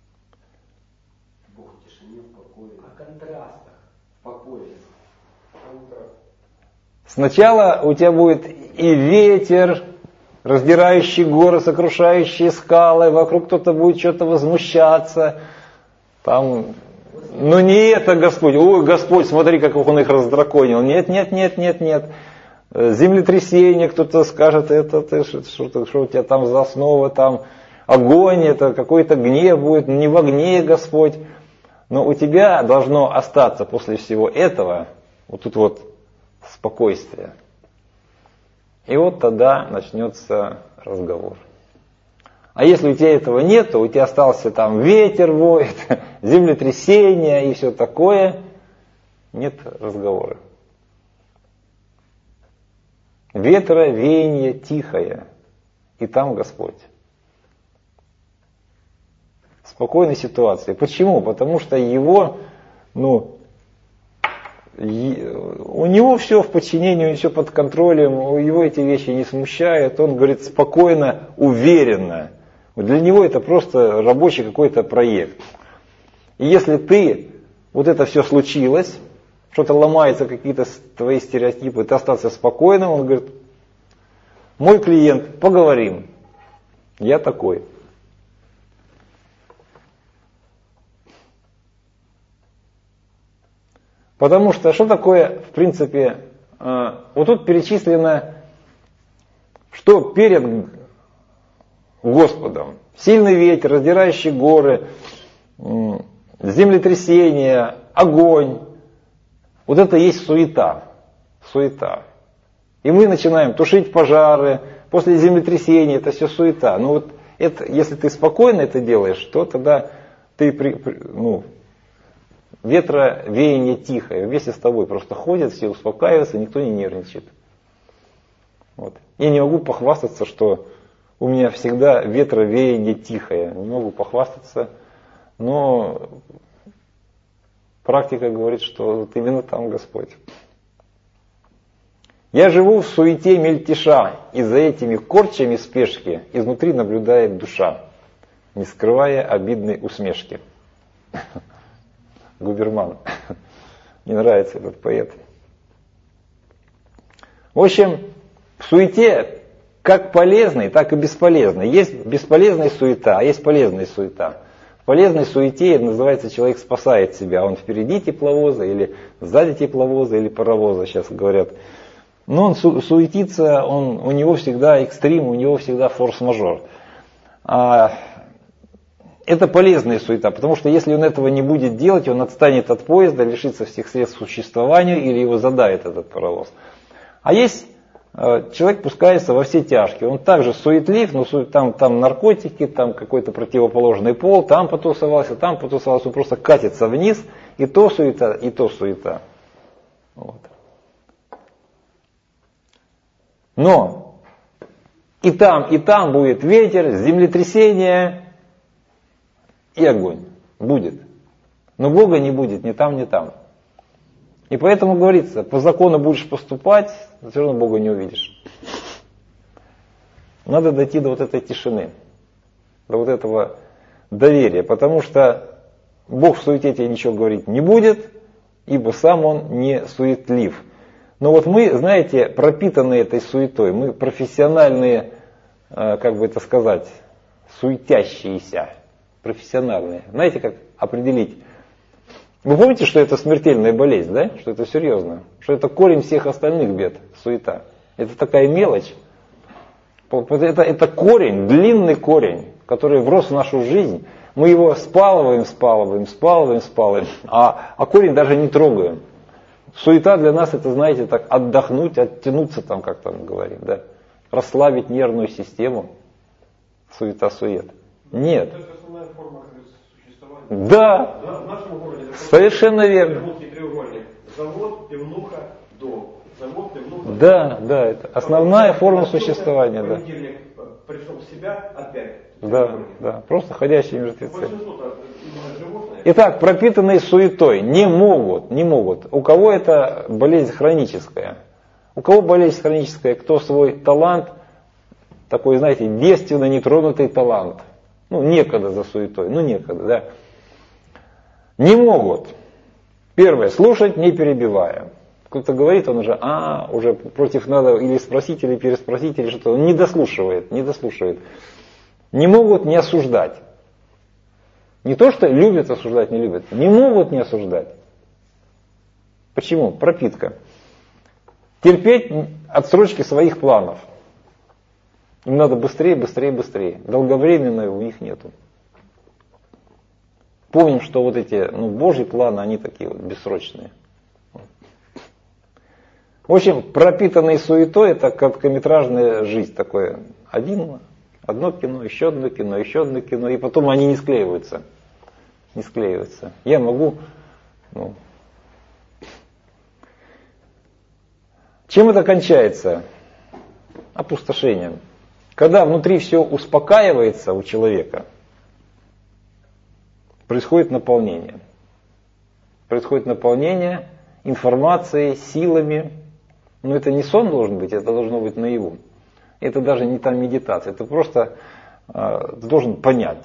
Speaker 3: Бог в тишине, в покое.
Speaker 4: О контрастах.
Speaker 3: В покое.
Speaker 4: Контраст.
Speaker 1: Сначала у тебя будет и ветер, раздирающий горы, сокрушающие скалы, вокруг кто-то будет что-то возмущаться. Там, ну не это Господь, ой, Господь, смотри, как Он их раздраконил. Нет, нет, нет, нет, нет. Землетрясение, кто-то скажет, это ты, что, что, что у тебя там за основа, там огонь, это какой-то гнев будет, не в огне Господь. Но у тебя должно остаться после всего этого, вот тут вот спокойствие. И вот тогда начнется разговор. А если у тебя этого нет, то у тебя остался там ветер воет, землетрясение и все такое, нет разговора. Ветра, веяние тихое, и там Господь. Спокойной ситуации. Почему? Потому что его, ну, у него все в подчинении, все под контролем, его эти вещи не смущают, он говорит спокойно, уверенно. Для него это просто рабочий какой-то проект. И если ты, вот это все случилось, что-то ломается, какие-то твои стереотипы, ты остался спокойным, он говорит, мой клиент, поговорим, я такой. Потому что, что такое, в принципе, э, вот тут перечислено, что перед Господом. Сильный ветер, раздирающий горы, э, землетрясение, огонь. Вот это и есть суета. Суета. И мы начинаем тушить пожары, после землетрясения это все суета. Но вот это, если ты спокойно это делаешь, то тогда ты, при, при, ну, ветра, веяние тихое, вместе с тобой просто ходят, все успокаиваются, никто не нервничает. Вот. Я не могу похвастаться, что у меня всегда ветра, веяние тихое. Не могу похвастаться, но практика говорит, что вот именно там Господь. Я живу в суете мельтеша, и за этими корчами спешки изнутри наблюдает душа, не скрывая обидной усмешки. Губерман. Не нравится этот поэт. В общем, в суете как полезной, так и бесполезной. Есть бесполезная суета, а есть полезная суета. В полезной суете называется, человек спасает себя. Он впереди тепловоза, или сзади тепловоза, или паровоза, сейчас говорят. Но он су- суетится, он, у него всегда экстрим, у него всегда форс-мажор. А это полезная суета, потому что если он этого не будет делать, он отстанет от поезда, лишится всех средств к существованию или его задавит этот паровоз. А есть э, человек пускается во все тяжкие, он также суетлив, но су- там, там наркотики, там какой-то противоположный пол, там потусовался, там потусовался, он просто катится вниз, и то суета, и то суета. Вот. Но и там, и там будет ветер, землетрясение и огонь. Будет. Но Бога не будет ни там, ни там. И поэтому говорится, по закону будешь поступать, все равно Бога не увидишь. Надо дойти до вот этой тишины, до вот этого доверия, потому что Бог в суете тебе ничего говорить не будет, ибо сам Он не суетлив. Но вот мы, знаете, пропитанные этой суетой, мы профессиональные, как бы это сказать, суетящиеся, профессиональные. Знаете, как определить? Вы помните, что это смертельная болезнь, да? Что это серьезно? Что это корень всех остальных бед, суета. Это такая мелочь. Это, это корень, длинный корень, который врос в нашу жизнь. Мы его спалываем, спалываем, спалываем, спалываем, а, а корень даже не трогаем. Суета для нас это, знаете, так отдохнуть, оттянуться там, как там говорит, да? Расслабить нервную систему. Суета-сует. Нет.
Speaker 4: Это основная форма существования.
Speaker 1: Да.
Speaker 4: Да, в нашем городе
Speaker 1: Совершенно верно.
Speaker 4: Бермудский треугольник. Завод, пивнуха, дом. Завод, пивнуха, дом.
Speaker 1: Да, да, это основная форма существования, да.
Speaker 4: Понедельник пришел в себя, опять.
Speaker 1: Да, да, просто ходящие мертвецы.
Speaker 4: Большинство-то именно животные.
Speaker 1: Итак, пропитанные суетой не могут, не могут. У кого это болезнь хроническая? У кого болезнь хроническая? Кто свой талант, такой, знаете, девственно нетронутый талант, Ну, некогда за суетой, ну некогда, да. Не могут. Первое, слушать, не перебивая. Кто-то говорит, он уже, а, уже против надо или спросить, или переспросить, или что-то. Он не дослушивает, не дослушивает. Не могут не осуждать. Не то, что любят осуждать, не любят. Не могут не осуждать. Почему? Пропитка. Терпеть отсрочки своих планов. Им надо быстрее, быстрее, быстрее. Долговременной у них нету. Помним, что вот эти ну, Божьи планы, они такие вот бессрочные. В общем, пропитанный суетой, это короткометражная жизнь такое. Один, одно кино, еще одно кино, еще одно кино, и потом они не склеиваются. Не склеиваются. Я могу... Ну, чем это кончается? Опустошением. Когда внутри все успокаивается у человека, происходит наполнение. Происходит наполнение информацией, силами. Но это не сон должен быть, это должно быть наяву. Это даже не там медитация, это просто э, ты должен понять,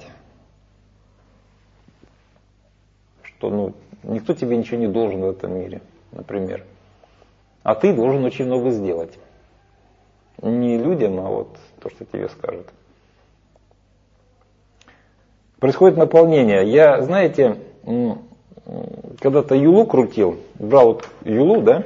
Speaker 1: что ну, никто тебе ничего не должен в этом мире, например. А ты должен очень много сделать. Не людям, а вот то, что тебе скажут. Происходит наполнение. Я, знаете, когда-то юлу крутил, брал вот юлу, да,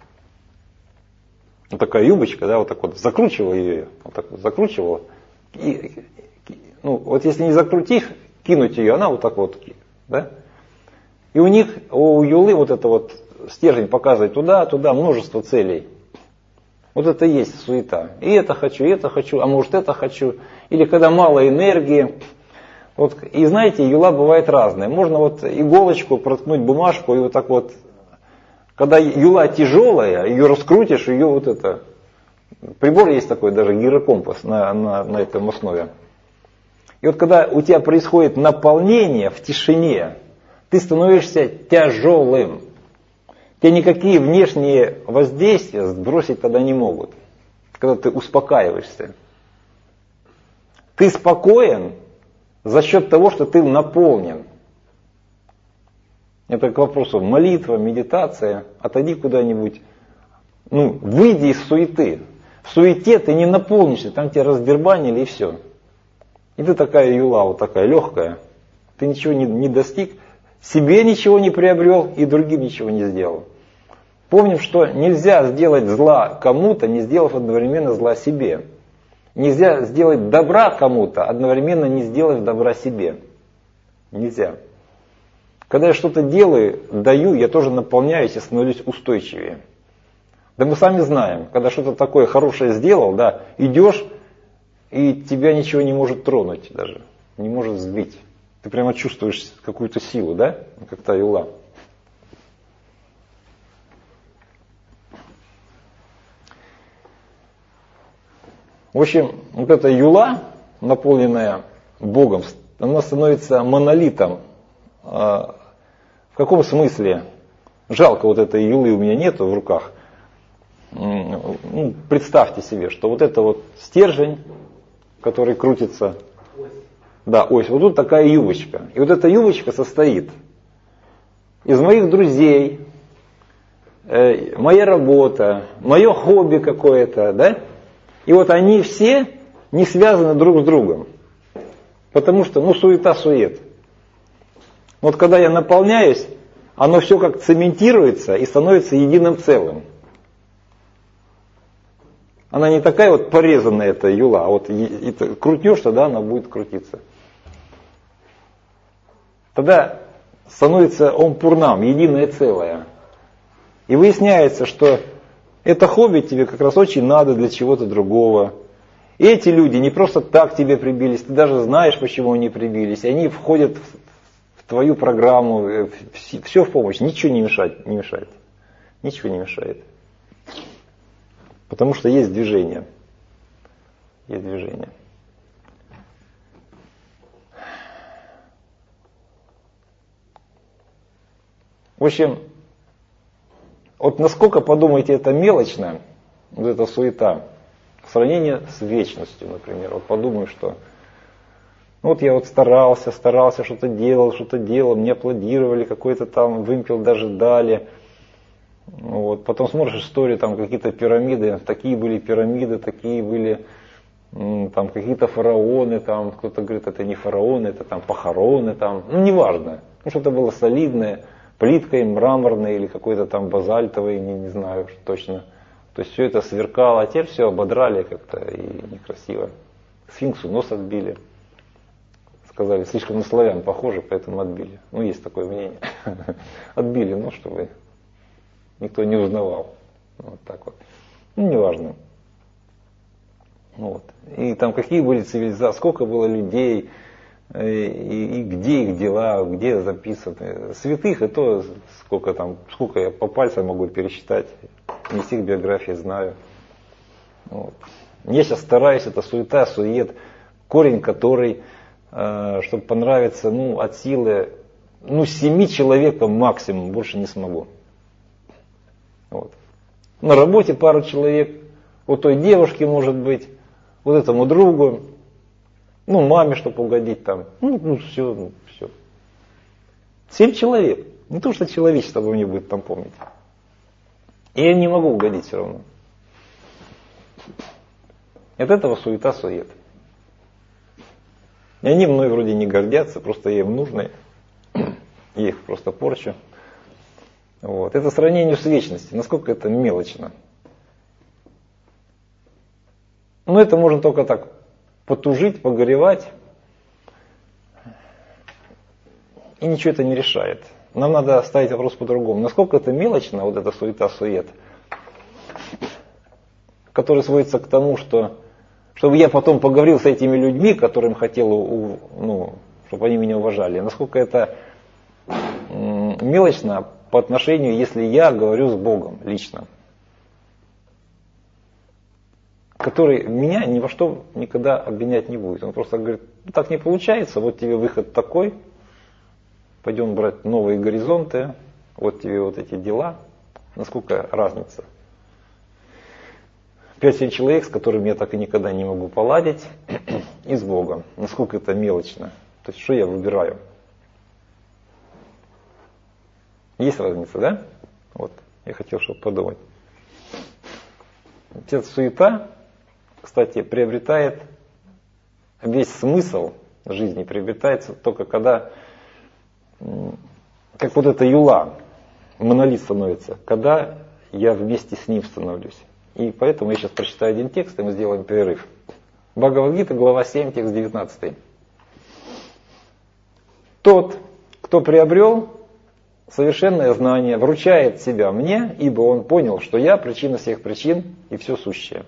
Speaker 1: вот такая юбочка, да, вот так вот закручивал ее, вот так вот закручивал. И, ну, вот если не закрутить, кинуть ее, она вот так вот, да. И у них, у юлы вот это вот стержень показывает туда, туда множество целей. Вот это и есть суета. И это хочу, и это хочу, а может это хочу. Или когда мало энергии. Вот, и знаете, юла бывает разная. Можно вот иголочку проткнуть бумажку и вот так вот. Когда юла тяжелая, ее раскрутишь, ее вот это. Прибор есть такой, даже гирокомпас на, на, на этом основе. И вот когда у тебя происходит наполнение в тишине, ты становишься тяжелым. Тебя никакие внешние воздействия сбросить тогда не могут. Когда ты успокаиваешься. Ты спокоен за счет того, что ты наполнен. Это к вопросу молитва, медитация. Отойди куда-нибудь. Ну, выйди из суеты. В суете ты не наполнишься, там тебя раздербанили и все. И ты такая юла, вот такая легкая. Ты ничего не, не достиг. Себе ничего не приобрел и другим ничего не сделал. Помним, что нельзя сделать зла кому-то, не сделав одновременно зла себе. Нельзя сделать добра кому-то, одновременно не сделав добра себе. Нельзя. Когда я что-то делаю, даю, я тоже наполняюсь и становлюсь устойчивее. Да мы сами знаем, когда что-то такое хорошее сделал, да, идешь, и тебя ничего не может тронуть даже, не может сбить. Ты прямо чувствуешь какую-то силу, да? Как та юла. В общем, вот эта юла, наполненная Богом, она становится монолитом. В каком смысле? Жалко, вот этой юлы у меня нету в руках. Ну, представьте себе, что вот это вот стержень, который крутится. Да, ось. Вот тут такая юбочка. И вот эта юбочка состоит из моих друзей, э, моя работа, мое хобби какое-то, да? И вот они все не связаны друг с другом. Потому что, ну, суета-сует. Вот когда я наполняюсь, оно все как цементируется и становится единым целым. Она не такая вот порезанная, эта юла, а вот крутнешь, тогда она будет крутиться. Тогда становится ом пурнам, единое целое. И выясняется, что это хобби тебе как раз очень надо для чего-то другого. И эти люди не просто так тебе прибились, ты даже знаешь, почему они прибились. И они входят в твою программу, все в помощь, ничего не мешает, не мешает. Ничего не мешает. Потому что есть движение. Есть движение. В общем, вот насколько, подумайте, это мелочно, вот эта суета, в сравнении с вечностью, например. Вот подумаю, что Вот я вот старался, старался, что-то делал, что-то делал, мне аплодировали, какой-то там вымпел даже дали. Вот. Потом смотришь историю, там какие-то пирамиды, такие были пирамиды, такие были там какие-то фараоны, там кто-то говорит, это не фараоны, это там похороны, там, ну неважно, ну что-то было солидное, плиткой мраморной или какой-то там базальтовой, не, не знаю точно. То есть все это сверкало, а теперь все ободрали как-то и некрасиво. Сфинксу нос отбили. Сказали, слишком на славян похоже, поэтому отбили. Ну, есть такое мнение. Отбили, ну, чтобы никто не узнавал. Вот так вот. Ну, неважно. Вот. И там какие были цивилизации, сколько было людей, и, и, и где их дела, где записаны. Святых, и то сколько там, сколько я по пальцам могу пересчитать. Не всех биографий знаю. Вот. Я сейчас стараюсь, это суета, сует, корень, который, э, чтобы понравиться, ну, от силы, ну, семи человекам максимум, больше не смогу. Вот. На работе пару человек, у той девушки, может быть, вот этому другу, ну, маме, чтобы угодить там, ну, ну все, ну, все. Семь человек, не то, что человечество обо мне будет там помнить. И я не могу угодить все равно. От этого суета-сует. И они мной вроде не гордятся, просто я им нужный. Я их просто порчу. Вот. Это сравнение с вечностью. Насколько это мелочно. Но это можно только так потужить, погоревать. И ничего это не решает. Нам надо ставить вопрос по-другому. Насколько это мелочно, вот эта суета-сует, который сводится к тому, что чтобы я потом поговорил с этими людьми, которым хотел, ну, чтобы они меня уважали. Насколько это мелочно по отношению, если я говорю с Богом лично, который меня ни во что никогда обвинять не будет. Он просто говорит, ну, так не получается, вот тебе выход такой, пойдем брать новые горизонты, вот тебе вот эти дела. Насколько разница? Пять-семь человек, с которыми я так и никогда не могу поладить, и с Богом. Насколько это мелочно. То есть, что я выбираю? Есть разница, да? Вот, я хотел, чтобы подумать. Эта суета, кстати, приобретает, весь смысл жизни приобретается только когда, как вот эта юла, монолит становится, когда я вместе с ним становлюсь. И поэтому я сейчас прочитаю один текст, и мы сделаем перерыв. Бхагавад-гита, глава семь, текст девятнадцатый. Тот, кто приобрел совершенное знание, вручает себя мне, ибо он понял, что я причина всех причин и все сущее.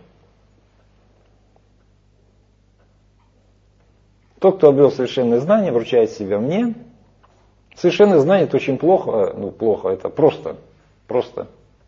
Speaker 1: Тот, кто обрел совершенное знание, вручает себя мне. Совершенное знание это очень плохо, ну плохо, это просто, просто.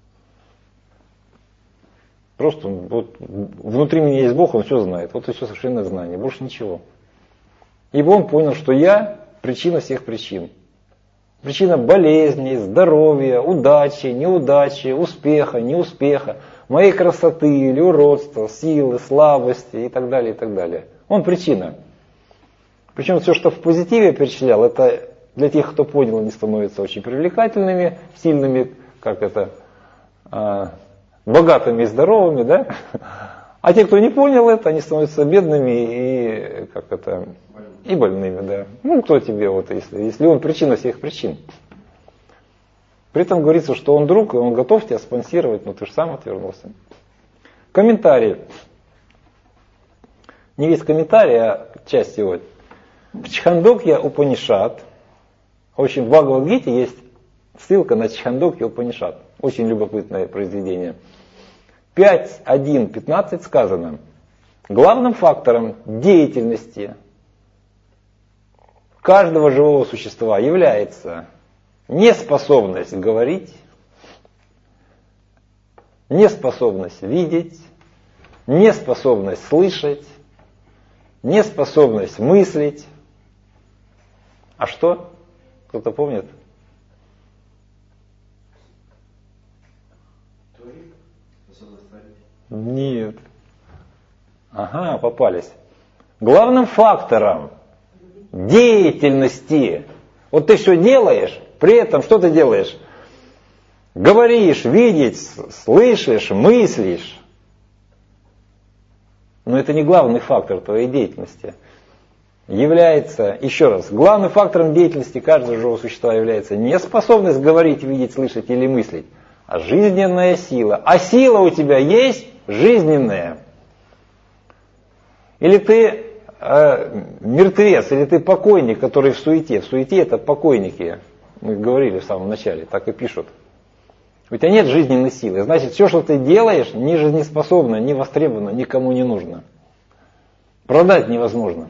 Speaker 1: Просто вот, внутри меня есть Бог, Он все знает. Вот и все совершенное знание, больше ничего. Ибо Он понял, что я причина всех причин. Причина болезней, здоровья, удачи, неудачи, успеха, неуспеха, моей красоты или уродства, силы, слабости и так далее, и так далее. Он причина. Причем все, что в позитиве перечислял, это для тех, кто понял, они становятся очень привлекательными, сильными, как это... богатыми и здоровыми, да? А те, кто не понял это, они становятся бедными и как это и больными, да. Ну, кто тебе вот, если, если он причина всех причин. При этом говорится, что он друг, и он готов тебя спонсировать, но ты же сам отвернулся. Комментарий. Не весь комментарий, а часть его. В Чхандокья Упанишад, в общем, в Бхагавад-гите есть ссылка на Чхандокья Упанишад. Очень любопытное произведение. пять один пятнадцать сказано. Главным фактором деятельности каждого живого существа является неспособность говорить, неспособность видеть, неспособность слышать, неспособность мыслить. А что? Кто-то помнит? Нет. Ага, попались. Главным фактором деятельности. Вот ты все делаешь, при этом что ты делаешь? Говоришь, видишь, слышишь, мыслишь. Но это не главный фактор твоей деятельности. Является, еще раз, главным фактором деятельности каждого живого существа является не способность говорить, видеть, слышать или мыслить, а жизненная сила. А сила у тебя есть жизненная. Или ты э, мертвец, или ты покойник, который в суете. В суете это покойники. Мы говорили в самом начале, так и пишут. У тебя нет жизненной силы. Значит, все, что ты делаешь, не жизнеспособно, не востребовано, никому не нужно. Продать невозможно.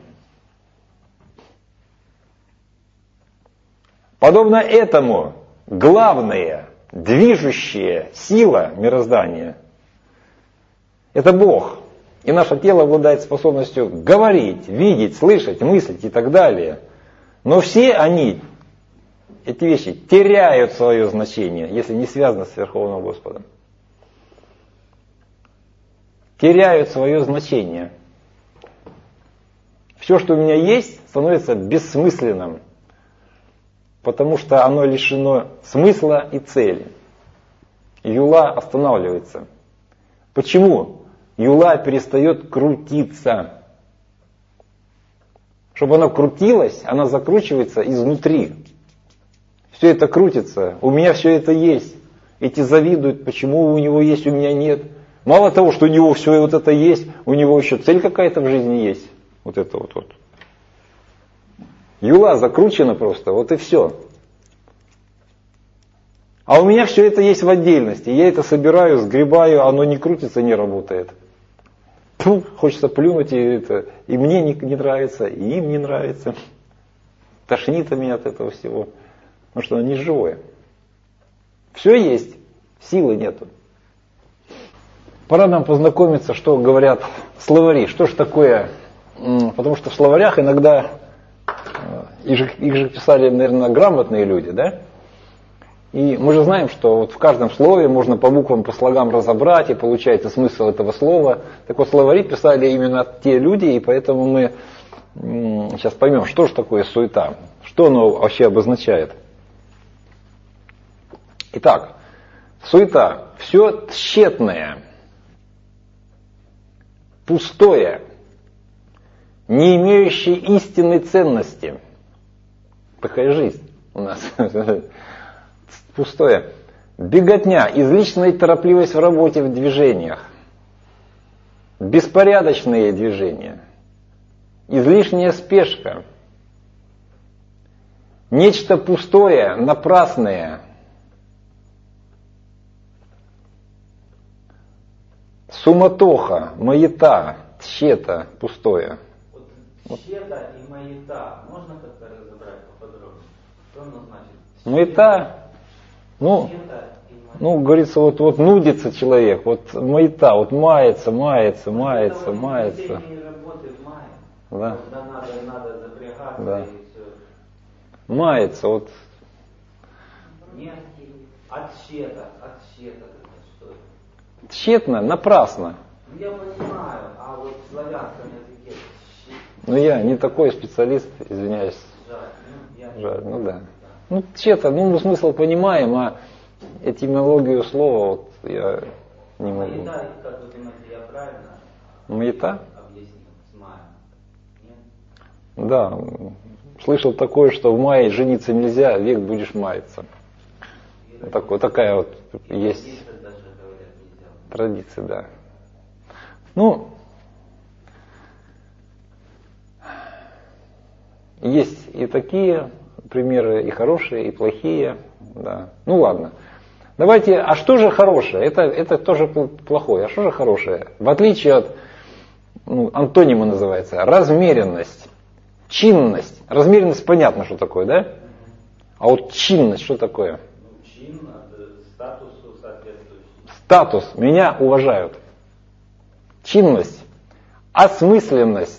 Speaker 1: Подобно этому, главная, движущая сила мироздания – это Бог. И наше тело обладает способностью говорить, видеть, слышать, мыслить и так далее. Но все они, эти вещи, теряют свое значение, если не связаны с Верховным Господом. Теряют свое значение. Все, что у меня есть, становится бессмысленным, потому что оно лишено смысла и цели. Юла останавливается. Почему? Юла перестает крутиться. Чтобы она крутилась, она закручивается изнутри. Все это крутится. У меня все это есть. Эти завидуют, почему у него есть, у меня нет. Мало того, что у него все вот это есть, у него еще цель какая-то в жизни есть. Вот это вот. вот. Юла закручена просто, вот и все. А у меня все это есть в отдельности. Я это собираю, сгребаю, оно не крутится, не работает. Фу, хочется плюнуть, и, это, и мне не, не нравится, и им не нравится. Тошнит меня от этого всего. Потому что оно не живое. Все есть, силы нету. Пора нам познакомиться, что говорят словари. Что ж такое? Потому что в словарях иногда, их же, их же писали, наверное, грамотные люди, да? И мы же знаем, что вот в каждом слове можно по буквам, по слогам разобрать, и получается смысл этого слова. Так вот, словари писали именно те люди, и поэтому мы сейчас поймем, что же такое суета, что оно вообще обозначает. Итак, суета – все тщетное, пустое, не имеющее истинной ценности. Такая жизнь у нас. Пустое. Беготня, излишняя торопливость в работе, в движениях. Беспорядочные движения. Излишняя спешка. Нечто пустое, напрасное. Суматоха, маята, тщета, пустое.
Speaker 2: Вот тщета и маята можно как-то разобрать поподробнее? Что оно значит?
Speaker 1: Маята, ну, ну, говорится, вот, вот нудится человек, вот маята, вот мается, мается, мается,
Speaker 2: это
Speaker 1: мается.
Speaker 2: Работы в мае,
Speaker 1: да.
Speaker 2: Когда надо, надо запрягаться
Speaker 1: да.
Speaker 2: и все.
Speaker 1: Мается, вот.
Speaker 2: Нет, от тщета, от тщета, что это?
Speaker 1: Тщетно, напрасно.
Speaker 2: Ну я понимаю, а вот в славянском языке тщет.
Speaker 1: Ну я не такой специалист, извиняюсь.
Speaker 2: Жаль, ну, я...
Speaker 1: Жаль, ну да. Ну тщета, ну мы смысл понимаем, а этимологию слова вот я не могу.
Speaker 2: Маята, как вы думаете, я правильно
Speaker 1: Маята?
Speaker 2: объяснил с маем? Нет?
Speaker 1: Да, слышал такое, что в мае жениться нельзя, век будешь маяться. Вот такое, такая вот
Speaker 2: И
Speaker 1: есть
Speaker 2: даже говорят, нельзя.
Speaker 1: традиция, да. Ну, есть и такие примеры, и хорошие, и плохие. Да. Ну ладно. Давайте, а что же хорошее? Это, это тоже плохое. А что же хорошее? В отличие от, ну, антонима называется, размеренность, чинность. Размеренность понятно, что такое, да? А вот чинность, что такое?
Speaker 2: Ну, чин от статусу соответствующий.
Speaker 1: Статус. Меня уважают. Чинность. Осмысленность.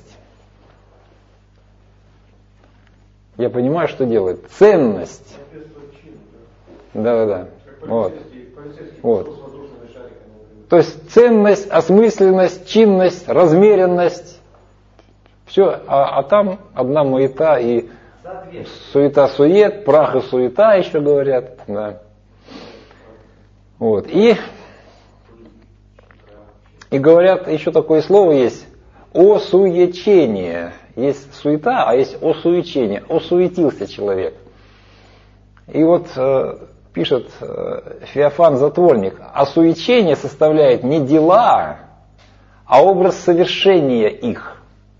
Speaker 1: Я понимаю, что делает. Ценность. Да, да, да. Вот. Вот. То есть ценность, осмысленность, чинность, размеренность. Все, а, а там одна маята и суета-сует, прах и суета еще говорят. Да. Вот. И, и говорят, еще такое слово есть, осуечение. Есть суета, а есть осуечение. Осуетился человек. И вот э, пишет э, Феофан Затворник, осуечение составляет не дела, а образ совершения их.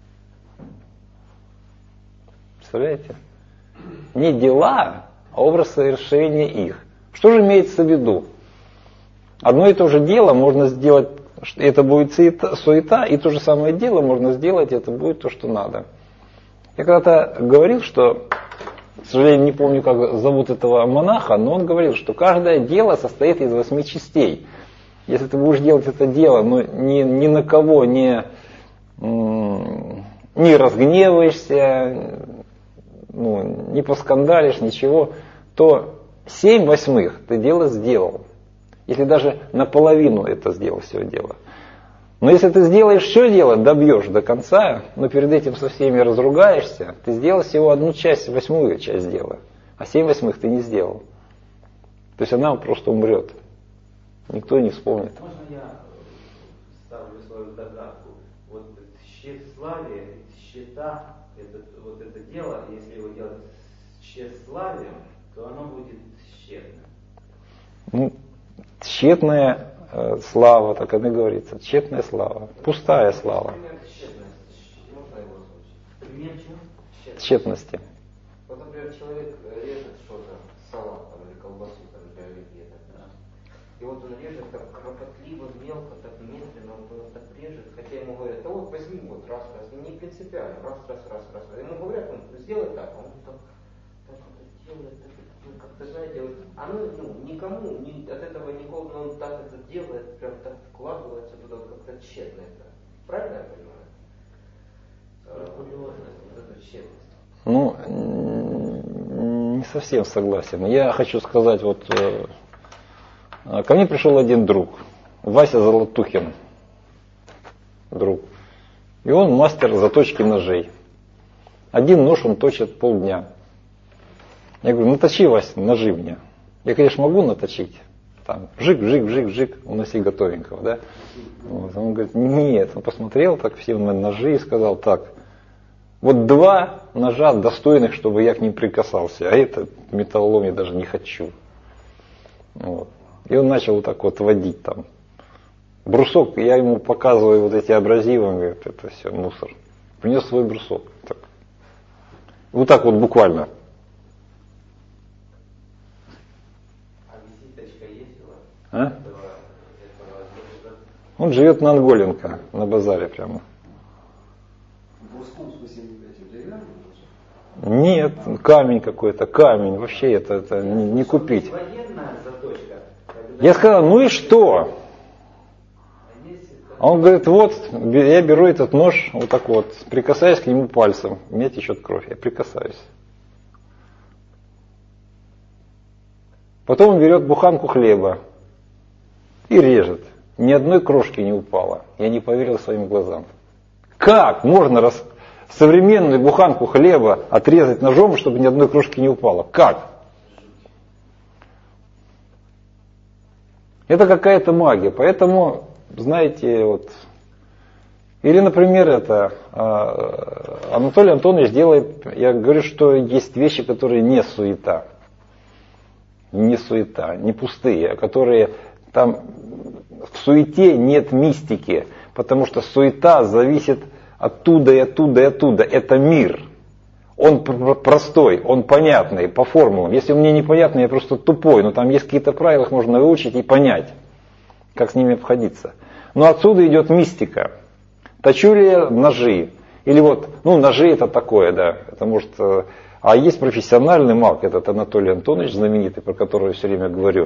Speaker 1: Представляете? Не дела, а образ совершения их. Что же имеется в виду? Одно и то же дело можно сделать, это будет суета, и то же самое дело можно сделать, это будет то, что надо. Я когда-то говорил, что, к сожалению, не помню, как зовут этого монаха, но он говорил, что каждое дело состоит из восьми частей. Если ты будешь делать это дело, но ни, ни на кого не, не разгневаешься, ну, не поскандалишь, ничего, то семь восьмых ты дело сделал. Если даже наполовину это сделал все дело. Но если ты сделаешь все дело, добьешь до конца, но перед этим со всеми разругаешься, ты сделал всего одну часть, восьмую часть дела, а семь восьмых ты не сделал. То есть она просто умрет. Никто не вспомнит.
Speaker 5: Можно я ставлю свою догадку? Вот тщеславие, счета, это, вот это дело, если его делать с тщеславием, то оно будет тщетным.
Speaker 1: Ну, тщетная э, слава, так оно и говорится. Тщетная слава. Пустая слава.
Speaker 5: Пример тщетности. Можно его озвучить? Пример чего?
Speaker 1: Тщетности.
Speaker 5: Вот, например, человек режет что-то, салат там, или колбасу, там, например, где-то. Да. И вот он режет так кропотливо, мелко, так медленно, вот он так режет, хотя ему говорят, да вот возьми вот раз, раз, не принципиально, раз, раз, раз, раз. Ему говорят, он сделай так, а он так, так это делает, так, ну, как-то, знаете, вот, оно ну, никому ни, от этого никого, но он так это делает, прям так вкладывается туда, вот как-то тщетно это. Правильно я понимаю? Скрупулезность, вот эта тщетность.
Speaker 1: Ну, не совсем согласен. Я хочу сказать, вот ко мне пришел один друг, Вася Золотухин, друг. И он мастер заточки ножей. Один нож он точит полдня. Я говорю, наточи, Вася, ножи мне. Я, конечно, могу наточить. Там, жик, жик, жик, жик, уноси готовенького, да? Вот. Он говорит, нет. Он посмотрел так все на ножи и сказал, так, вот два ножа достойных, чтобы я к ним прикасался, а это металлолом я даже не хочу. Вот. И он начал вот так вот водить там. Брусок, я ему показываю вот эти абразивы, он говорит, это все мусор. Принес свой брусок. Так. Вот так вот буквально.
Speaker 5: А визиточка есть у вас?
Speaker 1: А?
Speaker 5: Этого, этого,
Speaker 1: Он живет на Анголенко, на базаре прямо.
Speaker 3: Бруском, в смысле, этим деревянным?
Speaker 1: Нет, камень какой-то, камень. Вообще это, это не, не купить.
Speaker 5: Военная заточка.
Speaker 1: Я сказал, ну и что? А он говорит, вот, я беру этот нож, вот так вот, прикасаюсь к нему пальцем, у меня течет кровь, я прикасаюсь. Потом он берет буханку хлеба и режет. Ни одной крошки не упало. Я не поверил своим глазам. Как можно раз современную буханку хлеба отрезать ножом, чтобы ни одной крошки не упало? Как? Это какая-то магия. Поэтому, знаете, вот... Или, например, это Анатолий Антонович делает, я говорю, что есть вещи, которые не суета. Не суета, не пустые, а которые там в суете нет мистики, потому что суета зависит оттуда и оттуда и оттуда. Это мир. Он простой, он понятный по формулам. Если он мне непонятный, я просто тупой, но там есть какие-то правила, их можно выучить и понять, как с ними обходиться. Но отсюда идет мистика. Точу ли я ножи? Или вот, ну ножи это такое, да, это может... А есть профессиональный маг, этот Анатолий Антонович знаменитый, про которого я все время говорю.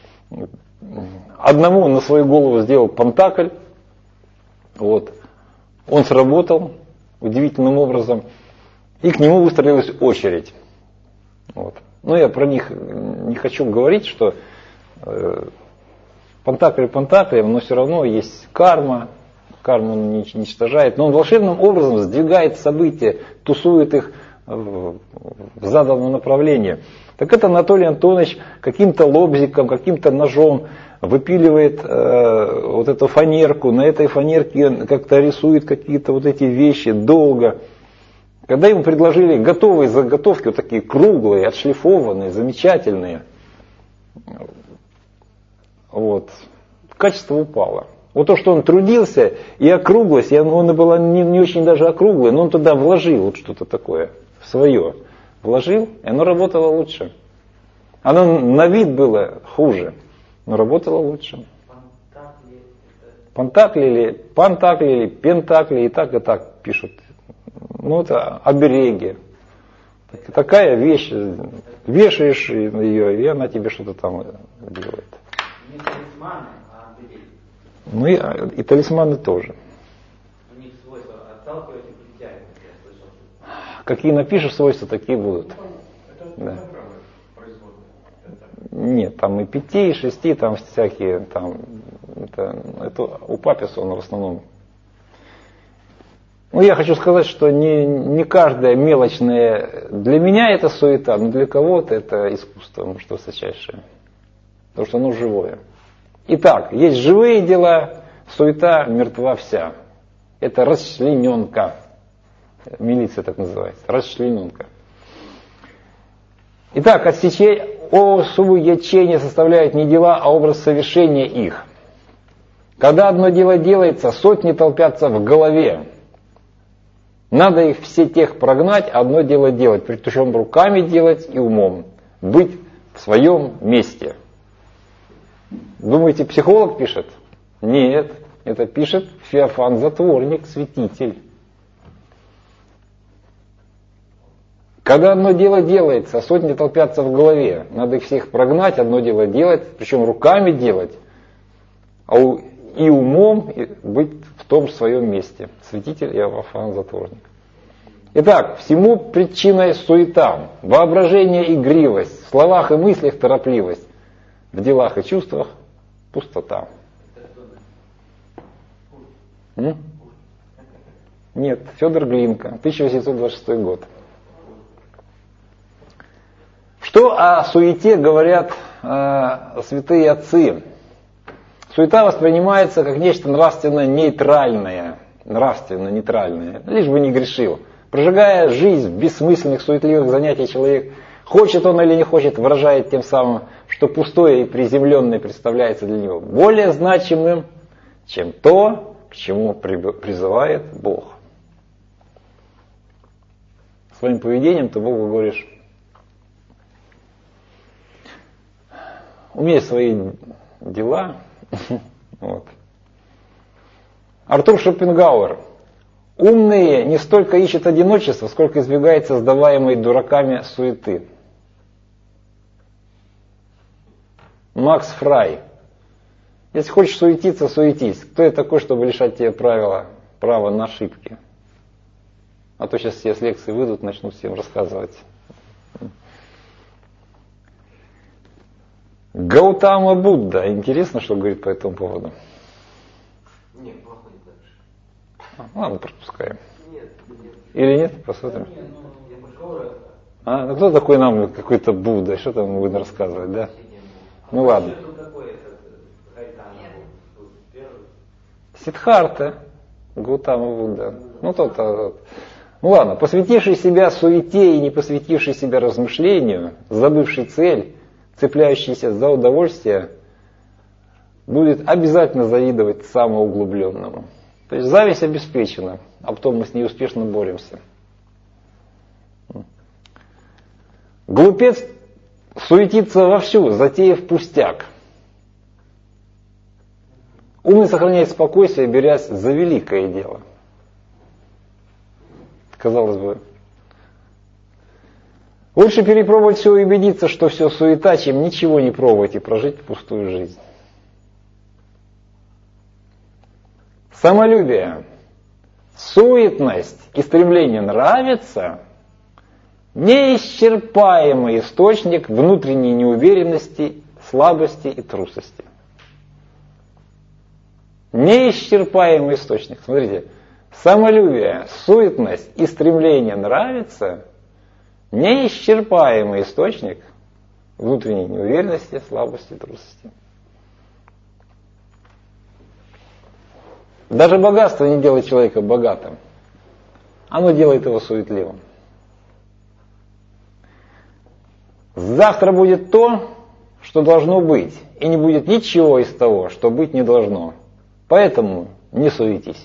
Speaker 1: Одному на свою голову сделал пентакль, вот. Он сработал удивительным образом, и к нему выстроилась очередь. Вот. Но я про них не хочу говорить, что э, пентакль пентаклем, но все равно есть карма, карму он не уничтожает, но он волшебным образом сдвигает события, тусует их в заданном направлении. Так это Анатолий Антонович каким-то лобзиком, каким-то ножом выпиливает э, вот эту фанерку, на этой фанерке как-то рисует какие-то вот эти вещи долго. Когда ему предложили готовые заготовки, вот такие круглые, отшлифованные, замечательные, вот, качество упало. Вот то, что он трудился, и округлость, и она была не, не очень даже округлая, но он туда вложил вот что-то такое свое. Вложил, и оно работало лучше. Оно на вид было хуже, но работало лучше. Пантакли или пантакли или пентакли, и так, и так пишут. Ну, это обереги. Такая вещь, вешаешь ее, и она тебе что-то там делает.
Speaker 2: Не талисманы, а обереги.
Speaker 1: Ну и, и талисманы тоже.
Speaker 2: У них свойства отталкивать и притягивать, я слышал.
Speaker 1: Какие напишешь свойства, такие будут.
Speaker 4: Это
Speaker 1: Да.
Speaker 4: производные.
Speaker 1: Нет, там и пяти, и шести, там всякие, там, это, это у Паписона в основном. Ну, я хочу сказать, что не, не каждая мелочная, для меня это суета, но для кого-то это искусство, может, высочайшее. Потому что оно живое. Итак, есть живые дела, суета мертва вся. Это расчлененка. Милиция так называется, расчлененка. Итак, отсечение, осуячение составляет не дела, а образ совершения их. Когда одно дело делается, сотни толпятся в голове. Надо их все тех прогнать, одно дело делать, причем руками делать и умом. Быть в своем месте. Думаете, психолог пишет? Нет, это пишет Феофан Затворник, святитель. Когда одно дело делается, а сотни толпятся в голове, надо их всех прогнать, одно дело делать, причем руками делать, а у, и умом и быть в том своем месте. Святитель Феофан Затворник. Итак, всему причиной суета, воображение игривость, в словах и мыслях торопливость, в делах и чувствах пустота. М? Нет, Федор Глинка, тысяча восемьсот двадцать шестой год. Что о суете говорят э, святые отцы? Суета воспринимается как нечто нравственно нейтральное, нравственно нейтральное, лишь бы не грешил. Прожигая жизнь в бессмысленных, суетливых занятиях, человек, хочет он или не хочет, выражает тем самым, что пустое и приземленное представляется для него более значимым, чем то, к чему призывает Бог. Своим поведением ты Богу говоришь: у меня свои дела. Вот. Артур Шопенгауэр. Умные не столько ищут одиночество, сколько избегают создаваемой дураками суеты. Макс Фрай. Если хочешь суетиться, суетись. Кто я такой, чтобы лишать тебя правила, права на ошибки? А то сейчас все с лекции выйдут, начнут всем рассказывать. Гаутама Будда. Интересно, что говорит по этому поводу.
Speaker 5: Не, плохо не дальше.
Speaker 1: Ладно, пропускаем.
Speaker 5: Нет, нет.
Speaker 1: Или нет? Посмотрим.
Speaker 2: Не, ну,
Speaker 5: Я пошел.
Speaker 1: А, ну кто такой нам какой-то Будда? Что там будет рассказывать, да? Ну ладно.
Speaker 5: Что такое этот Гайтана? Первый.
Speaker 1: Сиддхарта, Гаутама Будда. Ну тот, тот. Ну ладно, посвятивший себя суете и не посвятивший себя размышлению, забывший цель, цепляющийся за удовольствие, будет обязательно завидовать самоуглубленному. То есть зависть обеспечена, а потом мы с ней успешно боремся. Глупец суетится вовсю, затеяв пустяк. Умный сохраняет спокойствие, берясь за великое дело. Казалось бы, лучше перепробовать все и убедиться, что все суета, чем ничего не пробовать и прожить пустую жизнь. Самолюбие, суетность и стремление нравиться – неисчерпаемый источник внутренней неуверенности, слабости и трусости. Неисчерпаемый источник. Смотрите, самолюбие, суетность и стремление нравиться – неисчерпаемый источник внутренней неуверенности, слабости, трусости. Даже богатство не делает человека богатым. Оно делает его суетливым. Завтра будет то, что должно быть, и не будет ничего из того, что быть не должно. Поэтому не суетись.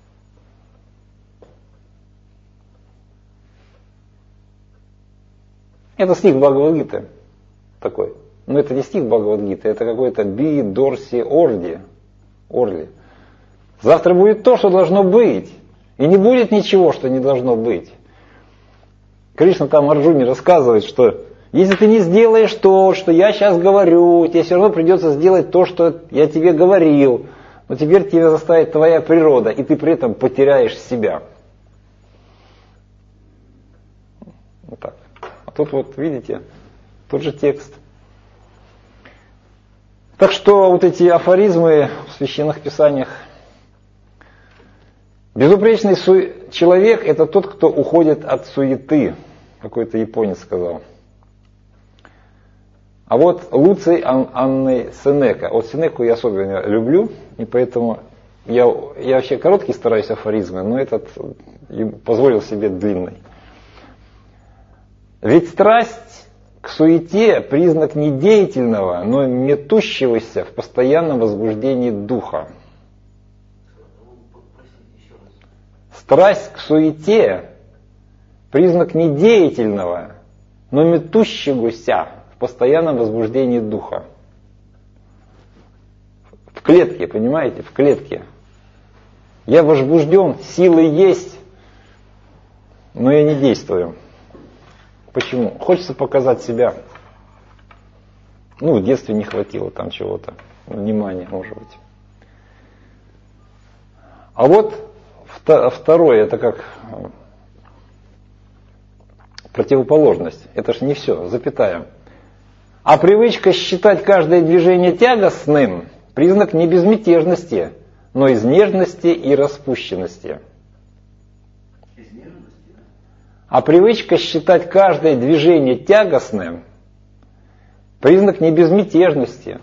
Speaker 1: Это стих Бхагавад-гиты такой. Но это не стих Бхагавад-гиты, это какой-то Би, Дорси, Орди. Орли. Завтра будет то, что должно быть. И не будет ничего, что не должно быть. Кришна там Арджуне рассказывает, что если ты не сделаешь то, что я сейчас говорю, тебе все равно придется сделать то, что я тебе говорил. Но теперь тебя заставит твоя природа, и ты при этом потеряешь себя. Вот так. А тут вот, видите, тот же текст. Так что вот эти афоризмы в священных писаниях. Безупречный су... человек – это тот, кто уходит от суеты, какой-то японец сказал. А вот Луций Ан... Анны Сенека. Вот Сенеку я особенно люблю, и поэтому я, я вообще короткий стараюсь афоризмы, но этот позволил себе длинный. Ведь страсть к суете – признак не деятельного, но метущегося в постоянном возбуждении духа. Страсть к суете – признак не деятельного, но метущегося в постоянном возбуждении духа. В клетке, понимаете, в клетке. Я возбужден, силы есть, но я не действую. Почему? Хочется показать себя. Ну, в детстве не хватило там чего-то, внимания, может быть. А вот второе, это как противоположность. Это же не все, запятая. А привычка считать каждое движение тягостным – признак не безмятежности, но изнеженности и распущенности. А привычка считать каждое движение тягостным – признак не безмятежности,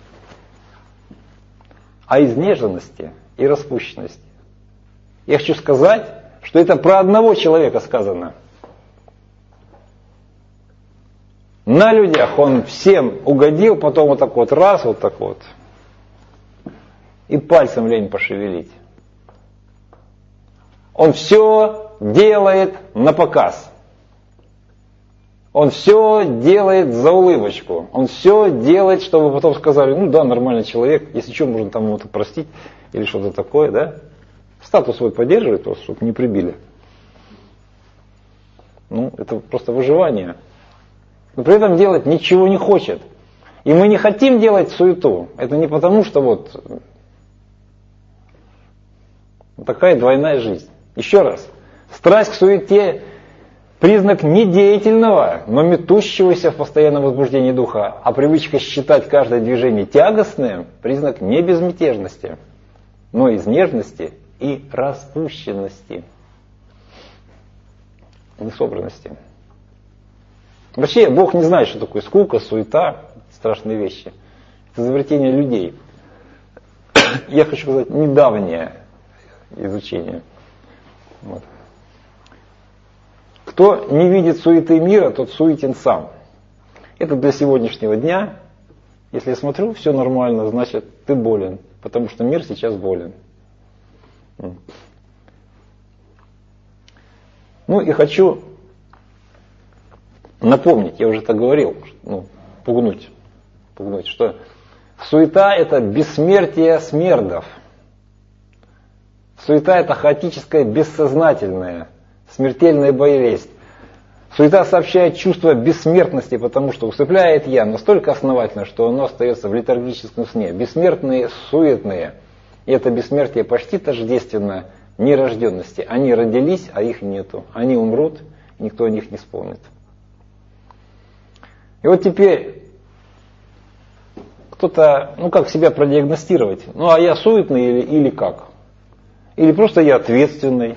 Speaker 1: а изнеженности и распущенности. Я хочу сказать, что это про одного человека сказано. На людях он всем угодил, потом вот так вот раз, вот так вот. И пальцем лень пошевелить. Он все делает на показ. Он все делает за улыбочку. Он все делает, чтобы потом сказали, ну да, нормальный человек, если что, можно там ему-то простить или что-то такое, да? Статус свой поддерживает, просто, чтобы не прибили. Ну, это просто выживание. Но при этом делать ничего не хочет. И мы не хотим делать суету. Это не потому, что вот такая двойная жизнь. Еще раз. Страсть к суете – признак не деятельного, но метущегося в постоянном возбуждении духа. А привычка считать каждое движение тягостным – признак не безмятежности, но изнеженности и распущенности, несобранности. Вообще, Бог не знает, что такое скука, суета, страшные вещи. Это изобретение людей. Я хочу сказать, недавнее изучение. Вот. Кто не видит суеты мира, тот суетен сам. Это для сегодняшнего дня. Если я смотрю, все нормально, значит, ты болен. Потому что мир сейчас болен. Ну и хочу напомнить, я уже так говорил, ну, пугнуть, пугнуть, что суета – это бессмертие смердов. Суета – это хаотическое, бессознательное, смертельная болезнь. Суета сообщает чувство бессмертности, потому что усыпляет я настолько основательно, что оно остается в летаргическом сне. Бессмертные, суетные. И это бессмертие почти тождественно нерожденности. Они родились, а их нету. Они умрут, никто о них не вспомнит. И вот теперь, кто-то, ну как себя продиагностировать? Ну а я суетный или, или как? Или просто я ответственный?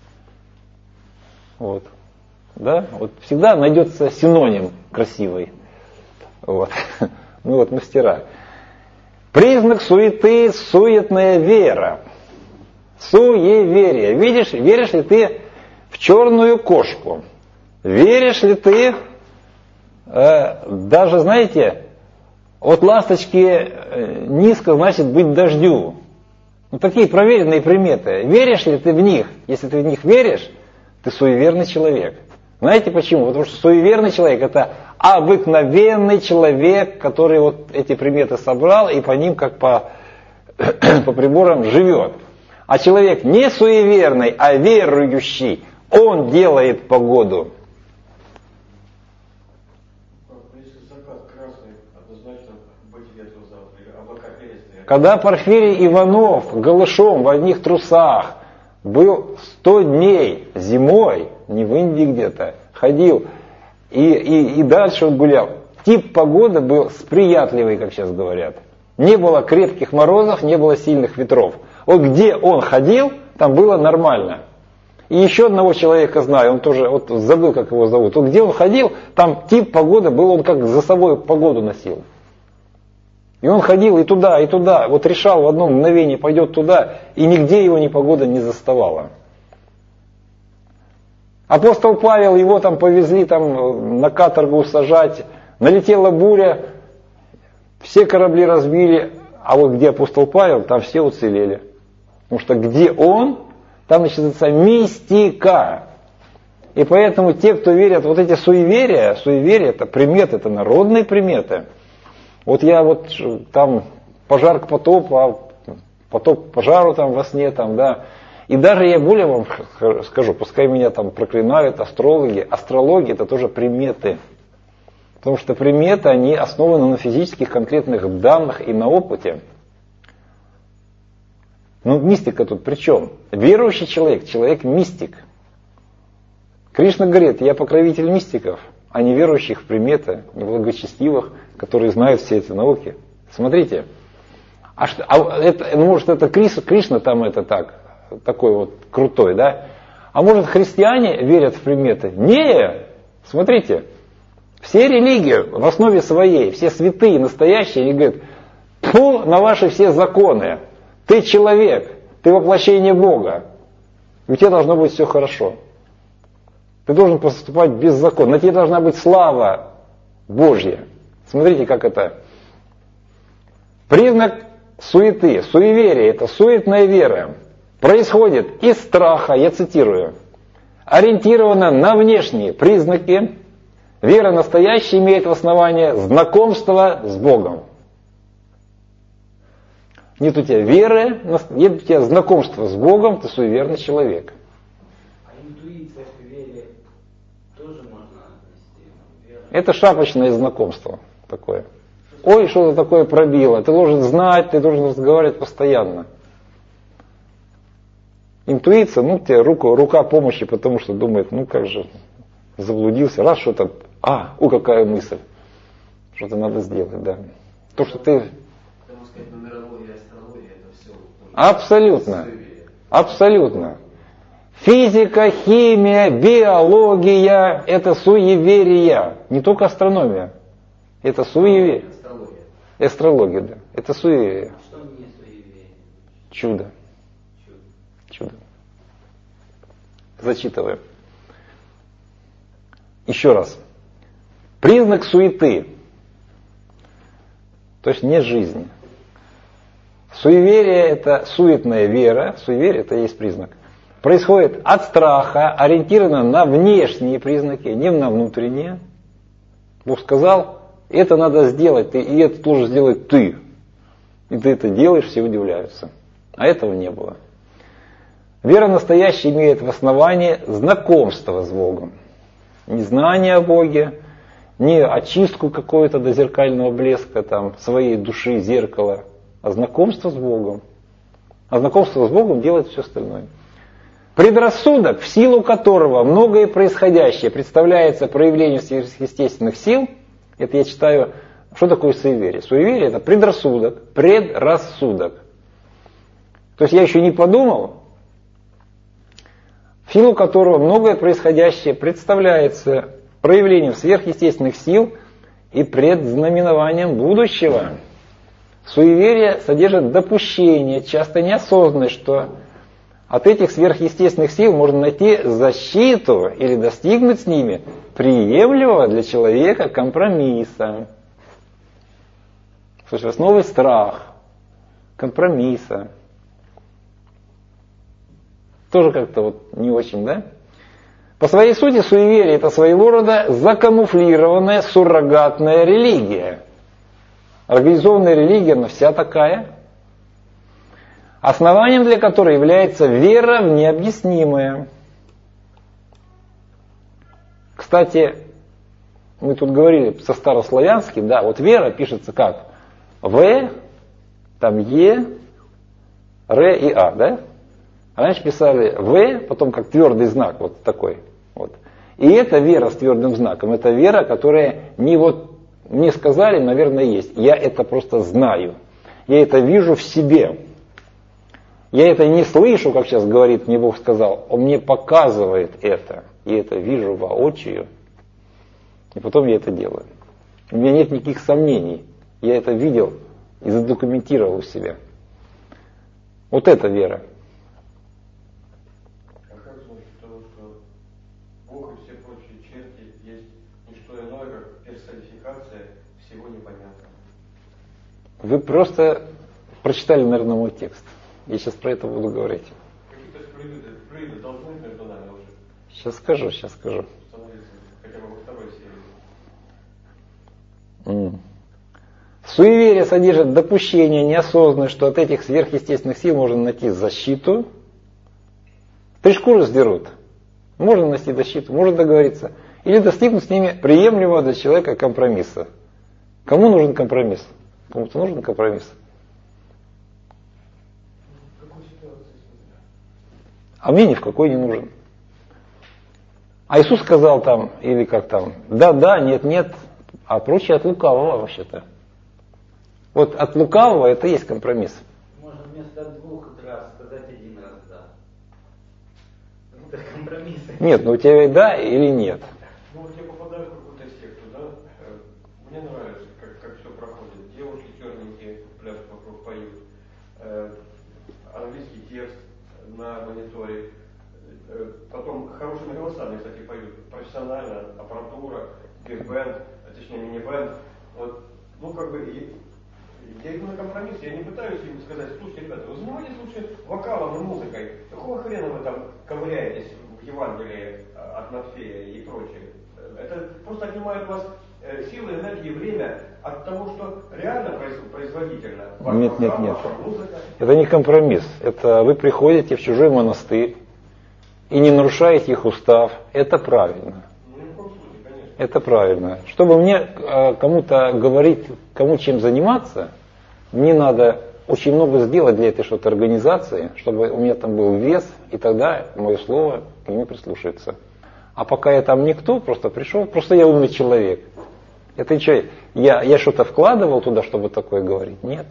Speaker 1: Вот. Да? Вот всегда найдется синоним красивый. Вот. Мы вот мастера. Признак суеты – суетная вера. Суеверие. Видишь, веришь ли ты в черную кошку? Веришь ли ты, э, даже, знаете, от ласточки э, низко, значит, быть дождю. Ну, такие проверенные приметы. Веришь ли ты в них? Если ты в них веришь, ты суеверный человек. Знаете почему? Потому что суеверный человек – это обыкновенный человек, который вот эти приметы собрал и по ним, как по, по приборам, живет. А человек не суеверный, а верующий, он делает погоду. Когда Порфирий Иванов голышом в одних трусах был сто дней зимой, не в Индии где-то, ходил, и, и, и дальше он гулял, тип погоды был сприятливый, как сейчас говорят. Не было крепких морозов, не было сильных ветров. Вот где он ходил, там было нормально. И еще одного человека знаю, он тоже, вот забыл, как его зовут. Вот где он ходил, там тип погоды был, он как за собой погоду носил. И он ходил и туда, и туда, вот решал в одно мгновение, пойдет туда, и нигде его непогода не заставала. Апостол Павел, его там повезли там, на каторгу сажать, налетела буря, все корабли разбили, а вот где апостол Павел, там все уцелели. Потому что где он, там начинается мистика. И поэтому те, кто верят, вот эти суеверия, суеверия это приметы, это народные приметы. Вот я вот там пожар к потопу, а потоп к пожару там во сне, там, да. И даже я более вам скажу, пускай меня там проклинают астрологи, астрологи это тоже приметы. Потому что приметы, они основаны на физических конкретных данных и на опыте. Ну, мистика тут при чем? Верующий человек, человек-мистик. Кришна говорит, я покровитель мистиков, а не верующих в приметы, благочестивых, которые знают все эти науки. Смотрите, а, что, а это, может это Кришна, Кришна там это так, такой вот крутой, да? А может христиане верят в приметы? Не, смотрите, все религии в основе своей, все святые, настоящие, они говорят, тьфу на ваши все законы, ты человек, ты воплощение Бога, у тебя должно быть все хорошо. Ты должен поступать беззаконно, на тебе должна быть слава Божья. Смотрите, как это. Признак суеты, суеверие, это суетная вера, происходит из страха, я цитирую, ориентирована на внешние признаки. Вера настоящая имеет в основании знакомство с Богом. Нет у тебя веры, нет у тебя знакомства с Богом, ты суеверный человек.
Speaker 2: А интуиция к вере тоже можно отнести? Вера.
Speaker 1: Это шапочное знакомство такое. Ой, что-то такое пробило. Ты должен знать, ты должен разговаривать постоянно. Интуиция, ну, тебе руку, рука помощи, потому что думает, ну как же, заблудился, раз что-то, а, о, какая мысль, что-то надо сделать, да. То, что ты...
Speaker 3: Потому сказать, нумерология, астрология, это все...
Speaker 1: Абсолютно, абсолютно. Физика, химия, биология – это суеверия, не только астрономия. Это суеверие.
Speaker 3: Астрология.
Speaker 1: Астрология, да. Это суеверие.
Speaker 2: Что не суеверие?
Speaker 1: Чудо.
Speaker 2: Чудо.
Speaker 1: Чудо. Зачитываем. Еще раз. Признак суеты. То есть не жизни. Суеверие – это суетная вера. Суеверие – это и есть признак. Происходит от страха, ориентировано на внешние признаки, не на внутренние. Бог сказал, это надо сделать, и это должен сделать ты. И ты это делаешь, все удивляются. А этого не было. Вера настоящая имеет в основании знакомство с Богом. Не знание о Боге, не очистку какого-то до зеркального блеска там, своей души, зеркала, а знакомство с Богом. А знакомство с Богом делает все остальное. Предрассудок, в силу которого многое происходящее представляется проявлением сверхъестественных сил, это я читаю Что такое суеверие? Суеверие – это предрассудок, предрассудок. То есть я еще не подумал, в силу которого многое происходящее представляется проявлением сверхъестественных сил и предзнаменованием будущего. Суеверие содержит допущение, часто неосознанное, что от этих сверхъестественных сил можно найти защиту или достигнуть с ними приемлемого для человека компромисса. Слушай, основой страх, компромисса. Тоже как-то вот не очень, да? По своей сути, суеверие – это своего рода закамуфлированная суррогатная религия. Организованная религия, она вся такая. Основанием для которой является вера в необъяснимое. Кстати, мы тут говорили со старославянски, да, вот вера пишется как? В, там Е, Р и А, да? Раньше писали В, потом как твердый знак, вот такой. Вот. И это вера с твердым знаком, это вера, которая не вот мне сказали, наверное, есть. Я это просто знаю. Я это вижу в себе. Я это не слышу, как сейчас говорит, мне Бог сказал. Он мне показывает это. Я это вижу воочию. И потом я это делаю. У меня нет никаких сомнений. Я это видел и задокументировал у себя. Вот это вера.
Speaker 4: А как значит того, что Бог и все прочие черти есть не что иное, как персонификация всего непонятного?
Speaker 1: Вы просто прочитали, наверное, мой текст. Я сейчас про это буду говорить.
Speaker 4: Какие-то флюиды, флюиды должны между нами уже
Speaker 1: Сейчас скажу, сейчас скажу.
Speaker 4: становиться хотя бы во второй серии.
Speaker 1: Mm. Суеверие содержит допущение неосознанное, что от этих сверхъестественных сил можно найти защиту. Три шкуры сдерут. Можно найти защиту, можно договориться. Или достигнуть с ними приемлемого для человека компромисса. Кому нужен компромисс? Кому-то нужен компромисс. А мне ни в какой не нужен. А Иисус сказал там, или как там, да-да, нет-нет, а прочее от лукавого вообще-то. Вот от лукавого это есть компромисс.
Speaker 2: Можно вместо двух раз сказать один раз да. Это компромисс.
Speaker 1: Нет, ну у тебя да или нет.
Speaker 4: Ну вот я попадаю в какую-то секту, да, мне нравится, как, как все проходит. Девушки черненькие пляж вокруг поют, э, английский текст на мониторе, э, потом хорошими голосами, кстати, поют, профессионально, аппаратура, биг-бенд, точнее мини-бенд. Вот, ну как бы и, я иду на компромисс, я не пытаюсь им сказать, слушайте, ребята, вы занимаетесь лучше вокалом и музыкой, какого хрена вы там ковыряетесь в Евангелии от Матфея и прочее. Это просто отнимает у вас силы, энергии, время от того, что реально производительно.
Speaker 1: Нет, нет, нет. Это не компромисс. Это вы приходите в чужой монастырь и не нарушаете их устав. Это правильно.
Speaker 4: Ну, ни в коем случае, конечно.
Speaker 1: Это правильно. Чтобы мне кому-то говорить, кому чем заниматься, мне надо очень много сделать для этой что-то организации, чтобы у меня там был вес, и тогда мое слово к нему прислушается. А пока я там никто, просто пришел, просто я умный человек. Это что, я, я что-то вкладывал туда, чтобы такое говорить? Нет.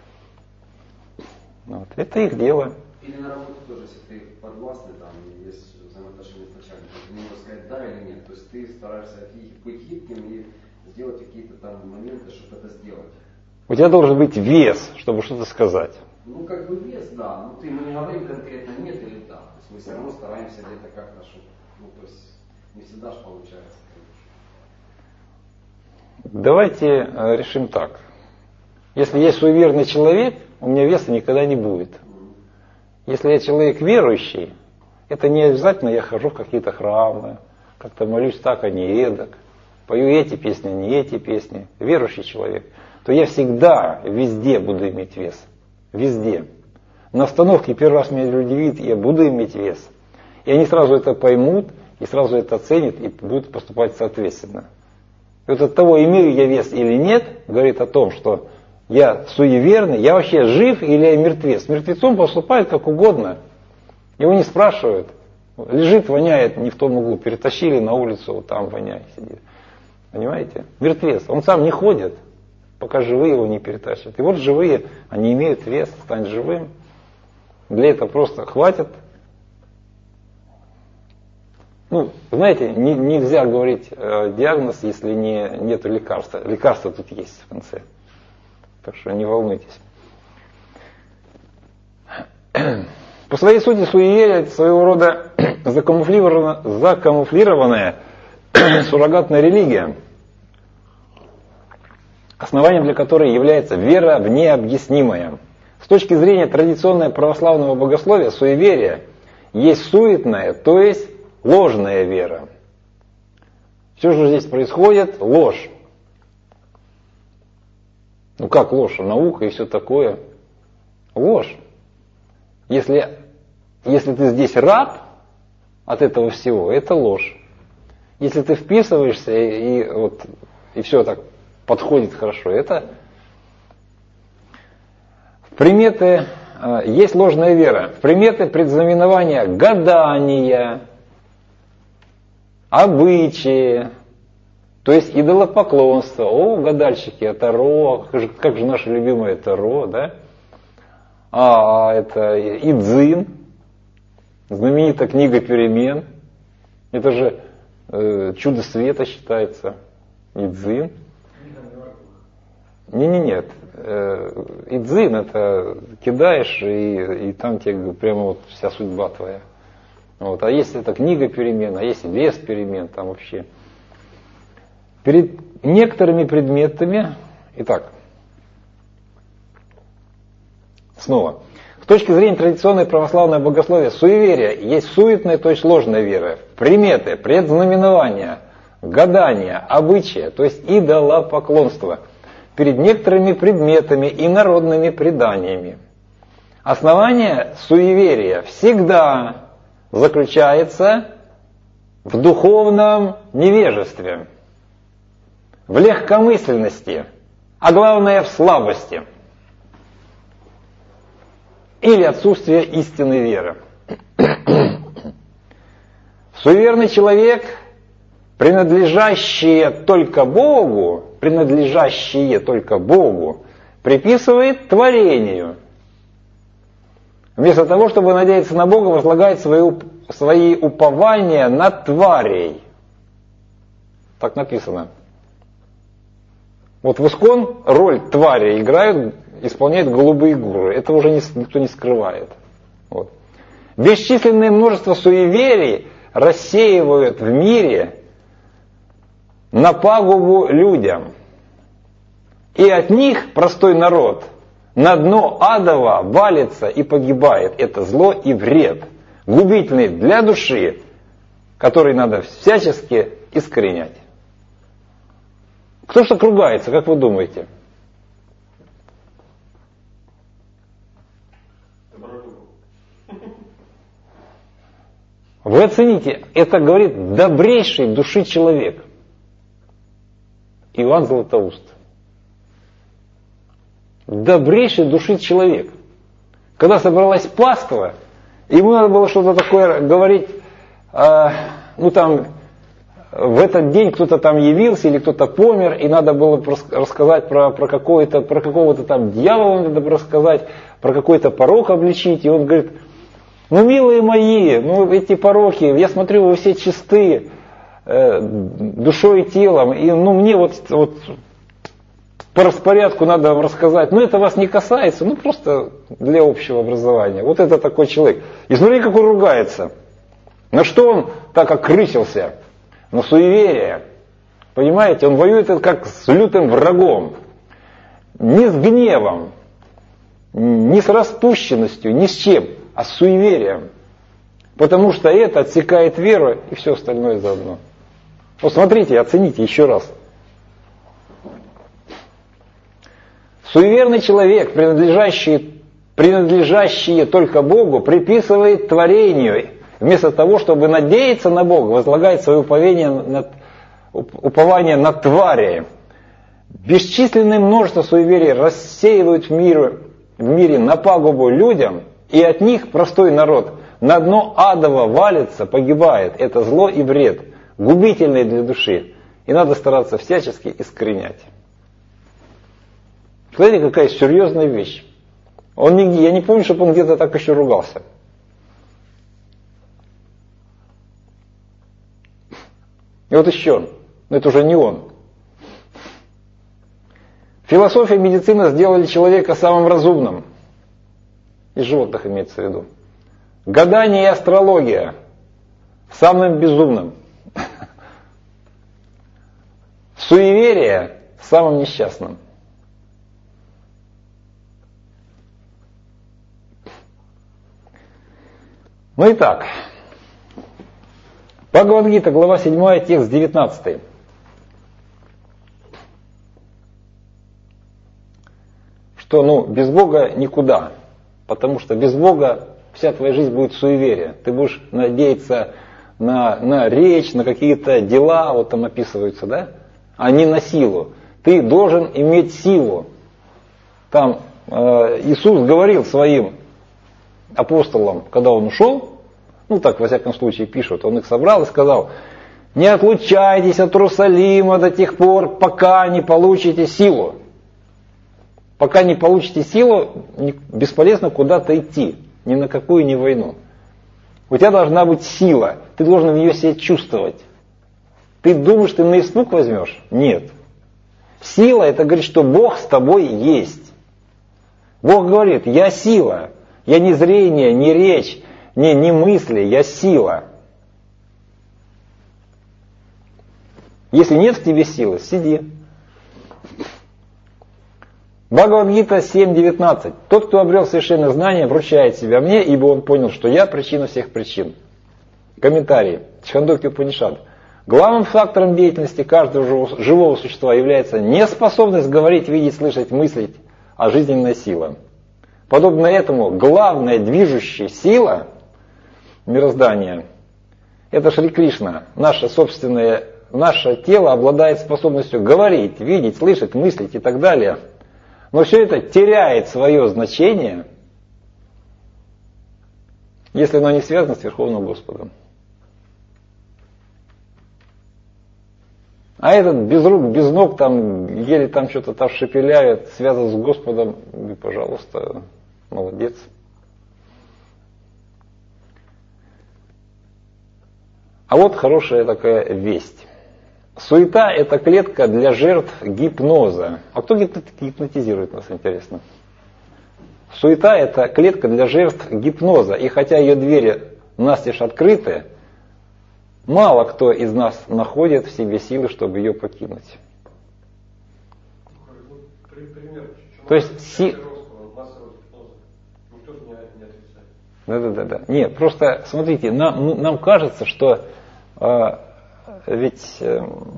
Speaker 1: Вот. Это их дело.
Speaker 3: Или на работе тоже, если ты подвластный, там есть взаимоотношения с начальником, ты не можешь сказать да или нет. То есть ты стараешься быть гибким и сделать какие-то там моменты, чтобы это сделать.
Speaker 1: У тебя должен быть вес, чтобы что-то сказать.
Speaker 3: Ну, как бы вес, да. Но ты, мы не говорим конкретно нет или да. То есть мы все равно стараемся где-то как-то, чтобы, ну, то есть не всегда же получается.
Speaker 1: Давайте решим так. Если я суеверный человек, у меня веса никогда не будет. Если я человек верующий, это не обязательно я хожу в какие-то храмы, как-то молюсь так, а не эдак, пою эти песни, а не эти песни. Верующий человек, то я всегда, везде буду иметь вес. Везде. На остановке первый раз меня люди видят, я буду иметь вес. И они сразу это поймут, и сразу это оценят, и будут поступать соответственно. И вот от того, имею я вес или нет, говорит о том, что я суеверный, я вообще жив или я мертвец. С мертвецом поступают как угодно. Его не спрашивают. Лежит, воняет не в том углу, перетащили на улицу, вот там воняет, сидит. Понимаете? Мертвец. Он сам не ходит. пока живые его не перетащат. И вот живые, они имеют вес, стань живым. Для этого просто хватит. Ну, знаете, не, нельзя говорить э, диагноз, если не, нет лекарства. Лекарство тут есть в конце. Так что не волнуйтесь. По своей сути, суеверие – это своего рода закамуфлированная, закамуфлированная суррогатная религия, основанием для которой является вера в необъяснимое. С точки зрения традиционного православного богословия, суеверие есть суетная, то есть ложная вера. Все, что здесь происходит, ложь. Ну как ложь? Наука и все такое. Ложь. Если, если ты здесь раб от этого всего, это ложь. Если ты вписываешься и, и, вот, и все так подходит хорошо, это в приметы, э, есть ложная вера. В приметы предзнаменования гадания, обычаи, то есть идолопоклонство. О, гадальщики, это Таро, как же, как же наше любимое Таро, да? А это Идзин, знаменитая книга перемен. Это же э, чудо света считается. Идзин. Не-не-нет. Э, Идзин это кидаешь, и, и там тебе прямо вот вся судьба твоя. Вот. А если это книга перемен, а если лес перемен, там вообще. Перед некоторыми предметами, итак, снова, с точки зрения традиционной православной богословия, суеверие есть суетная, то есть ложная вера, приметы, предзнаменования, гадания, обычаи, то есть идолопоклонство перед некоторыми предметами и народными преданиями. Основание суеверия всегда заключается в духовном невежестве, в легкомысленности, а главное в слабости или отсутствие истинной веры. Суеверный человек, принадлежащие только Богу, принадлежащие только Богу, приписывает творению. Вместо того, чтобы надеяться на Бога, возлагает свои, свои упования на тварей. Так написано. Вот в Искон роль твари играют, исполняют голубые гуры. Это уже никто не скрывает. Вот. Бесчисленное множество суеверий рассеивают в мире на пагубу людям. И от них простой народ на дно адово валится и погибает. Это зло и вред, губительный для души, который надо всячески искоренять. Кто ж так ругается, как вы думаете? Вы оцените, это говорит добрейшей души человек. Иоанн Златоуст. Добрейшей души человек. Когда собралась паства, ему надо было что-то такое говорить, э, ну там, в этот день кто-то там явился или кто-то помер, и надо было рассказать про, про, какое-то, про какого-то там дьявола, надо рассказать, про какой-то порок обличить. И он говорит, ну, милые мои, ну, эти пороки, я смотрю, вы все чисты э, душой и телом, и ну, мне вот, вот по распорядку надо вам рассказать, но это вас не касается, ну, просто для общего образования. Вот это такой человек. И смотри, как он ругается. На что он так окрысился? На суеверие. Понимаете, он воюет как с лютым врагом. Не с гневом, не с распущенностью, ни с чем, а с суеверием. Потому что это отсекает веру и все остальное заодно. Вот смотрите, оцените еще раз. Суеверный человек, принадлежащий, принадлежащий только Богу, приписывает творению. Вместо того, чтобы надеяться на Бога, возлагает свое упование на, упование на твари. Бесчисленное множество суеверий рассеивают в мире, в мире на пагубу людям, и от них простой народ на дно адово валится, погибает. Это зло и вред, губительный для души. И надо стараться всячески искоренять. Смотрите, какая серьезная вещь. Он не, я не помню, чтобы он где-то так еще ругался. И вот еще, но это уже не он. Философия и медицина сделали человека самым разумным. Из животных имеется в виду. Гадание и астрология самым безумным. Суеверие самым несчастным. Ну и так. Бхагавад-гита, глава седьмая, текст девятнадцатый. Что, ну, без Бога никуда. Потому что без Бога вся твоя жизнь будет суеверие. Ты будешь надеяться на, на речь, на какие-то дела, вот там описываются, да? А не на силу. Ты должен иметь силу. Там э, Иисус говорил своим апостолам, когда он ушел, ну так во всяком случае пишут, он их собрал и сказал: не отлучайтесь от Иерусалима до тех пор, пока не получите силу. Пока не получите силу, бесполезно куда-то идти, ни на какую ни войну. У тебя должна быть сила, ты должен в нее себя чувствовать. Ты думаешь, ты на испуг возьмешь? Нет. Сила — это говорит, что Бог с тобой есть. Бог говорит: я сила, я не зрение, не речь, не, не мысли, я сила. Если нет в тебе силы, сиди. Бхагавад-гита семь девятнадцать. Тот, кто обрел совершенное знание, вручает себя мне, ибо он понял, что я причина всех причин. Комментарий. Чхандокья-Упанишад. Главным фактором деятельности каждого живого существа является не способность говорить, видеть, слышать, мыслить, а жизненная сила. Подобно этому, главная движущая сила мироздания — это Шри Кришна. Наше собственное, наше тело обладает способностью говорить, видеть, слышать, мыслить и так далее. Но все это теряет свое значение, если оно не связано с Верховным Господом. А этот без рук, без ног, там, еле там что-то там шепеляет, связан с Господом, и, пожалуйста, молодец. А вот хорошая такая весть. Суета — это клетка для жертв гипноза. А кто гипнотизирует нас, интересно? Суета — это клетка для жертв гипноза. И хотя ее двери настежь открыты, мало кто из нас находит в себе силы, чтобы ее покинуть. То есть си... Да, да, да, да. Нет, просто смотрите, нам, нам кажется, что э, ведь э,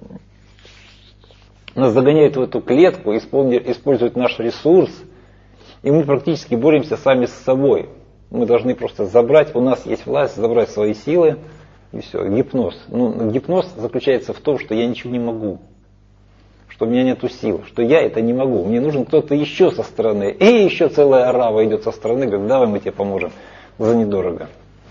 Speaker 1: нас загоняют в эту клетку, используют наш ресурс, и мы практически боремся сами с собой. Мы должны просто забрать, у нас есть власть, забрать свои силы, и все, гипноз. Ну, гипноз заключается в том, что я ничего не могу, что у меня нету сил, что я это не могу. Мне нужен кто-то еще со стороны, и еще целая орава идет со стороны, говорит: давай мы тебе поможем за недорого.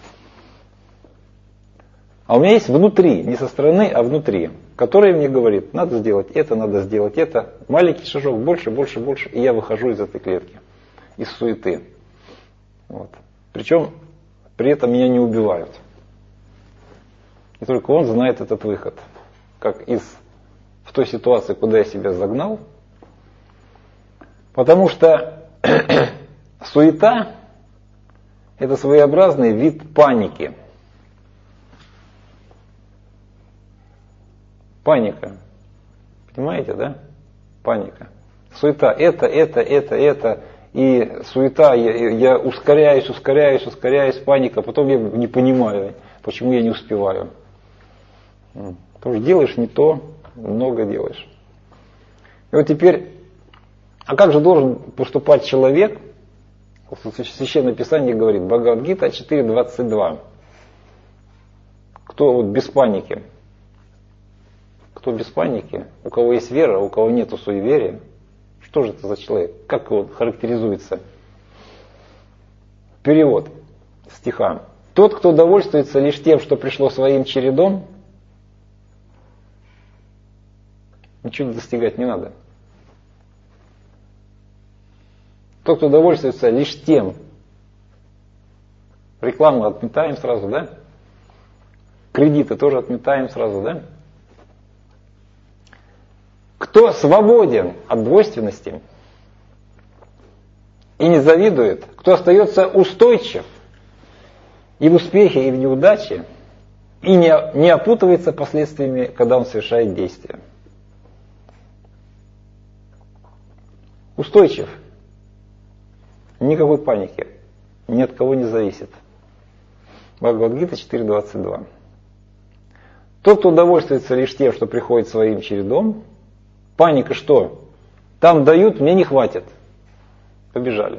Speaker 1: А у меня есть внутри, не со стороны, а внутри, который мне говорит: надо сделать это, надо сделать это. Маленький шажок, больше, больше, больше, и я выхожу из этой клетки, из суеты. Вот. Причем при этом меня не убивают. И только он знает этот выход. Как из в той ситуации, куда я себя загнал. Потому что суета — это своеобразный вид паники. Паника. Понимаете, да? Паника. Суета. Это, это, это, это. И суета. Я, я ускоряюсь, ускоряюсь, ускоряюсь. Паника. Потом я не понимаю, почему я не успеваю. Потому что делаешь не то, много делаешь. И вот теперь, а как же должен поступать человек? Священное Писание говорит, Бхагавад-гита четыре двадцать два. Кто вот без паники? Кто без паники? У кого есть вера, у кого нету суеверия? Что же это за человек? Как его характеризуется? Перевод стиха. Тот, кто довольствуется лишь тем, что пришло своим чередом, ничего достигать не надо. Тот, кто довольствуется лишь тем, рекламу отметаем сразу, да? Кредиты тоже отметаем сразу, да? Кто свободен от двойственности и не завидует, кто остается устойчив и в успехе, и в неудаче, и не, не опутывается последствиями, когда он совершает действия. Устойчив. Никакой паники. Ни от кого не зависит. Бхагавад-гита четыре двадцать два. Тот, кто удовольствуется лишь тем, что приходит своим чередом, паника что? Там дают, мне не хватит. Побежали.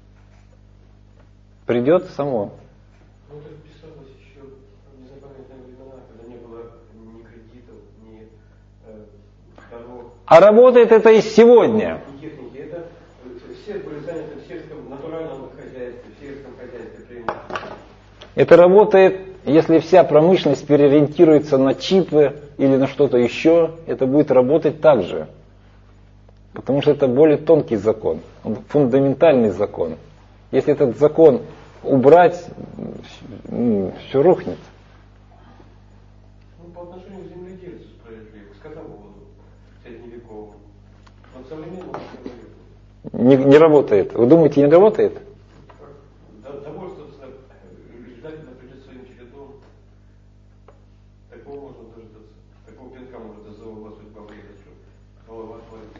Speaker 1: Придет само.
Speaker 4: Ну, это писалось еще в незапамятные времена, когда не было ни кредитов, ни э, дорог.
Speaker 1: А работает это и сегодня.
Speaker 4: Ни техники. Это все были заняты в сельском, натуральном хозяйстве, в сельском хозяйстве преимущественно.
Speaker 1: Это работает, если вся промышленность переориентируется на чипы или на что-то еще, это будет работать так же. Потому что это более тонкий закон, фундаментальный закон. Если этот закон убрать, ну, все рухнет.
Speaker 4: Ну, по отношению к земледельцу справедливо, к скотоводу средневековому. Он современный
Speaker 1: Не, не работает. Вы думаете, не работает?
Speaker 4: Довольствоваться, ждать, придет своим чередом. Такого можно дождаться. Такого пинка может из-за судьба выехать, что голова отвалится.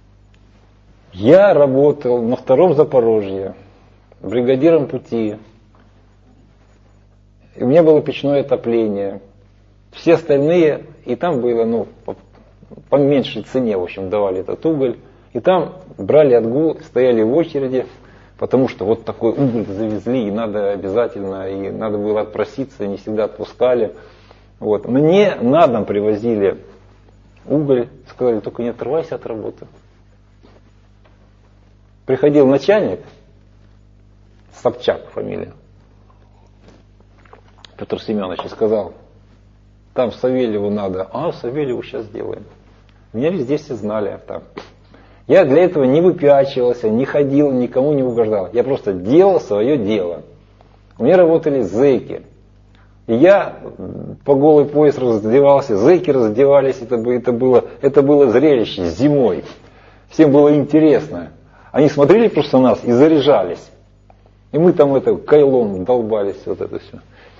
Speaker 1: Я работал на втором Запорожье, бригадиром пути. И у меня было печное отопление. Все остальные, и там было, ну, по, по меньшей цене, в общем, давали этот уголь. И там брали отгул, стояли в очереди, потому что вот такой уголь завезли, и надо обязательно, и надо было отпроситься, и не всегда отпускали. Вот. Мне на дом привозили уголь, сказали, только не отрывайся от работы. Приходил начальник, Собчак фамилия, Петр Семенович, и сказал, там Савельеву надо, а Савельеву сейчас сделаем. Меня везде все знали там. Я для этого не выпячивался, не ходил, никому не угождал. Я просто делал свое дело. У меня работали зэки. И я по голый пояс раздевался, зэки раздевались, это, это, было, это было зрелище зимой. Всем было интересно. Они смотрели просто на нас и заряжались. И мы там это кайлом долбались, вот это все.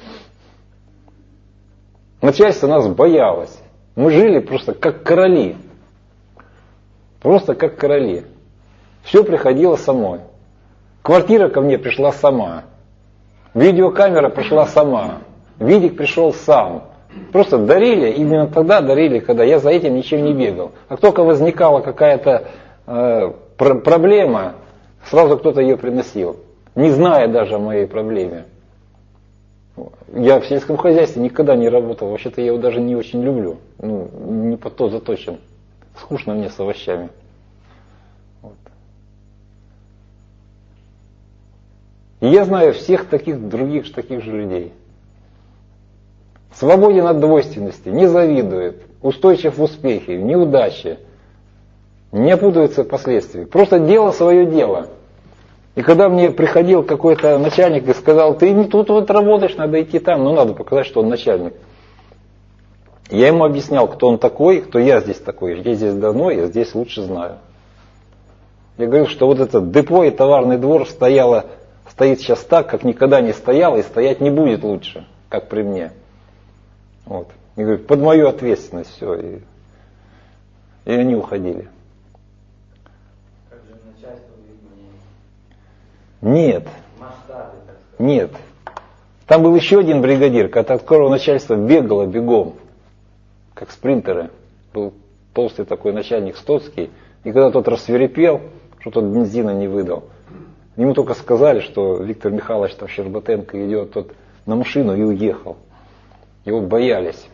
Speaker 1: Начальство нас боялось. Мы жили просто как короли. Просто как короли. Все приходило само. Квартира ко мне пришла сама. Видеокамера пришла сама. Видик пришел сам. Просто дарили, именно тогда дарили, когда я за этим ничем не бегал. А только возникала какая-то э, пр- проблема, сразу кто-то ее приносил. Не зная даже о моей проблеме. Я в сельском хозяйстве никогда не работал. Вообще-то я его даже не очень люблю. Ну, не по то заточен. Скучно мне с овощами. Вот. И я знаю всех таких других таких же людей. Свободен от двойственности, не завидует, устойчив в успехе, в неудаче, не опутывается в последствиях. Просто делал свое дело. И когда мне приходил какой-то начальник и сказал, ты не тут вот работаешь, надо идти там, ну надо показать, что он начальник. Я ему объяснял, кто он такой, кто я здесь такой. Я здесь давно, я здесь лучше знаю. Я говорил, что вот это депо и товарный двор стояло, стоит сейчас так, как никогда не стояло, и стоять не будет лучше, как при мне. Вот. Я говорю, под мою ответственность все. И, и они уходили.
Speaker 5: Как же начальство видно?
Speaker 1: Нет.
Speaker 5: Масштабы, так сказать.
Speaker 1: Нет. Там был еще один бригадир, от которого начальство бегало бегом. Как спринтеры. Был толстый такой начальник Стоцкий. И когда тот рассвирепел, что тот бензина не выдал, ему только сказали, что Виктор Михайлович там Щербатенко идет, тот на машину и уехал. Его боялись.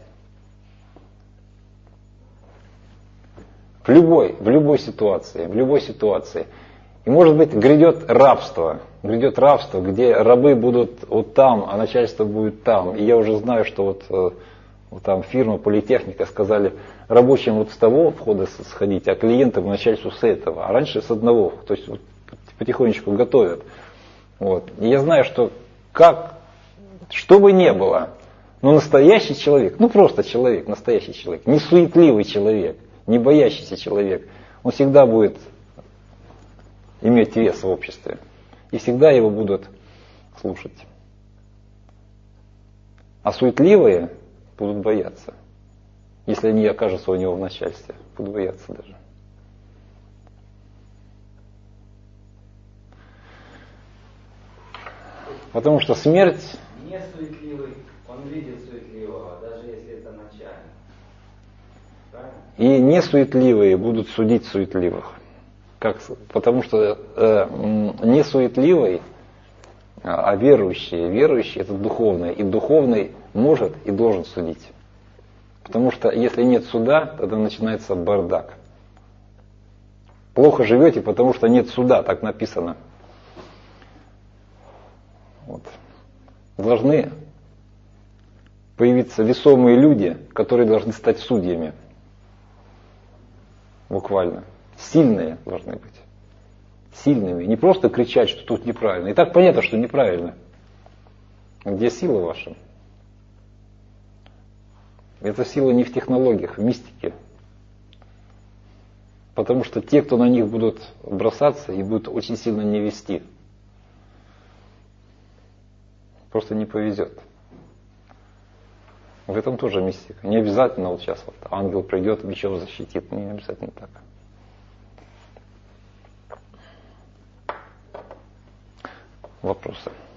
Speaker 1: В любой, в любой ситуации, в любой ситуации. И может быть грядет рабство. Грядет рабство, где рабы будут вот там, а начальство будет там. И я уже знаю, что вот Вот там фирма Политехника сказали, рабочим вот с того входа сходить, а клиентам начальству с этого. А раньше с одного. То есть вот потихонечку готовят. Вот. И я знаю, что как, что бы ни было, но настоящий человек, ну просто человек, настоящий человек, не суетливый человек, не боящийся человек, он всегда будет иметь вес в обществе. И всегда его будут слушать. А суетливые будут бояться. Если они окажутся у него в начальстве, будут бояться даже. Потому что смерть...
Speaker 2: Не суетливый, он видит суетливого, даже если это начальник. Правильно?
Speaker 1: И не суетливые будут судить суетливых. Как, потому что э, не суетливый, а верующий, верующий это духовный. И духовный может и должен судить. Потому что если нет суда, тогда начинается бардак. Плохо живете, потому что нет суда, так написано. Вот. Должны появиться весомые люди, которые должны стать судьями. Буквально. Сильные должны быть. Сильными. Не просто кричать, что тут неправильно. И так понятно, что неправильно. Где сила ваша? Эта сила не в технологиях, в мистике. Потому что те, кто на них будут бросаться и будут очень сильно не вести, просто не повезет. В этом тоже мистика. Не обязательно вот сейчас вот ангел придет, мечом защитит. Не обязательно так. Вопросы?